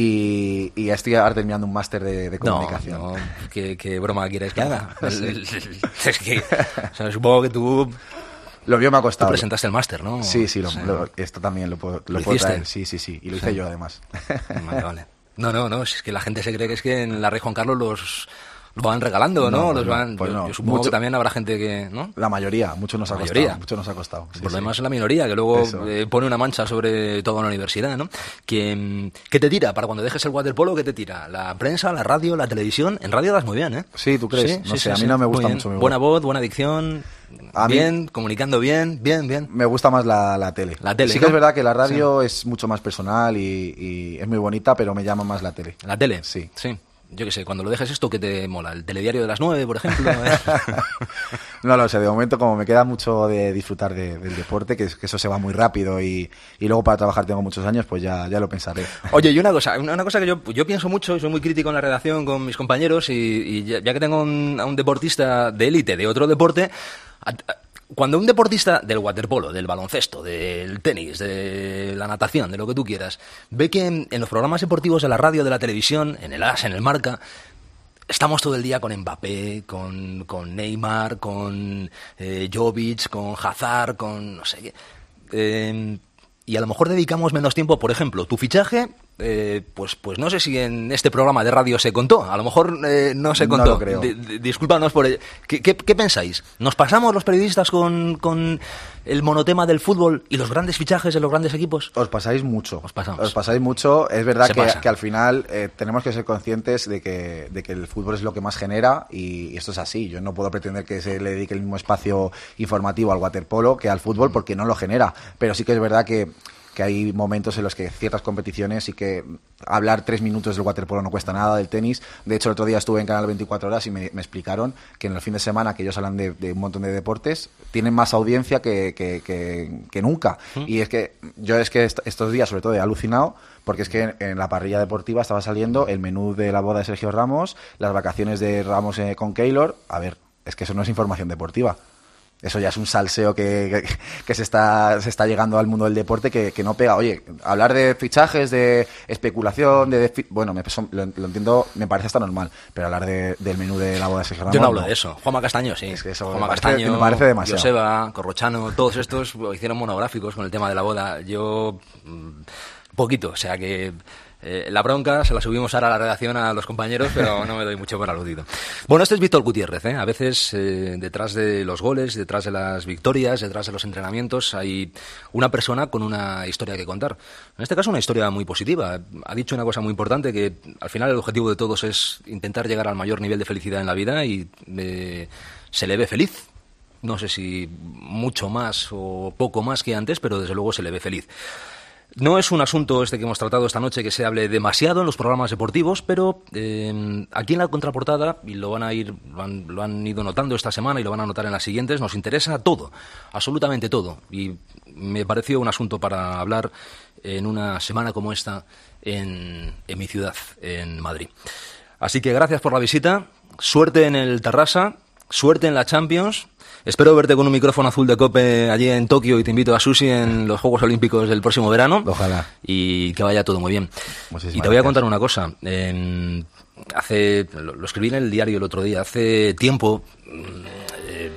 Y, y ya estoy ahora terminando un máster de, de comunicación. No, no. ¿Qué, qué broma quieres que haga? Sí. Es que, o sea, supongo que tú... Lo mío me ha costado. Tú presentaste el máster, ¿no? Sí, sí, lo, sí. Lo, esto también lo puedo, lo ¿Lo puedo hiciste? traer. Sí, sí, sí. Y lo hice sí. yo, además. Vale, vale. No, no, no. Es que la gente se cree que es que en la Rey Juan Carlos los... Lo van regalando, ¿no? no Los pues van, no, pues yo, no. yo supongo Mucho, que también habrá gente que, ¿no? La mayoría, mucho nos la ha mayoría. costado. Mucho nos ha costado. Sí, El problema sí. es la minoría, que luego eh, pone una mancha sobre toda una universidad, ¿no? Que, ¿Qué te tira para cuando dejes el waterpolo? ¿Qué te tira? ¿La prensa, la radio, la televisión? En radio das muy bien, ¿eh? Sí, ¿tú crees? Sí, no sí, sé, sí, a mí sí. no me gusta Muy mucho mi voz. Buena voz, buena dicción... A bien, mí, comunicando bien, bien, bien. Me gusta más la, la tele. La tele, sí ¿no? que es verdad que la radio sí. es mucho más personal y, y es muy bonita, pero me llama más la tele. ¿La tele? Sí. Sí. yo qué sé, cuando lo dejes esto, ¿qué te mola? ¿El telediario de las nueve, por ejemplo? No lo sé, de momento como me queda mucho de disfrutar de, del deporte, que, que eso se va muy rápido y, y luego para trabajar tengo muchos años, pues ya, ya lo pensaré. Oye, y una cosa, una cosa que yo, yo pienso mucho y soy muy crítico en la redacción con mis compañeros y, y ya, ya que tengo un, a un deportista de élite de otro deporte, a, a, cuando un deportista del waterpolo, del baloncesto, del tenis, de la natación, de lo que tú quieras, ve que en, en los programas deportivos de la radio, de la televisión, en el A S, en el Marca, estamos todo el día con Mbappé, con, con Neymar, con eh, Jovic, con Hazard, con no sé qué. Eh, y a lo mejor dedicamos menos tiempo, por ejemplo, tu fichaje, eh, pues pues no sé si en este programa de radio se contó, a lo mejor eh, no se contó. No lo creo. D- d- discúlpanos por ello. ¿Qué, qué, ¿Qué pensáis? ¿Nos pasamos los periodistas con, con el monotema del fútbol y los grandes fichajes de los grandes equipos? Os pasáis mucho. Os pasamos. Os pasáis mucho. Es verdad que, pasa. que al final eh, tenemos que ser conscientes de que, de que el fútbol es lo que más genera y, y esto es así. Yo no puedo pretender que se le dedique el mismo espacio informativo al waterpolo que al fútbol porque no lo genera. Pero sí que es verdad que que hay momentos en los que ciertas competiciones y que hablar tres minutos del waterpolo no cuesta nada, del tenis. De hecho, el otro día estuve en Canal veinticuatro horas y me, me explicaron que en el fin de semana, que ellos hablan de, de un montón de deportes, tienen más audiencia que, que, que, que nunca. ¿Mm? Y es que yo es que est- estos días, sobre todo, he alucinado porque es que en, en la parrilla deportiva estaba saliendo el menú de la boda de Sergio Ramos, las vacaciones de Ramos eh, con Keylor. A ver, es que eso no es información deportiva. Eso ya es un salseo que, que, que se está se está llegando al mundo del deporte que, que no pega. Oye, hablar de fichajes, de especulación, de, de bueno, me, lo, lo entiendo, me parece hasta normal, pero hablar de, del menú de la boda de Sergio Ramos... Yo no hablo no. de eso. Juanma Castaño, sí. Es que eso Juanma me parece, Castaño, me parece demasiado. Joseba, Corrochano, todos estos hicieron monográficos con el tema de la boda. Yo, mmm, poquito, o sea que... Eh, la bronca se la subimos ahora a la redacción a los compañeros, pero no me doy mucho por aludido. Bueno, este es Víctor Gutiérrez, ¿eh? A veces eh, detrás de los goles, detrás de las victorias, detrás de los entrenamientos hay una persona con una historia que contar. En este caso una historia muy positiva. Ha dicho una cosa muy importante, que al final el objetivo de todos es intentar llegar al mayor nivel de felicidad en la vida y eh, se le ve feliz. No sé si mucho más o poco más que antes, pero desde luego se le ve feliz. No es un asunto este que hemos tratado esta noche que se hable demasiado en los programas deportivos, pero eh, aquí en la contraportada, y lo van a ir, lo han, lo han ido notando esta semana y lo van a notar en las siguientes, nos interesa todo, absolutamente todo. Y me pareció un asunto para hablar en una semana como esta en, en mi ciudad, en Madrid. Así que gracias por la visita, suerte en el Tarrasa, suerte en la Champions. Espero verte con un micrófono azul de COPE allí en Tokio y te invito a sushi en los Juegos Olímpicos del próximo verano. Ojalá. Y que vaya todo muy bien. Muchísimas y te voy a gracias. contar una cosa. Eh, hace, lo, lo escribí en el diario el otro día. Hace tiempo, eh,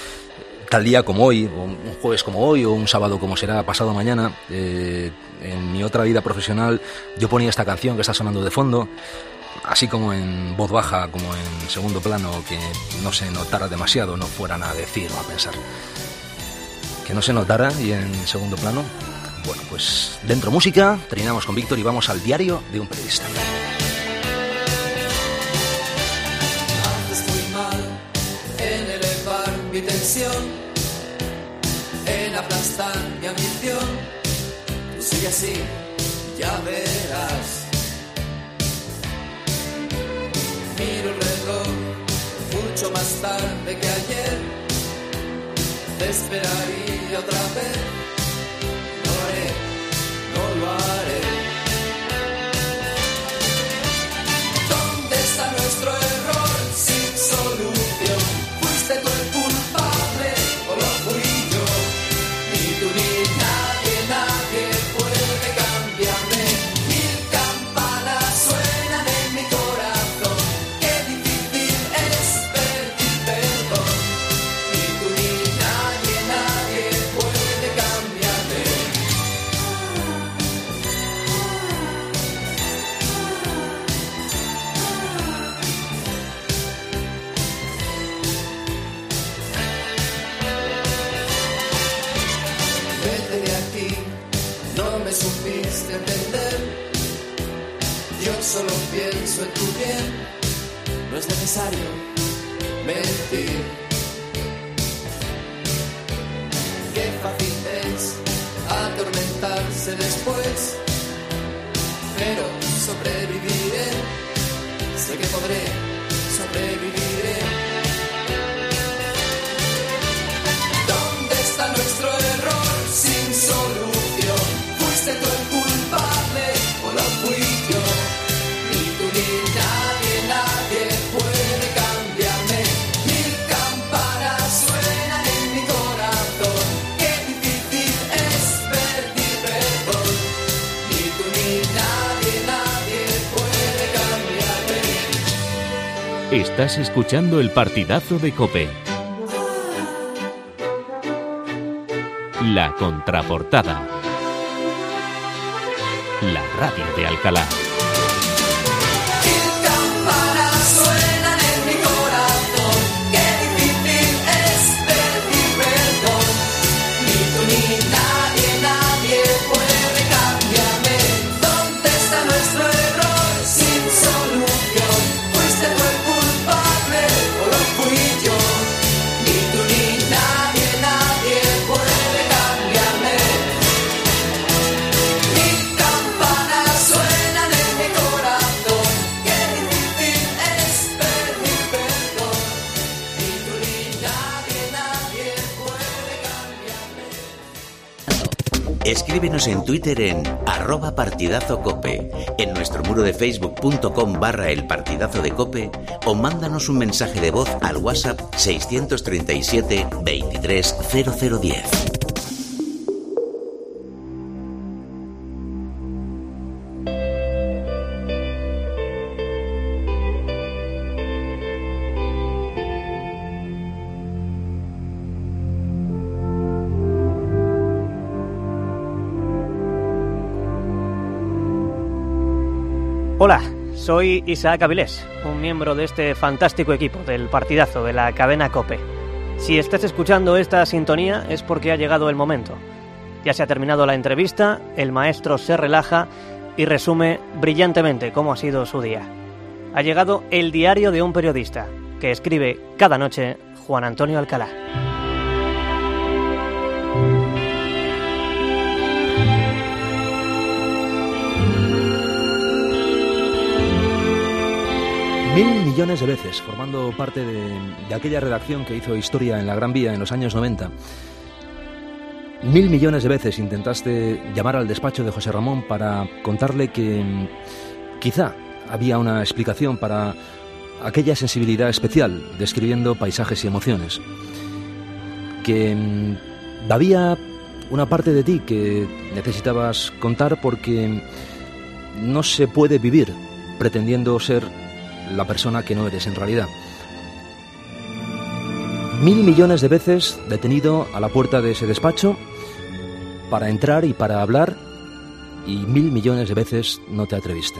tal día como hoy, o un jueves como hoy, o un sábado como será pasado mañana, eh, en mi otra vida profesional, yo ponía esta canción que está sonando de fondo. Así como en voz baja, como en segundo plano, que no se notara demasiado, no fueran a decir o a pensar. Que no se notara y en segundo plano. Bueno, pues dentro música, terminamos con Víctor y vamos al diario de un periodista. Haces muy mal en elevar mi tensión, en aplastar mi ambición. Tú sigue así, ya verás. Miro el reloj mucho más tarde que ayer. Te esperaría otra vez. No lo haré, no lo haré. ¿Dónde está nuestro error sin solución? ¿Fuiste tú el culpable o lo fui yo? Ni tú ni nadie, nadie puede cambiarme. Mil campanas suenan en mi corazón. Qué difícil es pedir perdón. Ni tú ni nadie, nadie puede cambiarme. Vete de aquí, no me supiste entender. Yo solo pienso en tu bien. No es necesario mentir. Qué fácil es atormentarse después, pero sobreviviré si sé que podré, sobreviviré. ¿Dónde está nuestro error sin solución? Fuiste tú el culpable o lo fui yo. Ni tú ni nadie, nadie puede cambiarme. Mil campanas suenan en mi corazón. Qué difícil es pedir perdón. Ni tú ni nadie, nadie puede cambiarme. Estás escuchando el partidazo de COPE. La contraportada. La radio de Alcalá. Mil campanas suenan en mi corazón. Qué difícil es pedir perdón. Ni tú ni nadie, nadie puede cambiarme. ¿Dónde está nuestro error sin solución? ¿Fuiste tú el culpable o lo fui yo? Ni tú ni nadie, nadie puede cambiarme. Mil campanas suenan en mi corazón. Qué difícil es pedir perdón. Ni tú ni nadie, nadie puede cambiarme. Escríbenos en Twitter en arroba partidazo cope, en nuestro muro de facebook.com barra el partidazo de cope o mándanos un mensaje de voz al WhatsApp seiscientos treinta y siete veintitrés cero cero diez. Hola, soy Isaac Avilés, un miembro de este fantástico equipo del partidazo de la cadena COPE. Si estás escuchando esta sintonía es porque ha llegado el momento. Ya se ha terminado la entrevista, el maestro se relaja y resume brillantemente cómo ha sido su día. Ha llegado el diario de un periodista, que escribe cada noche Juan Antonio Alcalá. Mil millones de veces, formando parte de, de aquella redacción que hizo historia en la Gran Vía en los años noventa. Mil millones de veces intentaste llamar al despacho de José Ramón para contarle que mm, quizá había una explicación para aquella sensibilidad especial describiendo paisajes y emociones. Que mm, había una parte de ti que necesitabas contar porque no se puede vivir pretendiendo ser la persona que no eres en realidad. Mil millones de veces detenido a la puerta de ese despacho para entrar y para hablar, y mil millones de veces no te atreviste.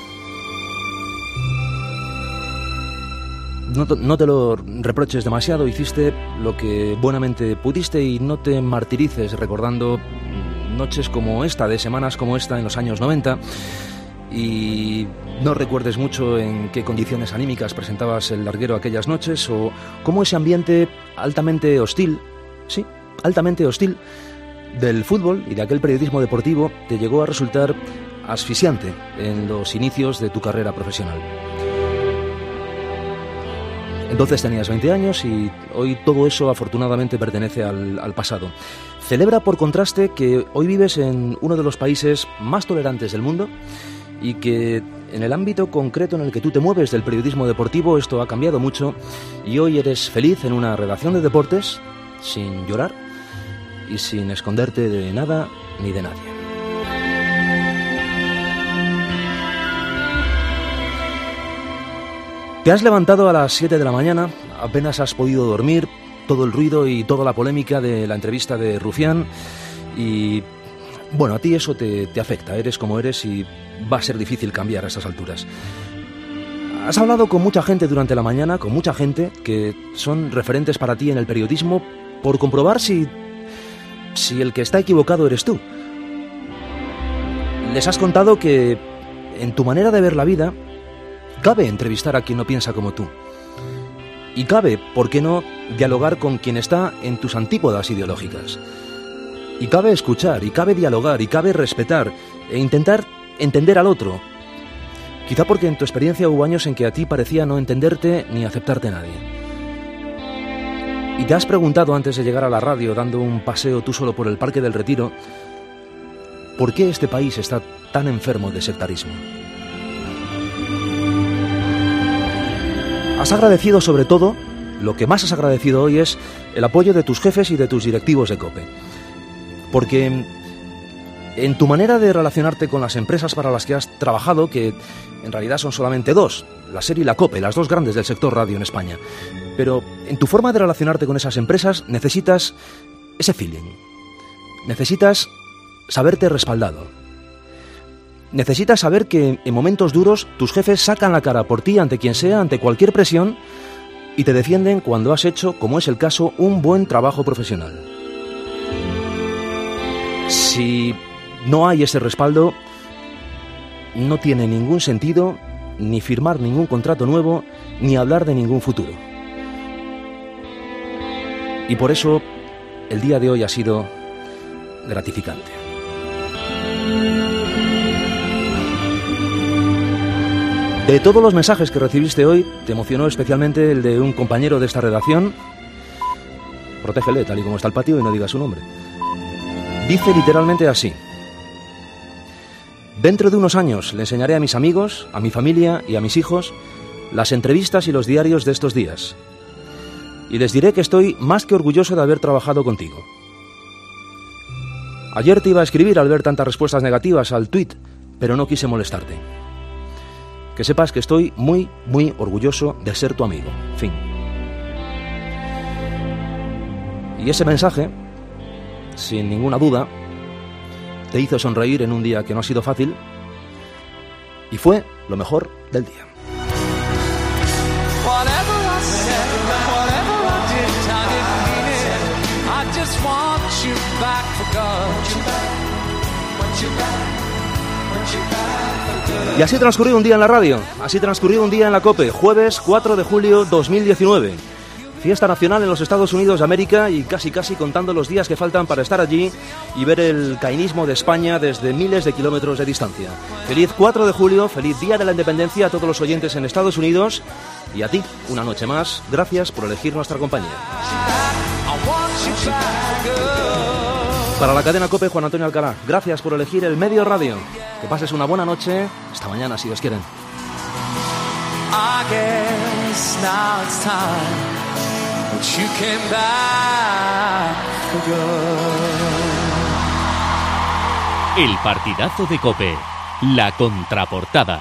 No te, no te lo reproches demasiado, hiciste lo que buenamente pudiste y no te martirices recordando noches como esta, de semanas como esta en los años noventa, y no recuerdes mucho en qué condiciones anímicas presentabas el larguero aquellas noches o cómo ese ambiente altamente hostil, sí, altamente hostil del fútbol y de aquel periodismo deportivo te llegó a resultar asfixiante en los inicios de tu carrera profesional. Entonces tenías veinte años y hoy todo eso afortunadamente pertenece al, al pasado. Celebra por contraste que hoy vives en uno de los países más tolerantes del mundo y que en el ámbito concreto en el que tú te mueves del periodismo deportivo esto ha cambiado mucho y hoy eres feliz en una redacción de deportes sin llorar y sin esconderte de nada ni de nadie. Te has levantado a las siete de la mañana, apenas has podido dormir, todo el ruido y toda la polémica de la entrevista de Rufián y bueno, a ti eso te, te afecta, eres como eres y va a ser difícil cambiar a estas alturas. Has hablado con mucha gente durante la mañana, con mucha gente que son referentes para ti en el periodismo por comprobar si, si el que está equivocado eres tú. Les has contado que en tu manera de ver la vida cabe entrevistar a quien no piensa como tú. Y cabe, ¿por qué no?, dialogar con quien está en tus antípodas ideológicas. Y cabe escuchar, y cabe dialogar, y cabe respetar, e intentar entender al otro. Quizá porque en tu experiencia hubo años en que a ti parecía no entenderte ni aceptarte nadie. Y te has preguntado antes de llegar a la radio, dando un paseo tú solo por el Parque del Retiro, ¿por qué este país está tan enfermo de sectarismo? Has agradecido sobre todo, lo que más has agradecido hoy es el apoyo de tus jefes y de tus directivos de COPE. Porque en tu manera de relacionarte con las empresas para las que has trabajado, que en realidad son solamente dos, la SER y la COPE, las dos grandes del sector radio en España, pero en tu forma de relacionarte con esas empresas necesitas ese feeling, necesitas saberte respaldado, necesitas saber que en momentos duros tus jefes sacan la cara por ti ante quien sea, ante cualquier presión, y te defienden cuando has hecho, como es el caso, un buen trabajo profesional. Si no hay ese respaldo, no tiene ningún sentido ni firmar ningún contrato nuevo, ni hablar de ningún futuro. Y por eso el día de hoy ha sido gratificante. De todos los mensajes que recibiste hoy, te emocionó especialmente el de un compañero de esta redacción. Protégele, tal y como está el patio, y no diga su nombre. Dice literalmente así: dentro de unos años le enseñaré a mis amigos, a mi familia y a mis hijos las entrevistas y los diarios de estos días. Y les diré que estoy más que orgulloso de haber trabajado contigo. Ayer te iba a escribir al ver tantas respuestas negativas al tuit, pero no quise molestarte. Que sepas que estoy muy, muy orgulloso de ser tu amigo. Fin. Y ese mensaje, sin ninguna duda, te hizo sonreír en un día que no ha sido fácil, y fue lo mejor del día. Y así transcurrió un día en la radio, así transcurrió un día en la COPE, jueves cuatro de julio dos mil diecinueve. Fiesta nacional en los Estados Unidos de América, y casi casi contando los días que faltan para estar allí y ver el cainismo de España desde miles de kilómetros de distancia. Feliz cuatro de julio, feliz Día de la Independencia a todos los oyentes en Estados Unidos, y a ti, una noche más, gracias por elegir nuestra compañía. Para la cadena COPE, Juan Antonio Alcalá, gracias por elegir el medio radio. Que pases una buena noche, hasta mañana si Dios quiere. I guess now it's time that you came back for good. El partidazo de COPE, la contraportada.